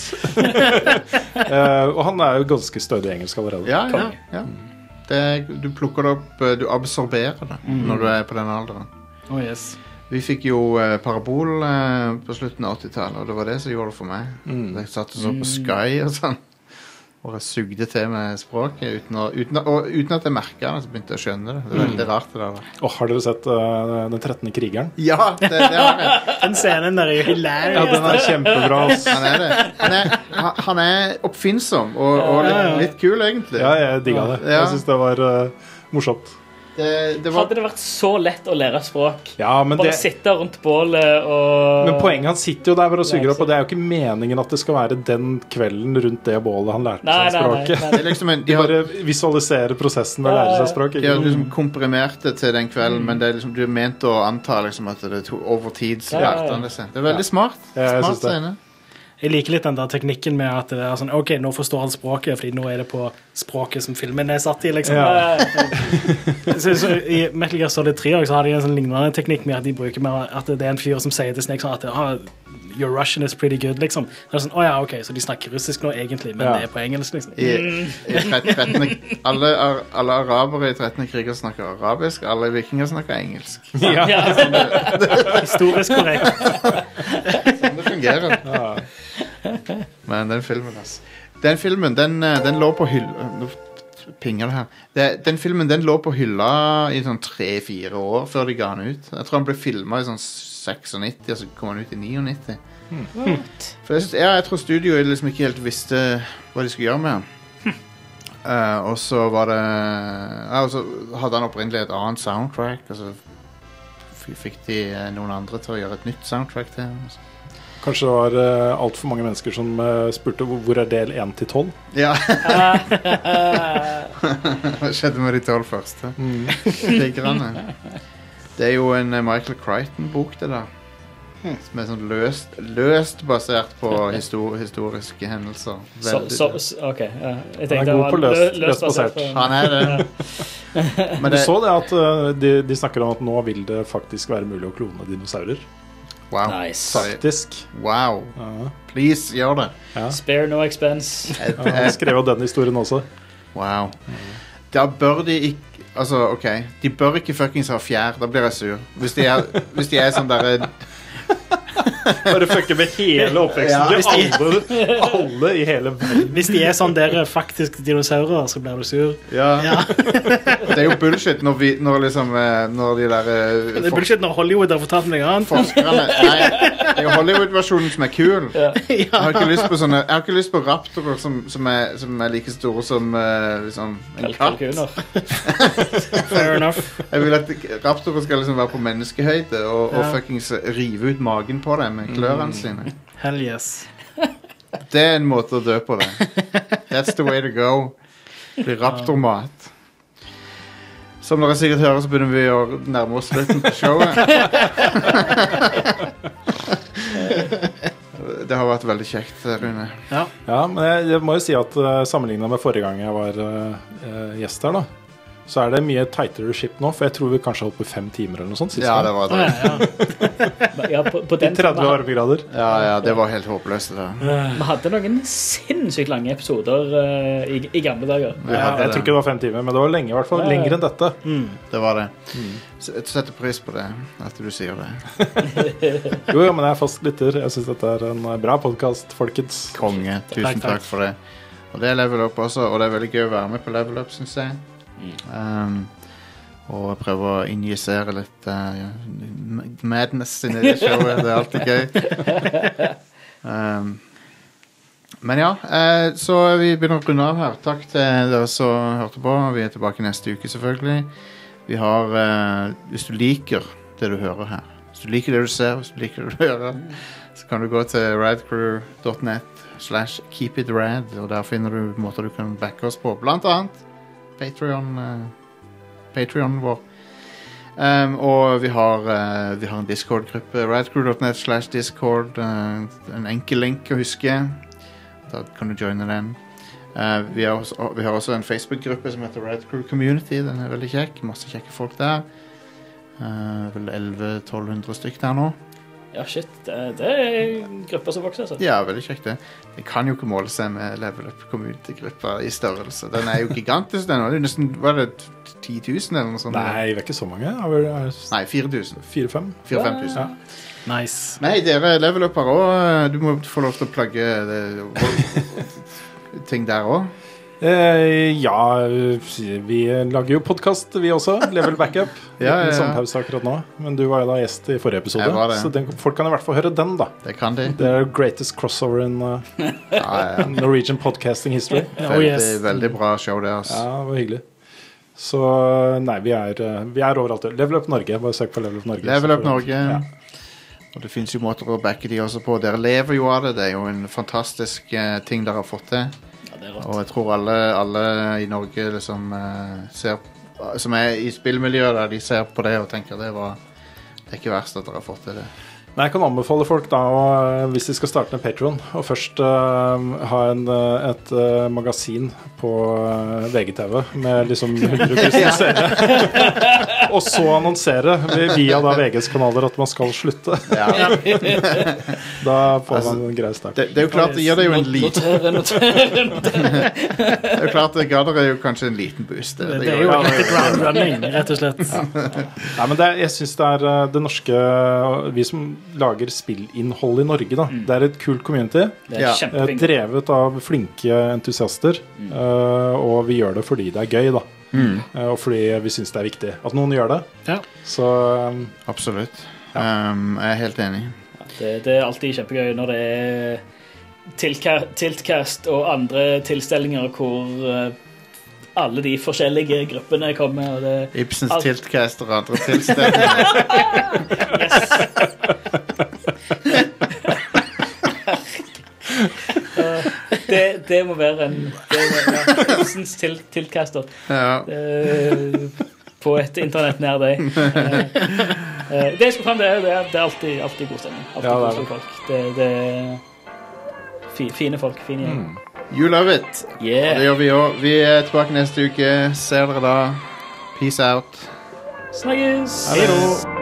Eh, og han er jo ganske stødig i engelsk allerede. ja, ja, ja. Det, du plukker det opp, uh, du absorberer det når du er på den alderen. Oh, yes. Vi fikk jo uh, parabol uh, på slutten av åttitallet, og det var det som gjorde det for meg. Mm. Jeg satt og så på Sky og sånn, og jeg sugde til med språket uten, å, uten, å, og, uten at jeg merket det, så begynte jeg å skjønne det. Det er veldig rart det der. Og har dere sett eh, Den trettende krigeren? Ja, det, det har jeg. Den scenen der er jo Ja, hilarious. den er kjempebra. ass. Han er det. Han er, han- han er oppfinnsom og, og Ja, ja. litt, litt kul, egentlig. Ja, jeg digga det. Ja. Jeg syns det var eh, morsomt. Det, det var, Hadde det vært så lett å lære språk, Ja, men bare det sitte rundt bålet og Men poenget, han sitter jo der for å suge opp, og det er jo ikke meningen at det skal være den kvelden rundt det bålet han lærte Nei, seg nei, nei, språket. nei. det er liksom en, de, De har, bare visualiserer prosessen med å lære seg språk. de Ikke? har liksom komprimert det til den kvelden, men det er liksom, du er ment å anta liksom, at det to, over tid så Ja, ja, ja. lærte han det seg. Det er veldig smart. Ja, jeg smart synes det. scene. Jeg liker litt den der teknikken med at det er sånn, ok, nå forstår han språket, fordi nå er det på språket som filmen er satt i, liksom. Ja. så, så, I Metal Gear Solid tre også, så har de en sånn lignende teknikk med at de bruker med at det er en fyr som sier til Snake sånn at ah, your Russian is pretty good, liksom. Det er sånn, åja, oh, ja, ok, så de snakker russisk nå egentlig, men ja. det er på engelsk, liksom. I, i trettende, alle, alle arabere i trettende kriger snakker arabisk, alle vikinger snakker engelsk. Ja, ja. Historisk korrekt. Sånn det fungerer. Ja. Men den filmen, altså. Den filmen, den, den lå på hylla. Nå pinger det her. Det, den filmen, den lå på hylla i sånn tre-fire år før de ga den ut. Jeg tror han ble filmet i sånn nittien-seks, og så kom han ut i nittien-nitti. Hmm. For jeg, synes, ja, jeg tror studioet liksom ikke helt visste hva de skulle gjøre med han. Uh, og så var det ja, og så hadde han opprinnelig et annet soundtrack, og så fikk de noen andre til å gjøre et nytt soundtrack til han. Kanskje det var uh, alt for mange mennesker som uh, spurte hvor er del én til tolv? Ja. Hva skjedde med de tolv første? Mm. Det er jo en Michael Crichton-bok, det da. Som er sånn løst, løst basert på histor historiske hendelser. Så, så, ok. Ja. Jeg tenkte han er god på løst, løst basert. På, han er det. Men det, du så det at uh, de, de snakker om at nå vil det faktisk være mulig å klone dinosaurer. Wow. Nice. Faktisk. Wow. Ja. Please, gjør det. Ja. Spare no expense. Ja, jeg skrev jo den historien også. Wow. Da bør de ikke... Altså, ok. De bør ikke fuckings ha fjær. Da blir jeg sur. Hvis de er, hvis de er sånn der... Bare fucker med hele oppveksten til alle, alle i hele verden. Hvis de er sånn der faktisk dinosaurer, så blir du sur. Ja, ja. Det er jo bullshit når, vi, når liksom Når de der det er bullshit når Hollywood har fortalt meg annet. Forskerne, nei, det er jo Hollywood-versjonen som er kul. Ja. Jeg har ikke lyst på sånne Jeg har ikke lyst på raptorer som, som, er, som er like store som liksom, en katt. Fair enough. Jeg vil at raptorer skal liksom være på menneskehøyde og, ja. Og fuckings rive ut magen på dem med klørene sine. Hell yes. Det er en måte å dø på det. That's the way to go. Blir raptormat. Som dere sikkert hører, så begynner vi å nærme oss slutten på showet. Det har vært veldig kjekt, Rune. Ja, ja men jeg, jeg må jo si at uh, sammenlignet med forrige gang jeg var uh, gjest her da, så er det mye tightere ship nå, for jeg tror vi kanskje holdt på fem timer eller noe sånt sist. Ja, det var det. Ja, ja. Ja, på, på den tretti varmegrader. Ja, ja, det var helt håpløst det. Vi hadde noen sinnssykt lange episoder uh, i, i gamle dager. Ja, jeg det. tror ikke det var fem timer, men det var lenge i hvert fall. Ja, ja. Lenger enn dette. Mm. Det var det. Mm. Jeg setter pris på det, at du sier det. Jo, ja, men jeg er fast lytter. Jeg synes dette er en bra podcast, folkens. Konge, tusen takk, takk for det. Og det er Level Up også, og det er veldig gøy å være med på Level Up, synes jeg. Um, og prøve å injisere litt uh, ja, madness inn i det showet. Det er alltid gøy. Um, men ja, uh, så vi begynner å runde av her. Takk til dere som hørte på. Vi er tilbake neste uke, selvfølgelig. Vi har uh, hvis du liker det du hører her, hvis du liker det du ser, hvis du liker det du hører, så kan du gå til radcrew dot net slash keepitrad, og der finner du måter du kan backe oss på, blant annet Patreon, uh, Patreon vår. Um, og vi har, uh, vi har en Discord-gruppe, radcrew dot net slash discord, uh, en enkel link å huske. Da kan du joine den. Uh, vi, har også, vi har også en Facebook-gruppe som heter Radcrew Community. Den er veldig kjekk, masse kjekke folk der. Uh, vel elleve til tolv hundre stykk der nå. Ja, shit, det, det er grupper som vokser, altså. Ja, veldig kjekt det. Det kan jo ikke måle seg med Level Up Community-grupper i størrelse. Den er jo gigantisk, den. Det er nesten, var det ti tusen eller noe sånt? Nei, det er ikke så mange. Nei, fire tusen. fire-fem. fire-fem tusen. Ja. Nice. Nei, dere Level Up her også. Du må få lov til å plugge det, ting der også. Eh, ja, vi lager jo podcast vi også, Level Backup. Ja, ja, ja. Sommerpause akkurat nå. Men du var jo da gjest i forrige episode, så den, folk kan i hvert fall høre den da. Det kan de. Det er greatest crossover in uh, ja, ja. Norwegian podcasting history. Veldig, oh, yes. veldig bra show det, altså. Ja, det var hyggelig. Så nei, vi er, vi er overalt. Level Up Norge, bare søk på Level Up Norge. Level Up Norge. Ja. Og det finnes jo måter å backe de også på. Dere lever jo av det. Det er jo en fantastisk uh, ting dere har fått til. Og jeg tror alle, alle i Norge liksom, uh, ser, som er i spillmiljøet der, de ser på det og tenker det var det er ikke verst at dere har fått til det. Nei, jeg kan anbefale folk da, å, hvis de skal starte en Patreon, og først uh, ha en, uh, et uh, magasin på uh, V G T V med liksom hundre tusen seere. Og så annonsere via da V Gs kanaler at man skal slutte. Ja. Da får altså, man en grei start. Det, det er jo klart, det gir det jo en liten... Notere, notere, notere. Det er jo klart, det ga dere jo kanskje en liten boost. Det, det, det er jo litt ground running, rett og slett. Ja. Nei, men det, jeg synes det er det norske, vi som lager spillinnhold i Norge da. Mm. Det er et kult community. Det er ja. Drevet av flinke entusiaster, mm. uh, og vi gjør det fordi det er gøy da. Mm. Uh, og fordi vi synes det er viktig at noen gjør det. Ja. Så, um, absolutt. Ja. Um, jeg er helt enig. Ja, det, det er alltid kjempegøy når det er tilka- Tiltcast og andre tilstelninger hvor uh, alle de forskjellige gruppene kommer. Og det, Ibsens alt... Tiltcast og andre tilstelninger. Yes. uh, det, det må være en det må være Ibsens til, Tiltcaster. Ja. Uh, på et internett nær deg. Uh, uh, det jeg skal frem, det er, det er, det er alltid, alltid god stemning. Alltid ja, det, folk. Det, det er fi, fine folk, fine gjeng. Mm. You love it. Yeah. Det gjør vi også. Vi er tilbake neste uke. Ser dere da. Peace out. Snakkes. Hallo.